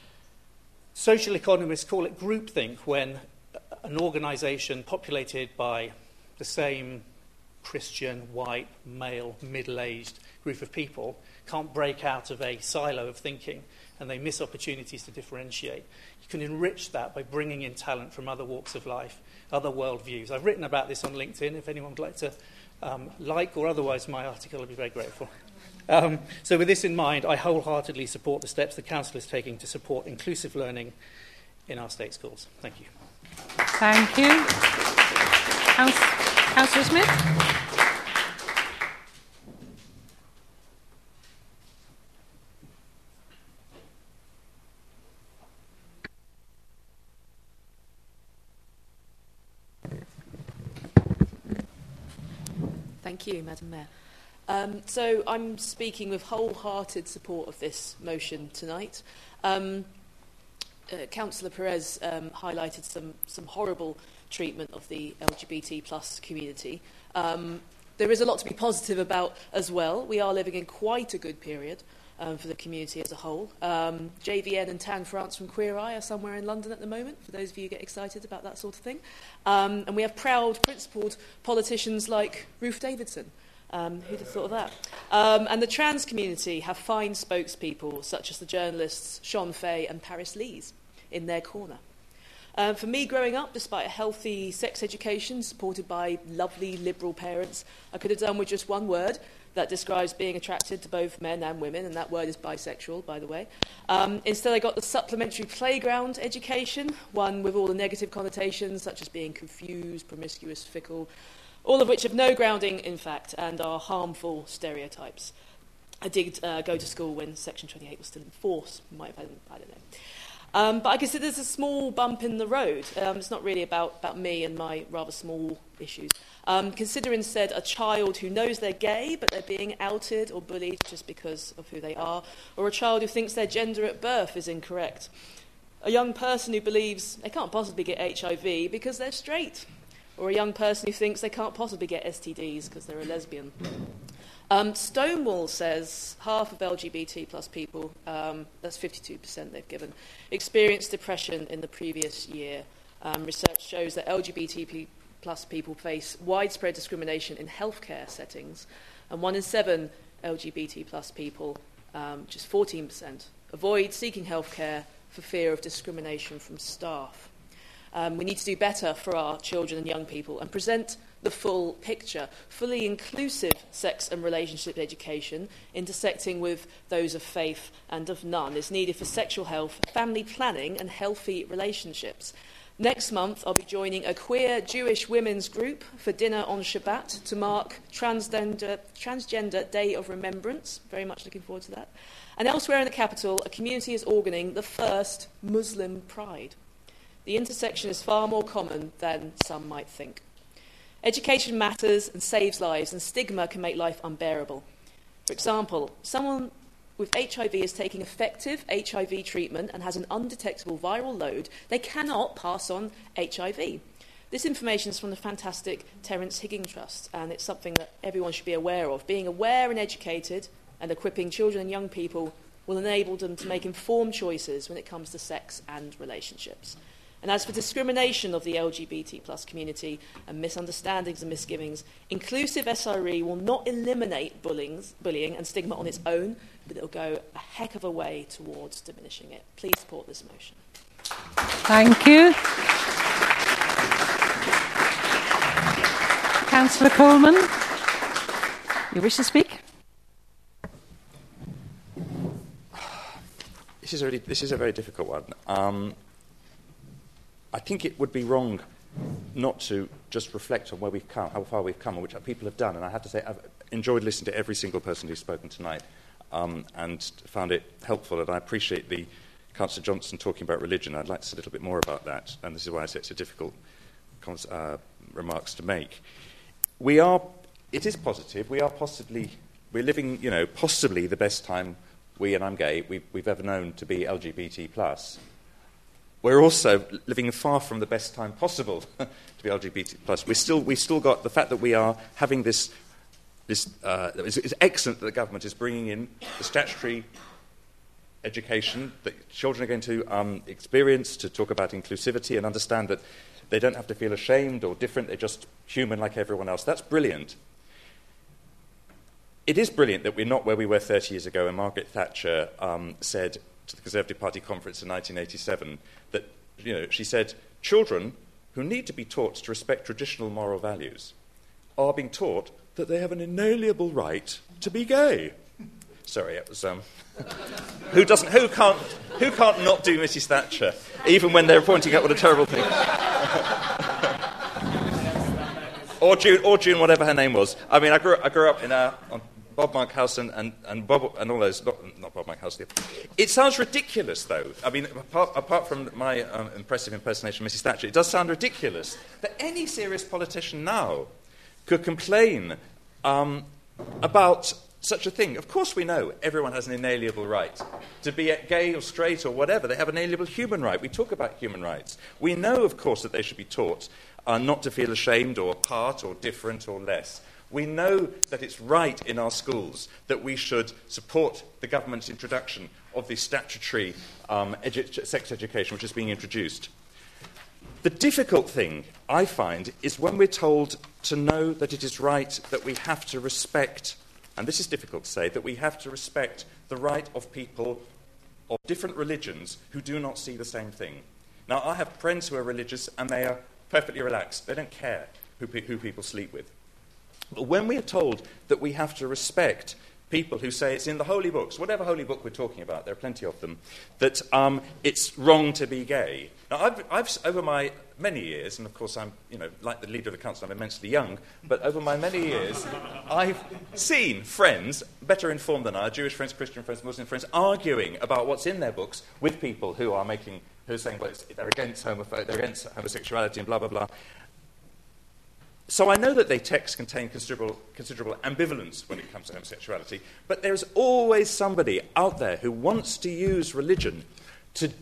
Social economists call it groupthink when an organisation populated by the same Christian, white, male, middle-aged group of people can't break out of a silo of thinking and they miss opportunities to differentiate. You can enrich that by bringing in talent from other walks of life, other worldviews. I've written about this on LinkedIn. If anyone would like to um, like or otherwise my article, I'd be very grateful. Um, so with this in mind, I wholeheartedly support the steps the Council is taking to support inclusive learning in our state schools. Thank you. Thank you. Councillor Councillor Smith. Thank you, Madam Mayor. Um, so I'm speaking with wholehearted support of this motion tonight. Um, uh, Councillor Perez um, highlighted some, some horrible treatment of the L G B T plus community. Um, there is a lot to be positive about as well. We are living in quite a good period um, for the community as a whole. Um, J V N and Tan France from Queer Eye are somewhere in London at the moment, for those of you who get excited about that sort of thing. Um, and we have proud, principled politicians like Ruth Davidson. Um, who'd have thought of that? Um, and the trans community have fine spokespeople, such as the journalists Sean Fay and Paris Lees, in their corner. Um, for me, growing up, despite a healthy sex education supported by lovely liberal parents, I could have done with just one word that describes being attracted to both men and women, and that word is bisexual, by the way. Um, instead, I got the supplementary playground education, one with all the negative connotations, such as being confused, promiscuous, fickle, all of which have no grounding in fact and are harmful stereotypes. I did uh, go to school when Section twenty-eight was still in force. Might have had, I don't know. Um, but I consider this a small bump in the road. Um, it's not really about, about me and my rather small issues. Um, consider instead a child who knows they're gay but they're being outed or bullied just because of who they are, or a child who thinks their gender at birth is incorrect. A young person who believes they can't possibly get H I V because they're straight, or a young person who thinks they can't possibly get S T Ds because they're a lesbian. Um, Stonewall says half of L G B T plus people, um, that's fifty-two percent they've given, experienced depression in the previous year. Um, research shows that L G B T plus people face widespread discrimination in healthcare settings, and one in seven L G B T plus people, um, just fourteen percent, avoid seeking healthcare for fear of discrimination from staff. Um, we need to do better for our children and young people and present the full picture. Fully inclusive sex and relationship education, intersecting with those of faith and of none, is needed for sexual health, family planning and healthy relationships. Next month, I'll be joining a queer Jewish women's group for dinner on Shabbat to mark Transgender, Transgender Day of Remembrance. Very much looking forward to that. And elsewhere in the capital, a community is organising the first Muslim Pride. The intersection is far more common than some might think. Education matters and saves lives, and stigma can make life unbearable. For example, someone with H I V is taking effective H I V treatment and has an undetectable viral load, they cannot pass on H I V. This information is from the fantastic Terence Higgins Trust, and it's something that everyone should be aware of. Being aware and educated and equipping children and young people will enable them to make informed choices when it comes to sex and relationships. And as for discrimination of the L G B T plus community and misunderstandings and misgivings, inclusive S R E will not eliminate bullying, bullying and stigma on its own, but it will go a heck of a way towards diminishing it. Please support this motion. Thank you. Councillor Coleman, you wish to speak? This is a, really, this is a very difficult one. Um, I think it would be wrong not to just reflect on where we've come, how far we've come, and which people have done. And I have to say, I've enjoyed listening to every single person who's spoken tonight, um, and found it helpful. And I appreciate the Councillor Johnson talking about religion. I'd like to say a little bit more about that, and this is why I say it's a difficult uh, remarks to make. We are. It is positive. We are possibly. We're living, you know, possibly the best time we, and I'm gay, we've, we've ever known to be L G B T plus. We're also living far from the best time possible to be L G B T plus. We still, we've still got the fact that we are having this. this uh, it's, it's excellent that the government is bringing in the statutory education that children are going to um, experience to talk about inclusivity and understand that they don't have to feel ashamed or different. They're just human like everyone else. That's brilliant. It is brilliant that we're not where we were thirty years ago when Margaret Thatcher um, said to the Conservative Party conference in nineteen eighty-seven that, you know, she said, children who need to be taught to respect traditional moral values are being taught that they have an inalienable right to be gay. Sorry, it was um, who doesn't, who can't, who can't not do Missus Thatcher, even when they're pointing out what a terrible thing. or June, or June, whatever her name was. I mean, I grew, I grew up in a. On, Bob Monkhouse and, and, and, Bob, and all those, not, not Bob Monkhouse. It sounds ridiculous, though. I mean, apart, apart from my um, impressive impersonation of Missus Thatcher, it does sound ridiculous that any serious politician now could complain um, about such a thing. Of course we know everyone has an inalienable right to be gay or straight or whatever. They have an inalienable human right. We talk about human rights. We know, of course, that they should be taught uh, not to feel ashamed or apart or different or less. We know that it's right in our schools that we should support the government's introduction of the statutory um, edu- sex education which is being introduced. The difficult thing, I find, is when we're told to know that it is right that we have to respect, and this is difficult to say, that we have to respect the right of people of different religions who do not see the same thing. Now, I have friends who are religious and they are perfectly relaxed. They don't care who, pe- who people sleep with. But when we are told that we have to respect people who say it's in the holy books, whatever holy book we're talking about, there are plenty of them, that um, it's wrong to be gay. Now, I've, I've, over my many years, and of course I'm, you know, like the leader of the council, I'm immensely young, but over my many years, I've seen friends, better informed than I, Jewish friends, Christian friends, Muslim friends, arguing about what's in their books with people who are making, who are saying, well, it's, they're against homopho- they're against homosexuality and blah, blah, blah. So I know that they texts contain considerable, considerable ambivalence when it comes to homosexuality, but there's always somebody out there who wants to use religion to,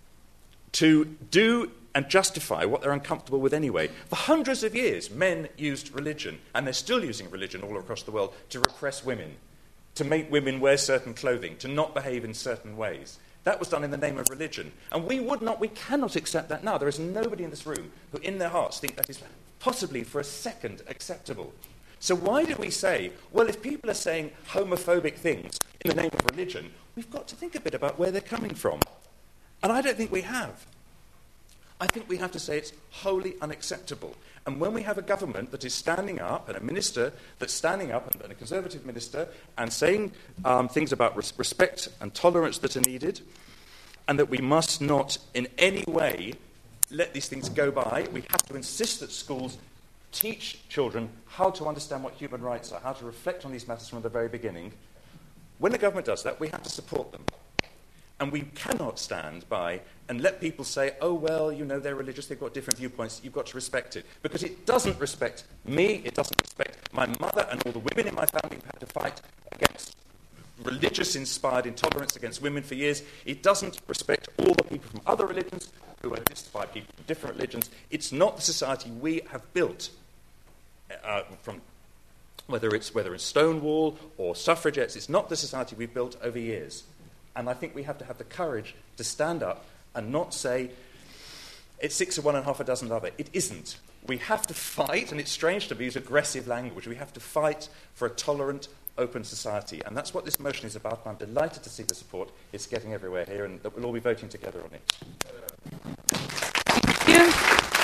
to do and justify what they're uncomfortable with anyway. For hundreds of years, men used religion, and they're still using religion all across the world, to repress women, to make women wear certain clothing, to not behave in certain ways. That was done in the name of religion. And we would not, we cannot accept that now. There is nobody in this room who in their hearts think that is possibly for a second acceptable. So why do we say, well, if people are saying homophobic things in the name of religion, we've got to think a bit about where they're coming from? And I don't think we have. I think we have to say it's wholly unacceptable. And when we have a government that is standing up, and a minister that's standing up, and a Conservative minister, and saying um, things about res- respect and tolerance that are needed, and that we must not in any way let these things go by, we have to insist that schools teach children how to understand what human rights are, how to reflect on these matters from the very beginning. When the government does that, we have to support them. And we cannot stand by and let people say, oh, well, you know, they're religious, they've got different viewpoints, you've got to respect it. Because it doesn't respect me, it doesn't respect my mother and all the women in my family who've had to fight against religious-inspired intolerance against women for years. It doesn't respect all the people from other religions who are justified people from different religions. It's not the society we have built uh, from whether it's whether it's Stonewall or suffragettes. It's not the society we've built over years. And I think we have to have the courage to stand up and not say, it's six of one and half a dozen of other. It isn't. We have to fight, and it's strange to use aggressive language, we have to fight for a tolerant, open society. And that's what this motion is about, and I'm delighted to see the support it's getting everywhere here, and that we'll all be voting together on it. Thank you.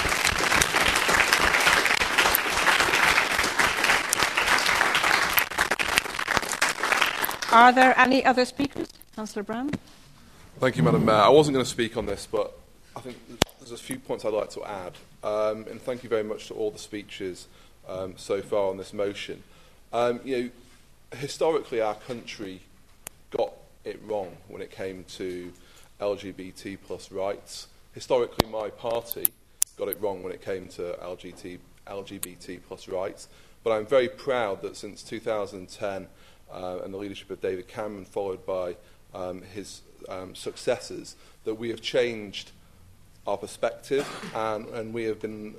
Are there any other speakers? Councillor Brand. Thank you, Madam Mayor. I wasn't going to speak on this, but I think there's a few points I'd like to add. Um, and thank you very much to all the speeches um, so far on this motion. Um, you know, historically, our country got it wrong when it came to L G B T plus rights. Historically, my party got it wrong when it came to L G B T plus rights. But I'm very proud that since two thousand ten, uh, and the leadership of David Cameron, followed by um, his um, successors, that we have changed our perspective, and, and we have been,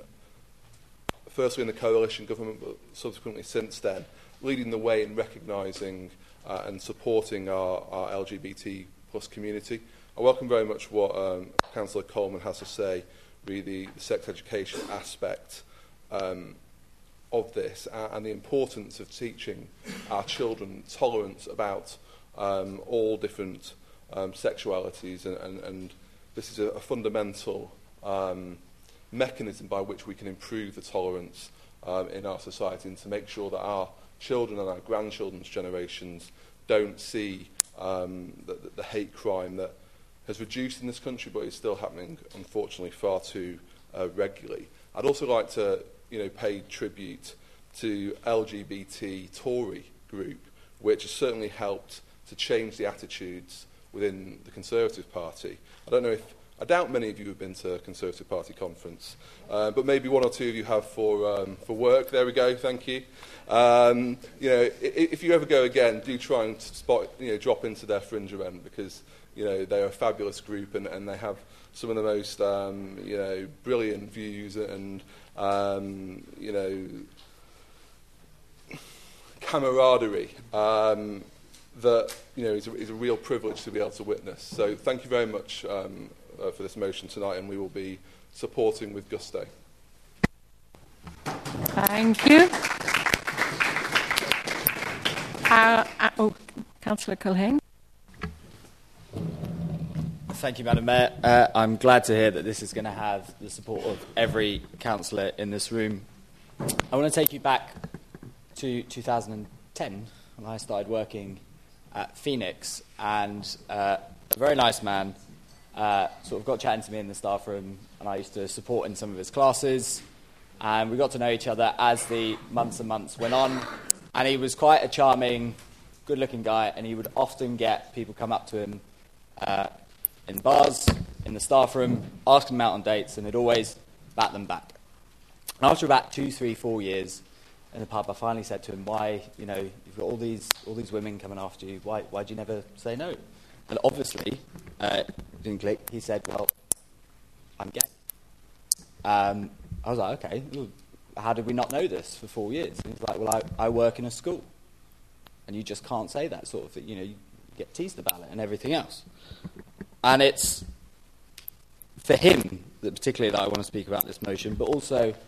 firstly in the coalition government, but subsequently since then, leading the way in recognising uh, and supporting our, our L G B T plus community. I welcome very much what um, Councillor Coleman has to say, really the sex education aspect um, of this, uh, and the importance of teaching our children tolerance about um, all different um, sexualities, and, and, and this is a, a fundamental um, mechanism by which we can improve the tolerance um, in our society, and to make sure that our children and our grandchildren's generations don't see um, the, the hate crime that has reduced in this country but is still happening, unfortunately, far too uh, regularly. I'd also like to you know, pay tribute to L G B T Tory group, which has certainly helped to change the attitudes within the Conservative Party. I don't know if, I doubt many of you have been to a Conservative Party conference, uh, but maybe one or two of you have for um, for work. There we go, thank you. Um, you know, if, if you ever go again, do try and spot, you know, drop into their fringe event, because you know they're a fabulous group, and, and they have some of the most um, you know brilliant views and um, you know camaraderie. Um, that you know is a, is a real privilege to be able to witness. So thank you very much um, uh, for this motion tonight, and we will be supporting with gusto. Thank you. Uh, uh, oh, Councillor Culhane. Thank you, Madam Mayor. Uh, I'm glad to hear that this is going to have the support of every councillor in this room. I want to take you back to two thousand ten when I started working at Phoenix, and uh, a very nice man uh, sort of got chatting to me in the staff room, and I used to support in some of his classes, and we got to know each other as the months and months went on, and he was quite a charming, good-looking guy, and he would often get people come up to him uh, in bars, in the staff room, ask him out on dates, and he'd always bat them back. And after about two, three, four years in the pub, I finally said to him, why, you know, you've got all these all these women coming after you, why why do you never say no? And obviously, uh, didn't click. He said, well, I'm gay. Um, I was like, okay, well, how did we not know this for four years? And he's like, well, I, I work in a school. And you just can't say that sort of thing. You know, you get teased about it and everything else. And it's for him, that particularly, that I want to speak about this motion, but also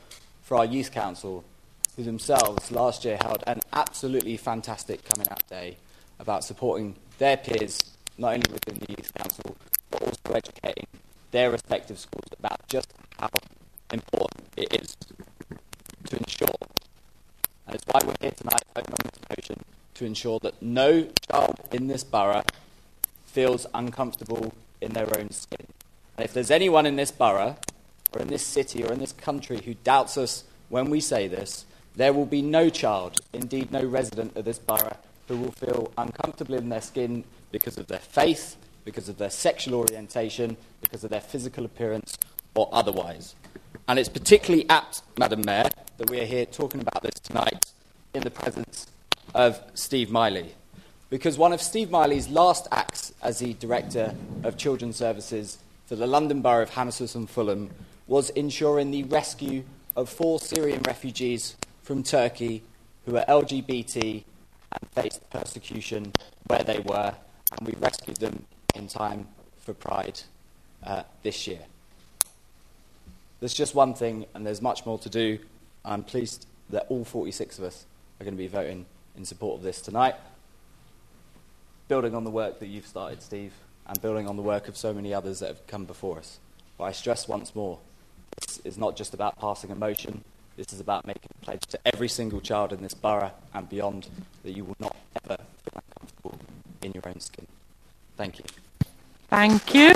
for our youth council, who themselves last year held an absolutely fantastic coming out day about supporting their peers, not only within the youth council, but also educating their respective schools about just how important it is to ensure, and it's why we're here tonight voting on this motion, to ensure that no child in this borough feels uncomfortable in their own skin. And if there's anyone in this borough, or in this city, or in this country who doubts us when we say this, there will be no child, indeed no resident of this borough, who will feel uncomfortable in their skin because of their faith, because of their sexual orientation, because of their physical appearance, or otherwise. And it's particularly apt, Madam Mayor, that we are here talking about this tonight in the presence of Steve Miley. Because one of Steve Miley's last acts as the Director of Children's Services for the London Borough of Hammersmith and Fulham was ensuring the rescue of four Syrian refugees from Turkey who were L G B T and faced persecution where they were, and we rescued them in time for Pride uh, this year. There's just one thing, and there's much more to do. I'm pleased that all forty-six of us are going to be voting in support of this tonight, building on the work that you've started, Steve, and building on the work of so many others that have come before us. But I stress once more, this is not just about passing a motion. This is about making a pledge to every single child in this borough and beyond that you will not ever feel uncomfortable in your own skin. Thank you. Thank you.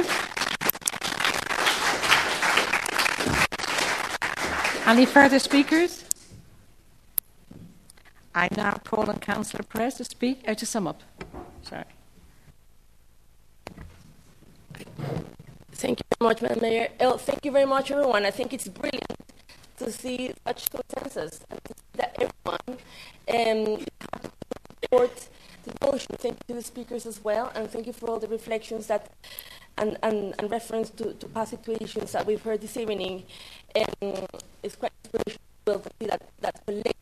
Any further speakers? I now call on Councillor Perez to speak, uh, to sum up. Sorry. Thank you very much, Madam Mayor. Oh, thank you very much, everyone. I think it's brilliant to see such consensus and to see that everyone um, support the motion. Thank you to the speakers as well, and thank you for all the reflections that and, and, and reference to, to past situations that we've heard this evening. Um, it's quite inspirational to see that that collective.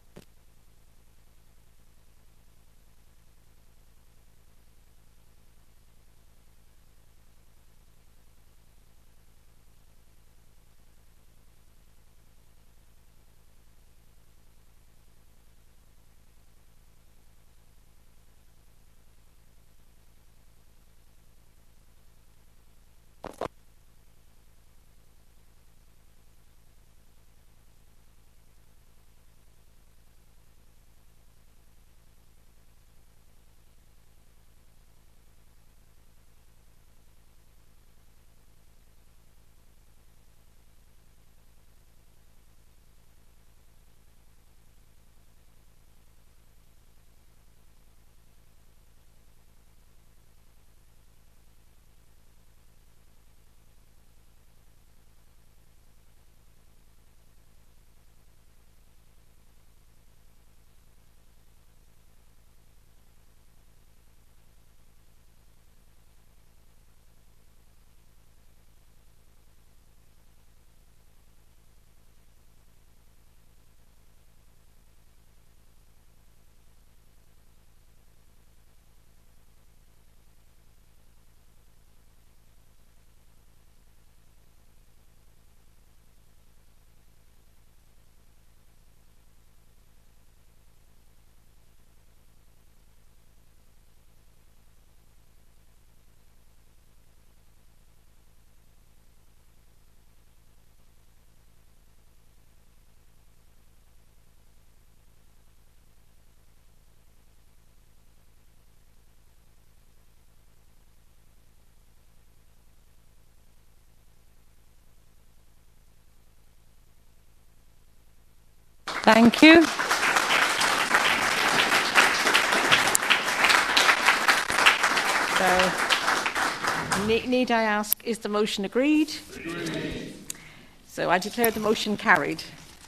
Thank you. So, need, need I ask, is the motion agreed? Agreed. So I declare the motion carried.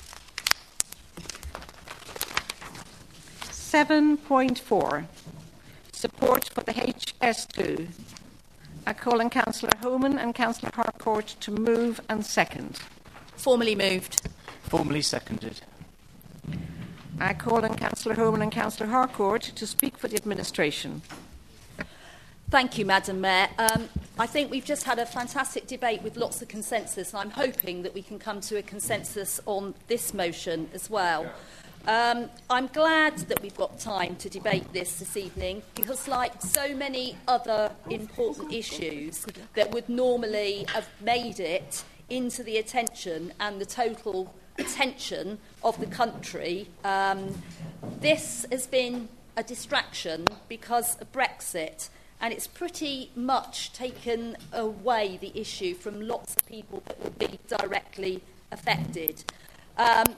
seven point four, support for the H S two. I call on Councillor Homan and Councillor Harcourt to move and second. Formally moved. Formally seconded. I call on Councillor Homan and Councillor Harcourt to speak for the administration. Thank you, Madam Mayor. Um, I think we've just had a fantastic debate with lots of consensus, and I'm hoping that we can come to a consensus on this motion as well. Um, I'm glad that we've got time to debate this this evening, because like so many other important issues that would normally have made it into the attention and the total attention of the country, um, this has been a distraction because of Brexit, and it's pretty much taken away the issue from lots of people that will be directly affected. Um,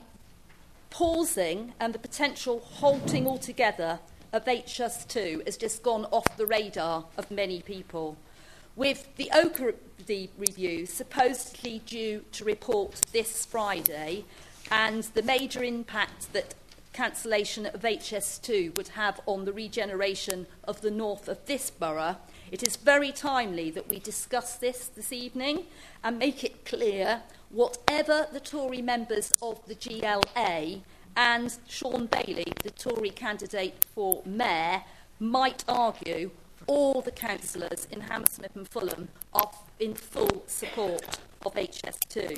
pausing and the potential halting altogether of H S two has just gone off the radar of many people. With the O C R review supposedly due to report this Friday, and the major impact that cancellation of H S two would have on the regeneration of the north of this borough, it is very timely that we discuss this this evening and make it clear whatever the Tory members of the G L A and Sean Bailey, the Tory candidate for mayor, might argue, all the councillors in Hammersmith and Fulham are in full support of H S two.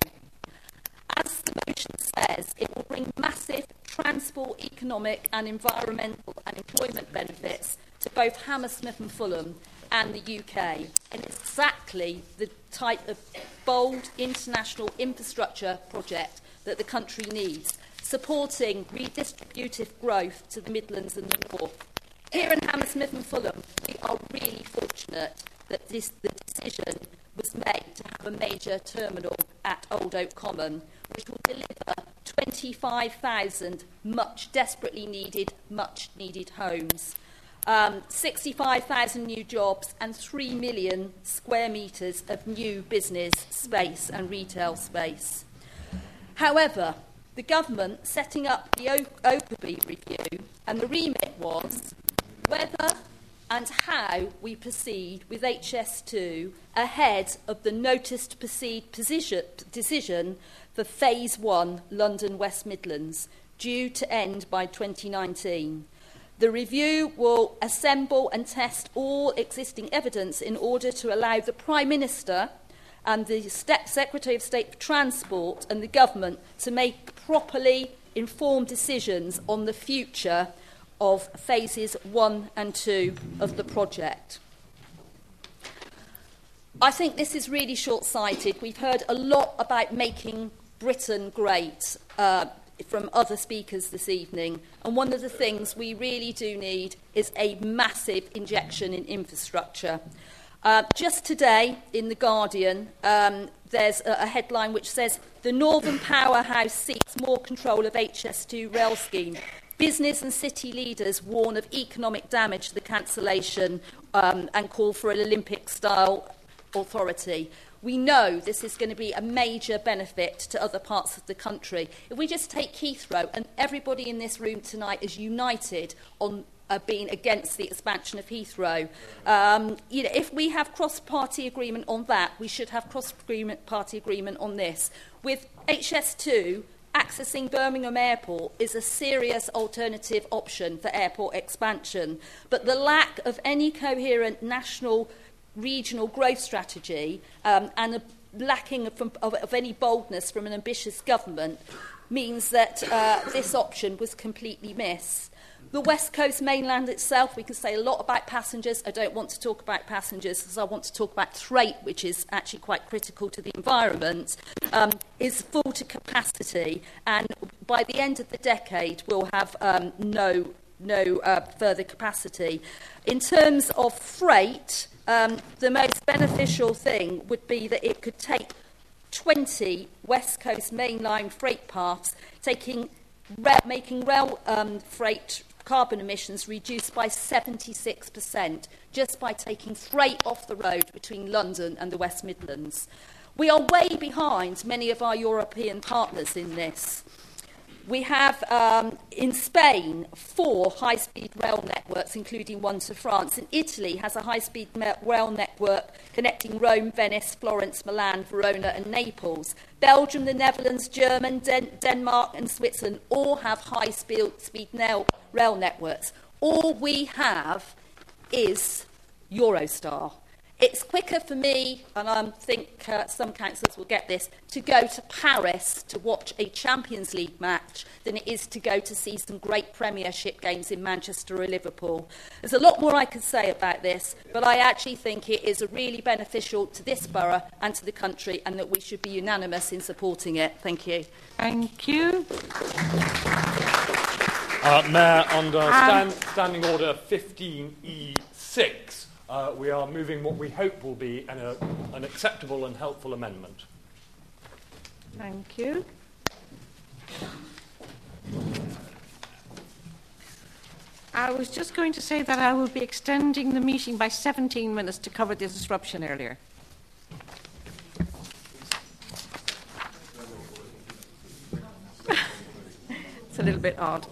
As the motion says, it will bring massive transport, economic and environmental and employment benefits to both Hammersmith and Fulham and the U K, and it's exactly the type of bold international infrastructure project that the country needs, supporting redistributive growth to the Midlands and the North. Here in Hammersmith and Fulham, we are really fortunate that this, the decision was made to have a major terminal at Old Oak Common, which will deliver twenty-five thousand much desperately needed, much needed homes, um, sixty-five thousand new jobs and three million square metres of new business space and retail space. However, the government setting up the O C R review, and the remit was whether and how we proceed with H S two ahead of the notice to proceed position, decision for Phase one London West Midlands, due to end by twenty nineteen. The review will assemble and test all existing evidence in order to allow the Prime Minister and the Secretary of State for Transport and the government to make properly informed decisions on the future of phases one and two of the project. I think this is really short-sighted. We've heard a lot about making Britain great uh, from other speakers this evening, and one of the things we really do need is a massive injection in infrastructure. Uh, just today, in The Guardian, um, there's a, a headline which says, "The Northern Powerhouse seeks more control of H S two rail scheme. Business and city leaders warn of economic damage to the cancellation um, and call for an Olympic-style authority." We know this is going to be a major benefit to other parts of the country. If we just take Heathrow, and everybody in this room tonight is united on uh, being against the expansion of Heathrow, um, you know, if we have cross-party agreement on that, we should have cross-party agreement on this. With H S two, accessing Birmingham Airport is a serious alternative option for airport expansion, but the lack of any coherent national regional growth strategy um, and a lacking of, of, of any boldness from an ambitious government means that uh, this option was completely missed. The West Coast mainland itself, we can say a lot about passengers. I don't want to talk about passengers because I want to talk about freight, which is actually quite critical to the environment, um, is full to capacity, and by the end of the decade we'll have um, no, no uh, further capacity. In terms of freight, um, the most beneficial thing would be that it could take twenty West Coast mainline freight paths, taking, re- making rail um, freight carbon emissions reduced by seventy-six percent just by taking freight off the road between London and the West Midlands. We are way behind many of our European partners in this. We have, um, in Spain, four high-speed rail networks, including one to France. And Italy has a high-speed rail network connecting Rome, Venice, Florence, Milan, Verona and Naples. Belgium, the Netherlands, Germany, Den- Denmark and Switzerland all have high-speed rail networks. All we have is Eurostar. It's quicker for me, and I think uh, some councillors will get this, to go to Paris to watch a Champions League match than it is to go to see some great Premiership games in Manchester or Liverpool. There's a lot more I could say about this, but I actually think it is really beneficial to this borough and to the country, and that we should be unanimous in supporting it. Thank you. Thank you. Uh, Mayor, under Um, stand, Standing Order fifteen E six, uh, we are moving what we hope will be an, uh, an acceptable and helpful amendment. Thank you. I was just going to say that I will be extending the meeting by seventeen minutes to cover the disruption earlier. It's a little bit odd.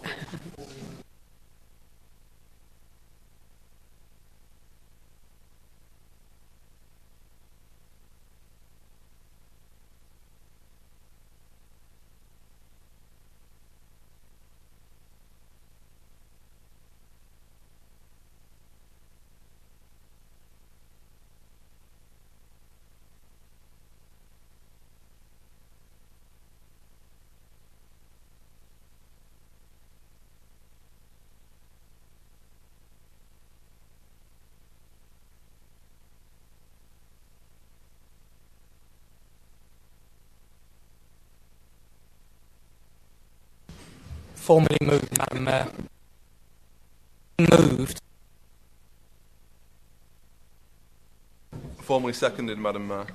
Formally moved, Madam Mayor. Moved. Formally seconded, Madam Mayor.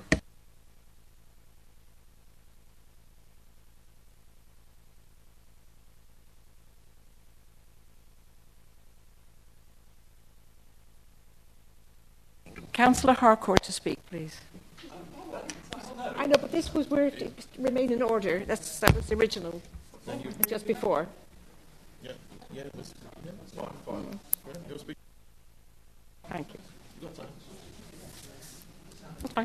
Councillor Harcourt to speak, please. I know, but this was where it remained in order. That's, that was the original, just before. Yeah, yeah, it was, yeah, it's fine, fine. Yeah, he'll speak. Thank you. You got time. That's fine.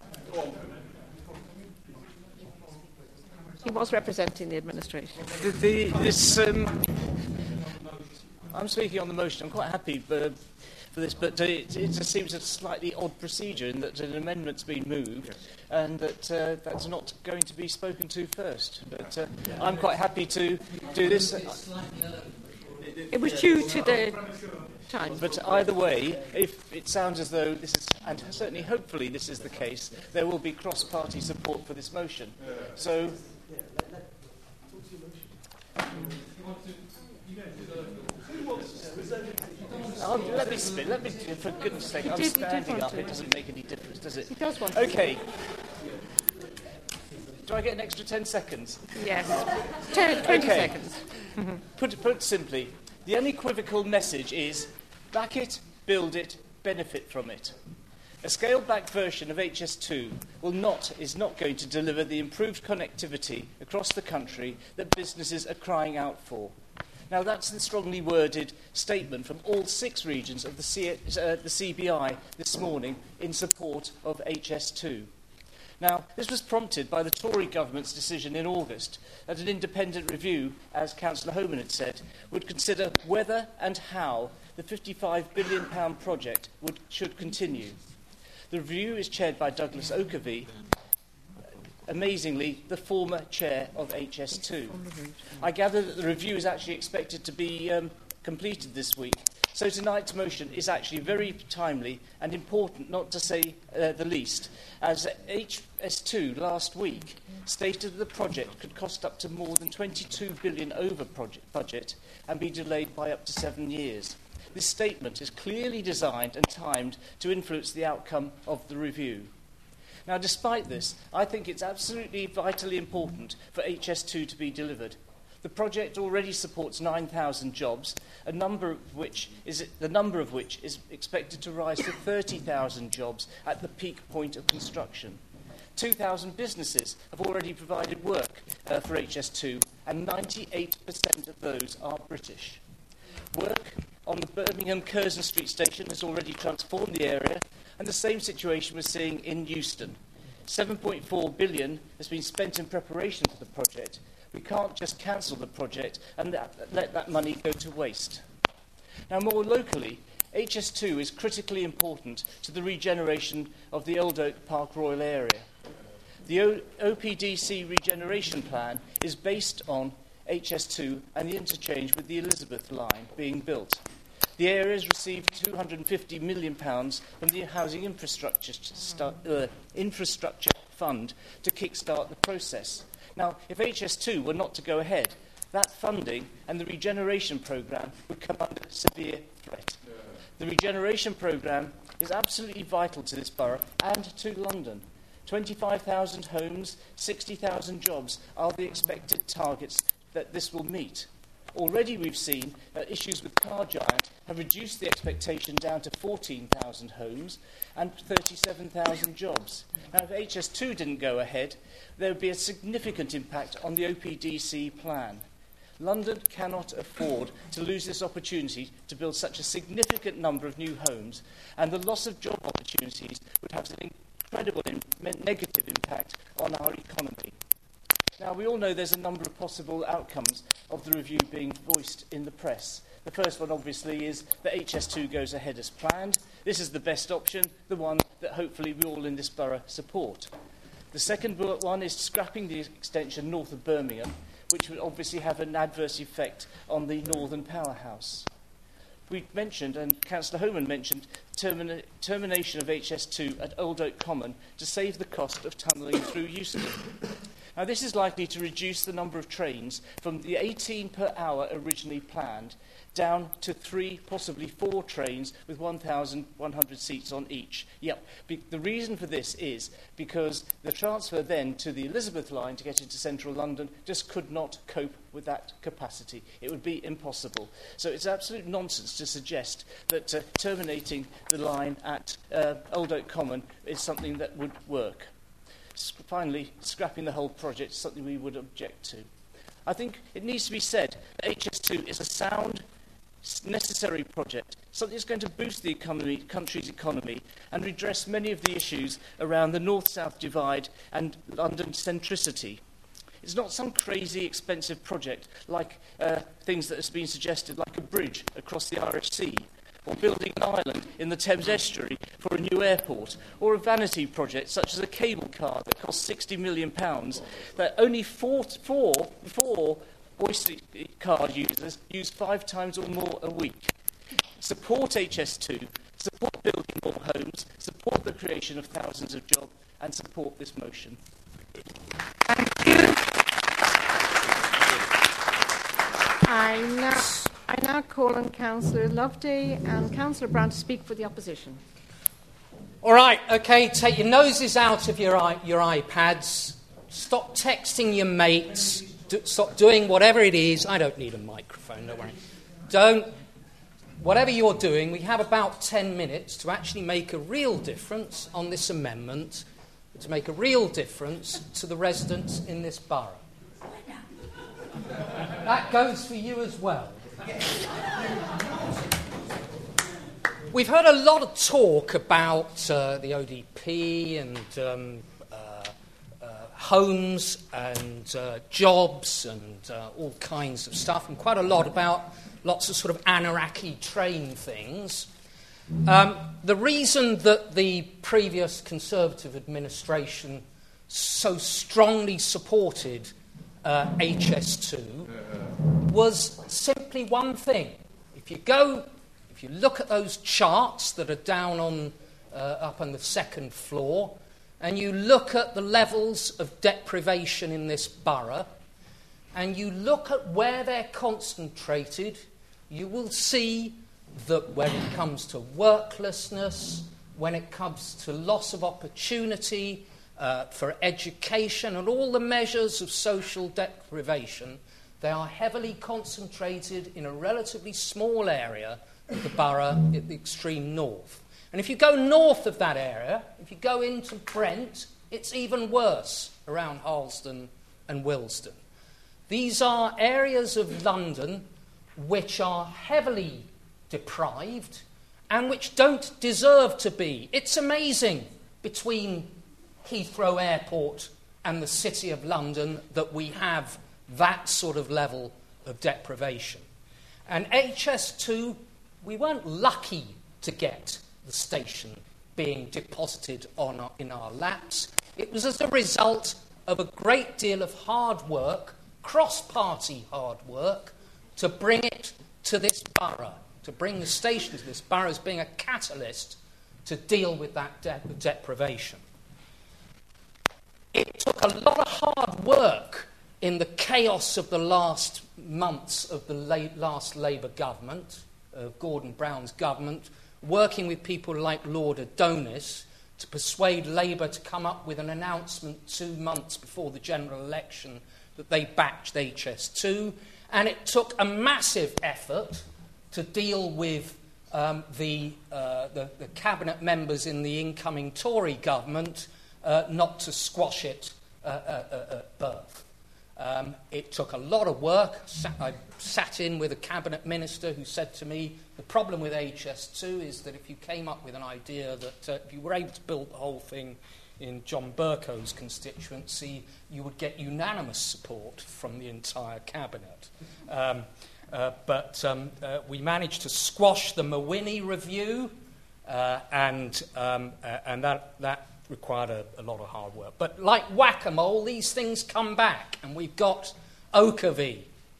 He was representing the administration. The, the, this, um, I'm speaking on the motion. I'm quite happy uh, for this, but uh, it, it just seems a slightly odd procedure in that an amendment's been moved, yes, and that uh, that's not going to be spoken to first. But uh, I'm quite happy to do this. It was due to the time. But either way, if it sounds as though this is, and certainly hopefully this is the case, there will be cross-party support for this motion. So. Oh, let me spin. Let me. For goodness' sake, I'm standing up. It doesn't make any difference, does it? It does want Okay. Do I get an extra ten seconds? Yes. Ten, twenty okay. seconds. Put, put simply, the unequivocal message is back it, build it, benefit from it. A scaled-back version of H S two will not, is not going to deliver the improved connectivity across the country that businesses are crying out for. Now, that's the strongly worded statement from all six regions of the, C, uh, the C B I this morning in support of H S two. Now, this was prompted by the Tory government's decision in August that an independent review, as Councillor Homan had said, would consider whether and how the fifty-five billion pounds project would, should continue. The review is chaired by Douglas Oakervey, amazingly, the former chair of H S two. I gather that the review is actually expected to be um, completed this week, so tonight's motion is actually very timely and important, not to say uh, the least, as H S two last week stated that the project could cost up to more than twenty-two billion pounds over project budget and be delayed by up to seven years. This statement is clearly designed and timed to influence the outcome of the review. Now, despite this, I think it's absolutely vitally important for H S two to be delivered. The project already supports nine thousand jobs, a number of which is, the number of which is expected to rise to thirty thousand jobs at the peak point of construction. two thousand businesses have already provided work uh, for H S two, and ninety-eight percent of those are British. Work on the Birmingham Curzon Street station has already transformed the area, and the same situation we're seeing in Euston. seven point four billion pounds has been spent in preparation for the project. We can't just cancel the project and that, let that money go to waste. Now, more locally, H S two is critically important to the regeneration of the Old Oak Park Royal area. The o- O P D C regeneration plan is based on H S two and the interchange with the Elizabeth line being built. The area has received two hundred fifty million pounds from the Housing Infrastructure, stu- uh, Infrastructure Fund to kickstart the process. Now, if H S two were not to go ahead, that funding and the regeneration programme would come under severe threat. The regeneration programme is absolutely vital to this borough and to London. twenty-five thousand homes, sixty thousand jobs are the expected targets that this will meet. Already we've seen that issues with Car Giant have reduced the expectation down to fourteen thousand homes and thirty-seven thousand jobs. Now, if H S two didn't go ahead, there would be a significant impact on the O P D C plan. London cannot afford to lose this opportunity to build such a significant number of new homes, and the loss of job opportunities would have an incredible in- negative impact on our economy. Now, we all know there's a number of possible outcomes of the review being voiced in the press. The first one, obviously, is that H S two goes ahead as planned. This is the best option, the one that hopefully we all in this borough support. The second one is scrapping the extension north of Birmingham, which would obviously have an adverse effect on the northern powerhouse. We mentioned, and Councillor Homan mentioned, termina- termination of H S two at Old Oak Common to save the cost of tunnelling through Euston. Now, this is likely to reduce the number of trains from the eighteen per hour originally planned down to three, possibly four trains with one thousand one hundred seats on each. Yep. Be- the reason for this is because the transfer then to the Elizabeth line to get into central London just could not cope with that capacity. It would be impossible. So it's absolute nonsense to suggest that uh, terminating the line at uh, Old Oak Common is something that would work. Finally, scrapping the whole project is something we would object to. I think it needs to be said that H S two is a sound, necessary project, something that's going to boost the economy, country's economy and redress many of the issues around the north-south divide and London centricity. It's not some crazy expensive project like uh, things that have been suggested, like a bridge across the Irish Sea, or building an island in the Thames estuary for a new airport, or a vanity project such as a cable car that costs sixty million pounds that only four, four, four Oyster card users use five times or more a week. Support H S two, support building more homes, support the creation of thousands of jobs, and support this motion. Thank you. I now, I now call on Councillor Loveday and Councillor Brown to speak for the opposition. All right, OK, take your noses out of your, i- your iPads, stop texting your mates, do, stop doing whatever it is. I don't need a microphone, don't worry. Don't, whatever you're doing, we have about ten minutes to actually make a real difference on this amendment, to make a real difference to the residents in this borough. That goes for you as well. We've heard a lot of talk about uh, the O D P and um, uh, uh, homes and uh, jobs and uh, all kinds of stuff, and quite a lot about lots of sort of anarchy train things. Um, the reason that the previous Conservative administration so strongly supported uh, H S two was simply one thing. If you go, if you look at those charts that are down on uh, up on the second floor, and you look at the levels of deprivation in this borough, and you look at where they're concentrated, you will see that when it comes to worklessness, when it comes to loss of opportunity uh, for education and all the measures of social deprivation, they are heavily concentrated in a relatively small area of the borough at the extreme north. And if you go north of that area, if you go into Brent, it's even worse around Harlesden and Willesden. These are areas of London which are heavily deprived and which don't deserve to be. It's amazing between Heathrow Airport and the City of London that we have that sort of level of deprivation. And H S two, we weren't lucky to get the station being deposited on our, in our laps. It was as a result of a great deal of hard work, cross-party hard work, to bring it to this borough, to bring the station to this borough as being a catalyst to deal with that de- deprivation. It took a lot of hard work in the chaos of the last months of the la- last Labour government, uh, Gordon Brown's government, working with people like Lord Adonis to persuade Labour to come up with an announcement two months before the general election that they backed H S two. And it took a massive effort to deal with um, the, uh, the, the cabinet members in the incoming Tory government uh, not to squash it uh, uh, uh, at birth. Um, it took a lot of work. I sat in with a cabinet minister who said to me, the problem with H S two is that if you came up with an idea that uh, if you were able to build the whole thing in John Bercow's constituency, you would get unanimous support from the entire cabinet. Um, uh, but um, uh, we managed to squash the Mawhinney review, uh, and um, uh, and that that required a, a lot of hard work. But like whack-a-mole, these things come back, and we've got Oakervee.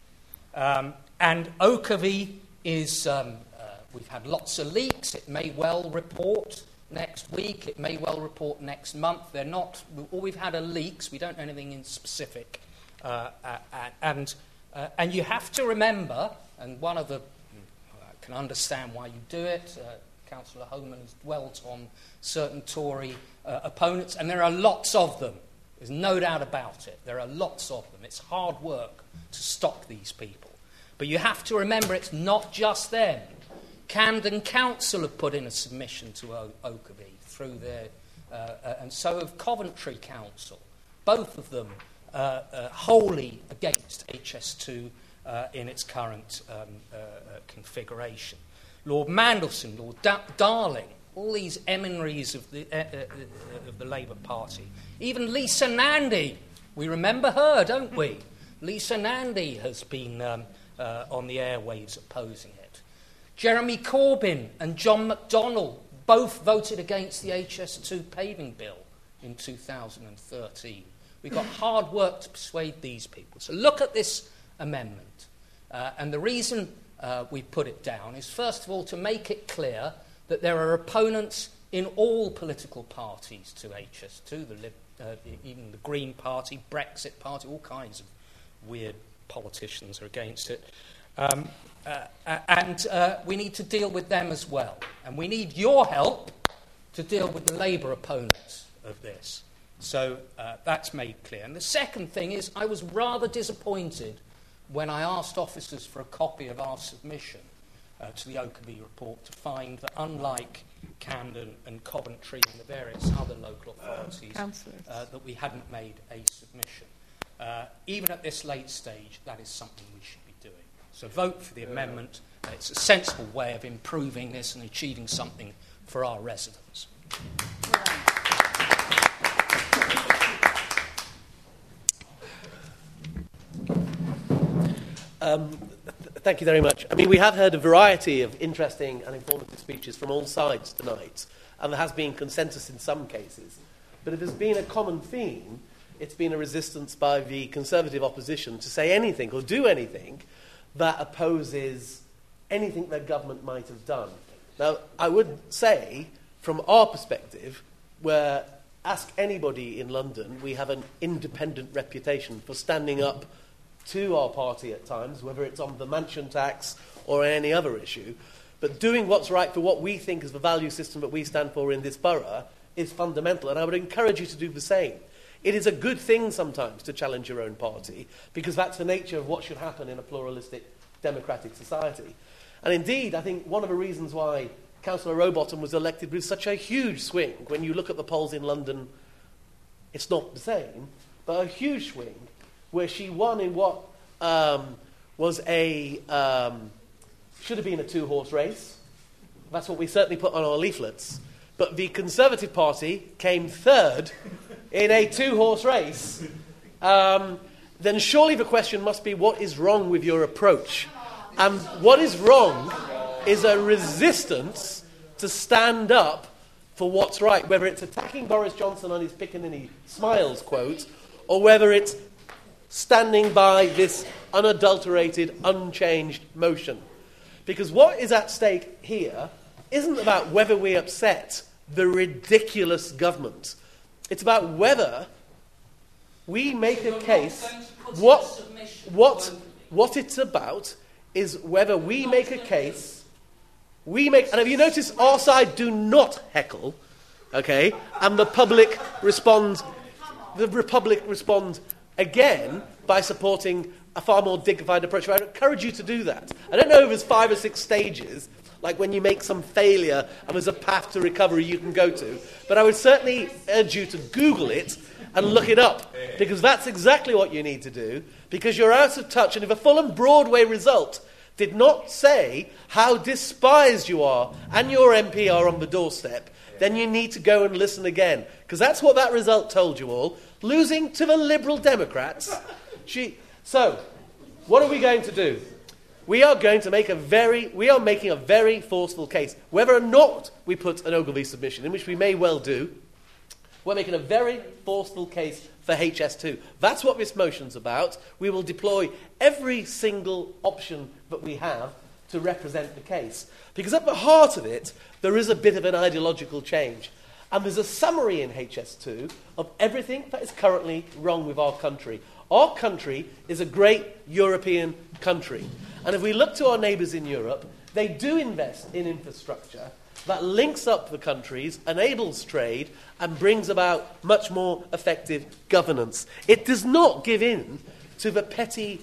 Um, and Oakervee is, um, uh, we've had lots of leaks. It may well report next week. It may well report next month. They're not, all we've had are leaks. We don't know anything in specific. Uh, uh, and, uh, and you have to remember, and one of the, I can understand why you do it, uh, Councillor Homan has dwelt on certain Tory uh, opponents, and there are lots of them. There's no doubt about it. There are lots of them. It's hard work to stop these people. But you have to remember it's not just them. Camden Council have put in a submission to o- Oakervee through their, uh, uh, and so have Coventry Council. Both of them uh, uh, wholly against H S two uh, in its current um, uh, uh, configuration. Lord Mandelson, Lord da- Darling, all these emanaries of the, uh, uh, of the Labour Party. Even Lisa Nandy, we remember her, don't we? Lisa Nandy has been um, uh, on the airwaves opposing it. Jeremy Corbyn and John McDonnell both voted against the H S two paving bill in two thousand thirteen. We've got hard work to persuade these people. So look at this amendment. Uh, and the reason uh, we put it down is, first of all, to make it clear that there are opponents in all political parties to H S two, the, uh, even the Green Party, Brexit Party, all kinds of weird politicians are against it. Um, uh, and uh, we need to deal with them as well. And we need your help to deal with the Labour opponents of this. So uh, that's made clear. And the second thing is, I was rather disappointed when I asked officers for a copy of our submission uh, to the Oakervee report to find that, unlike Camden and Coventry and the various other local authorities, uh, that we hadn't made a submission. Uh, even at this late stage, that is something we should be doing. So vote for the amendment. Uh, it's a sensible way of improving this and achieving something for our residents. Um, th- thank you very much. I mean, we have heard a variety of interesting and informative speeches from all sides tonight, and there has been consensus in some cases. But if there's been a common theme, it's been a resistance by the Conservative opposition to say anything or do anything that opposes anything that government might have done. Now, I would say, from our perspective, where ask anybody in London, we have an independent reputation for standing up to our party at times, whether it's on the mansion tax or any other issue. But doing what's right for what we think is the value system that we stand for in this borough is fundamental, and I would encourage you to do the same. It is a good thing sometimes to challenge your own party, because that's the nature of what should happen in a pluralistic, democratic society. And indeed, I think one of the reasons why Councillor Rowbottom was elected with such a huge swing, when you look at the polls in London, it's not the same, but a huge swing, where she won in what um, was a, um, should have been a two-horse race. That's what we certainly put on our leaflets. But the Conservative Party came third in a two-horse race. Um, then surely the question must be, what is wrong with your approach? And what is wrong is a resistance to to stand up for what's right, whether it's attacking Boris Johnson on his Piccaninny Smiles quote, or whether it's standing by this unadulterated, unchanged motion. Because what is at stake here isn't about whether we upset the ridiculous government. It's about whether we make a case. What, what, what it's about is whether we make a case. We make, and if you notice, our side do not heckle, okay, and the public responds. The Republic responds again by supporting a far more dignified approach. I encourage you to do that. I don't know if there's five or six stages, like when you make some failure and there's a path to recovery you can go to, but I would certainly urge you to Google it and look it up, because that's exactly what you need to do, because you're out of touch. And if a Fulham Broadway result did not say how despised you are and your M P are on the doorstep, then you need to go and listen again, because that's what that result told you all, losing to the Liberal Democrats. She, so, what are we going to do? We are going to make a very, we are making a very forceful case. Whether or not we put an Ogilvy submission in, which we may well do, we're making a very forceful case for H S two. That's what this motion's about. We will deploy every single option that we have to represent the case. Because at the heart of it, there is a bit of an ideological change. And there's a summary in H S two of everything that is currently wrong with our country. Our country is a great European country. And if we look to our neighbours in Europe, they do invest in infrastructure that links up the countries, enables trade, and brings about much more effective governance. It does not give in to the petty,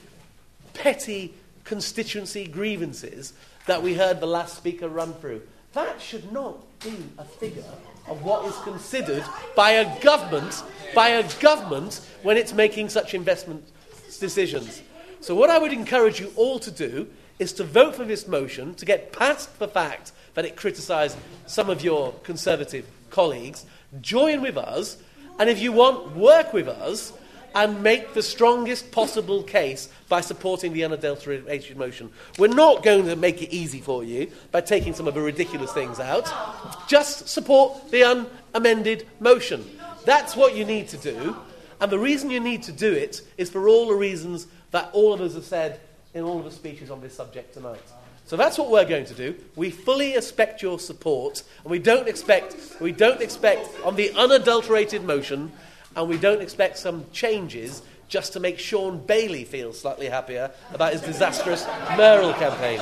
petty constituency grievances that we heard the last speaker run through. That should not be a figure of what is considered by a government, by a government when it's making such investment decisions. So what I would encourage you all to do is to vote for this motion, to get past the fact that it criticised some of your Conservative colleagues, join with us, and if you want, work with us and make the strongest possible case by supporting the unadulterated motion. We're not going to make it easy for you by taking some of the ridiculous things out. Just support the unamended motion. That's what you need to do. And the reason you need to do it is for all the reasons that all of us have said in all of the speeches on this subject tonight. So that's what we're going to do. We fully expect your support, and we don't expect, we don't expect on the unadulterated motion, and we don't expect some changes just to make Sean Bailey feel slightly happier about his disastrous mayoral campaign.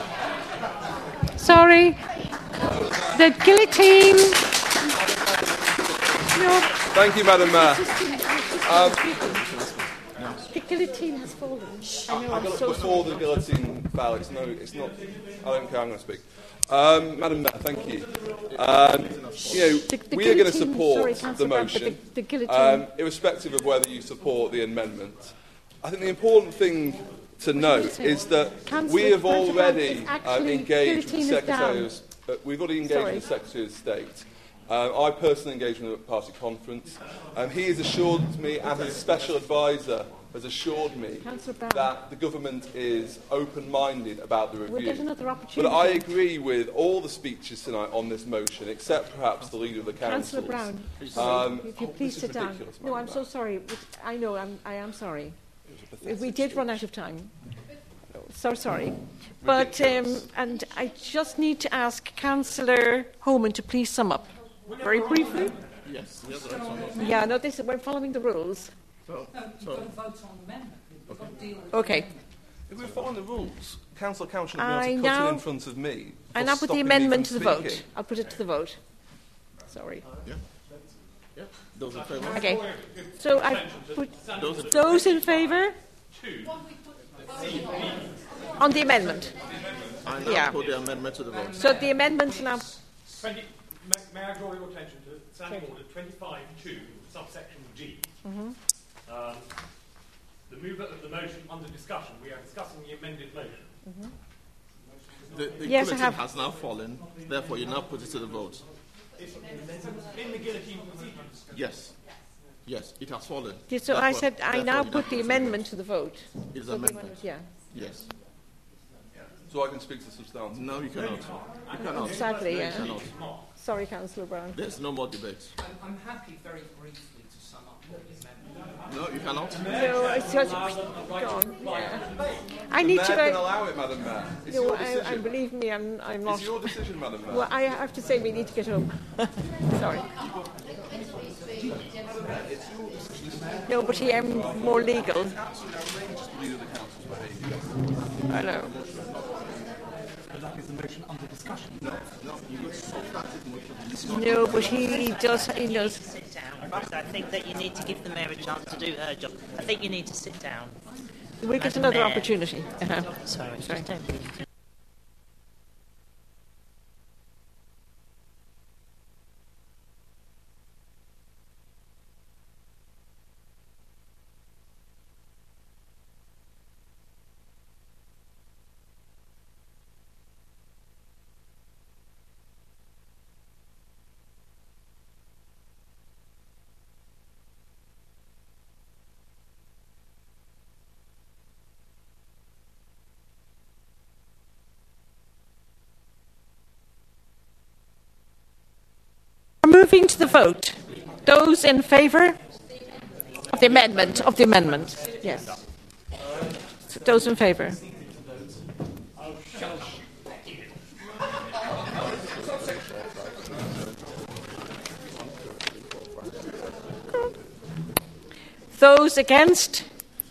Sorry. The guillotine. No. Thank you, Madam Mayor. Um, the guillotine has fallen. I know, I've got I'm so before sorry. the guillotine fell, it's no, it's not. I don't care. I'm going to speak. Um, Madam Mayor, thank you. Um, you know, The- the we are going to guillotine- support sorry, the Councillor Brown, but motion, the- the guillotine- um, irrespective of whether you support the amendment. I think the important thing to note is that Councillor, we have Councillor Brown, already it's uh, actually- engaged with the guillotine is Secretary down. of, uh, we've already engaged Sorry. with the Secretary of State. Uh, I personally engaged with him at the party conference. Um, he has assured me, and his special advisor has assured me, Councillor Brown. that the government is open-minded about the We'll review. get another But opportunity. I agree with all the speeches tonight on this motion, except perhaps the Leader of the Council. Councillor Brown, Um, if you please this sit is down. ridiculous, No, Madam I'm so Mayor. sorry. but I know, I'm, I am sorry. pathetic We did run out of time. So sorry. But, um, and I just need to ask Councillor Homan to please sum up. Very briefly. Yes, the other one. Yeah, no, this, we're following the rules. So, so, Okay. If we're following the rules, Councillor Couch should I be able to cut now- it in front of me. I for now put the stopping me amendment to from the vote. speaking. I'll put it to the vote. Sorry. Yeah. Yeah. Those in favour? Okay. So I put Those in- those in favour on the amendment. I now Yeah. put the amendment to the vote. So the amendment now. twenty, may, may I draw your attention to standing order twenty-five two, subsection G. Mhm. Um, the mover of the motion under discussion. We are discussing the amended motion. Mhm. The, the Yes, I guillotine have. has now fallen, therefore you now put it to the vote. In the guillotine procedures. Yes. Yes, it has fallen. Yeah, so I Therefore- said I therefore now you put the amendment to the vote. It is So the amendment. Yeah. Yes. So I can speak to substance? No, you cannot. You cannot. Exactly, no, yeah. You cannot. Sorry, Councillor Brown. There's no more debate. I'm, I'm happy very briefly to sum up what the amendment. No, you cannot. No, it's just gone. Yeah. I need the to. Mayor can allow it, Madam Mayor. It's no, your I, decision. I believe me, I'm, I'm not. It's your decision, Madam Mayor. Well, I have to say we need to get home. Sorry. No, but he am more legal. I know. No, but he does. He knows. I think that you need to give the Mayor a chance to do her job. I think you need to sit down. We get Madam another Mayor. opportunity. Uh-huh. Sorry, Sorry. just don't be. Moving to the vote. Those in favour of the amendment, of the amendment. Yes. So those in favour. Those against?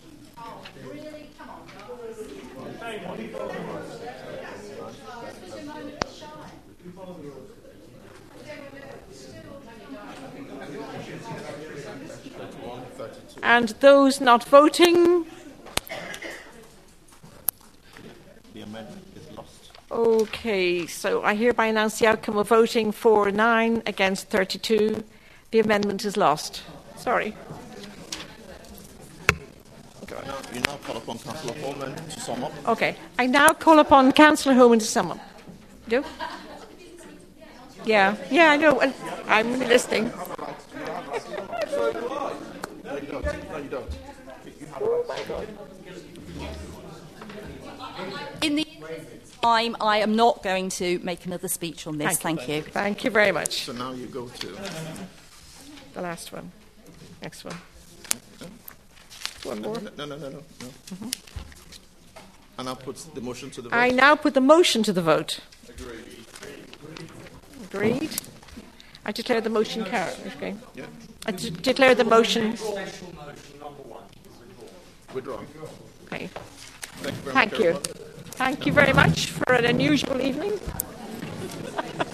And those not voting? The amendment is lost. Okay, so I hereby announce the outcome of voting for nine against thirty-two. The amendment is lost. Sorry. Now, you now call upon Councillor Holman to sum up. Okay, I now call upon Councillor Homan to sum up. Do? Yeah, yeah, I know. and I'm listening. No, you don't. No, you don't. You have Oh my God. In the time, I am not going to make another speech on this. Thank Thank you. Thank you very much. So now you go to The last one. Next one. One more. No, no, no, no, no. no. Mhm. And I'll put the motion to the vote. I now put the motion to the vote. Agreed. Agreed. I declare the motion carried. Okay. Yeah. I d- declare the motion. Withdrawn. Okay. Thank you very Thank much, you. everyone. Thank you very much for an unusual evening.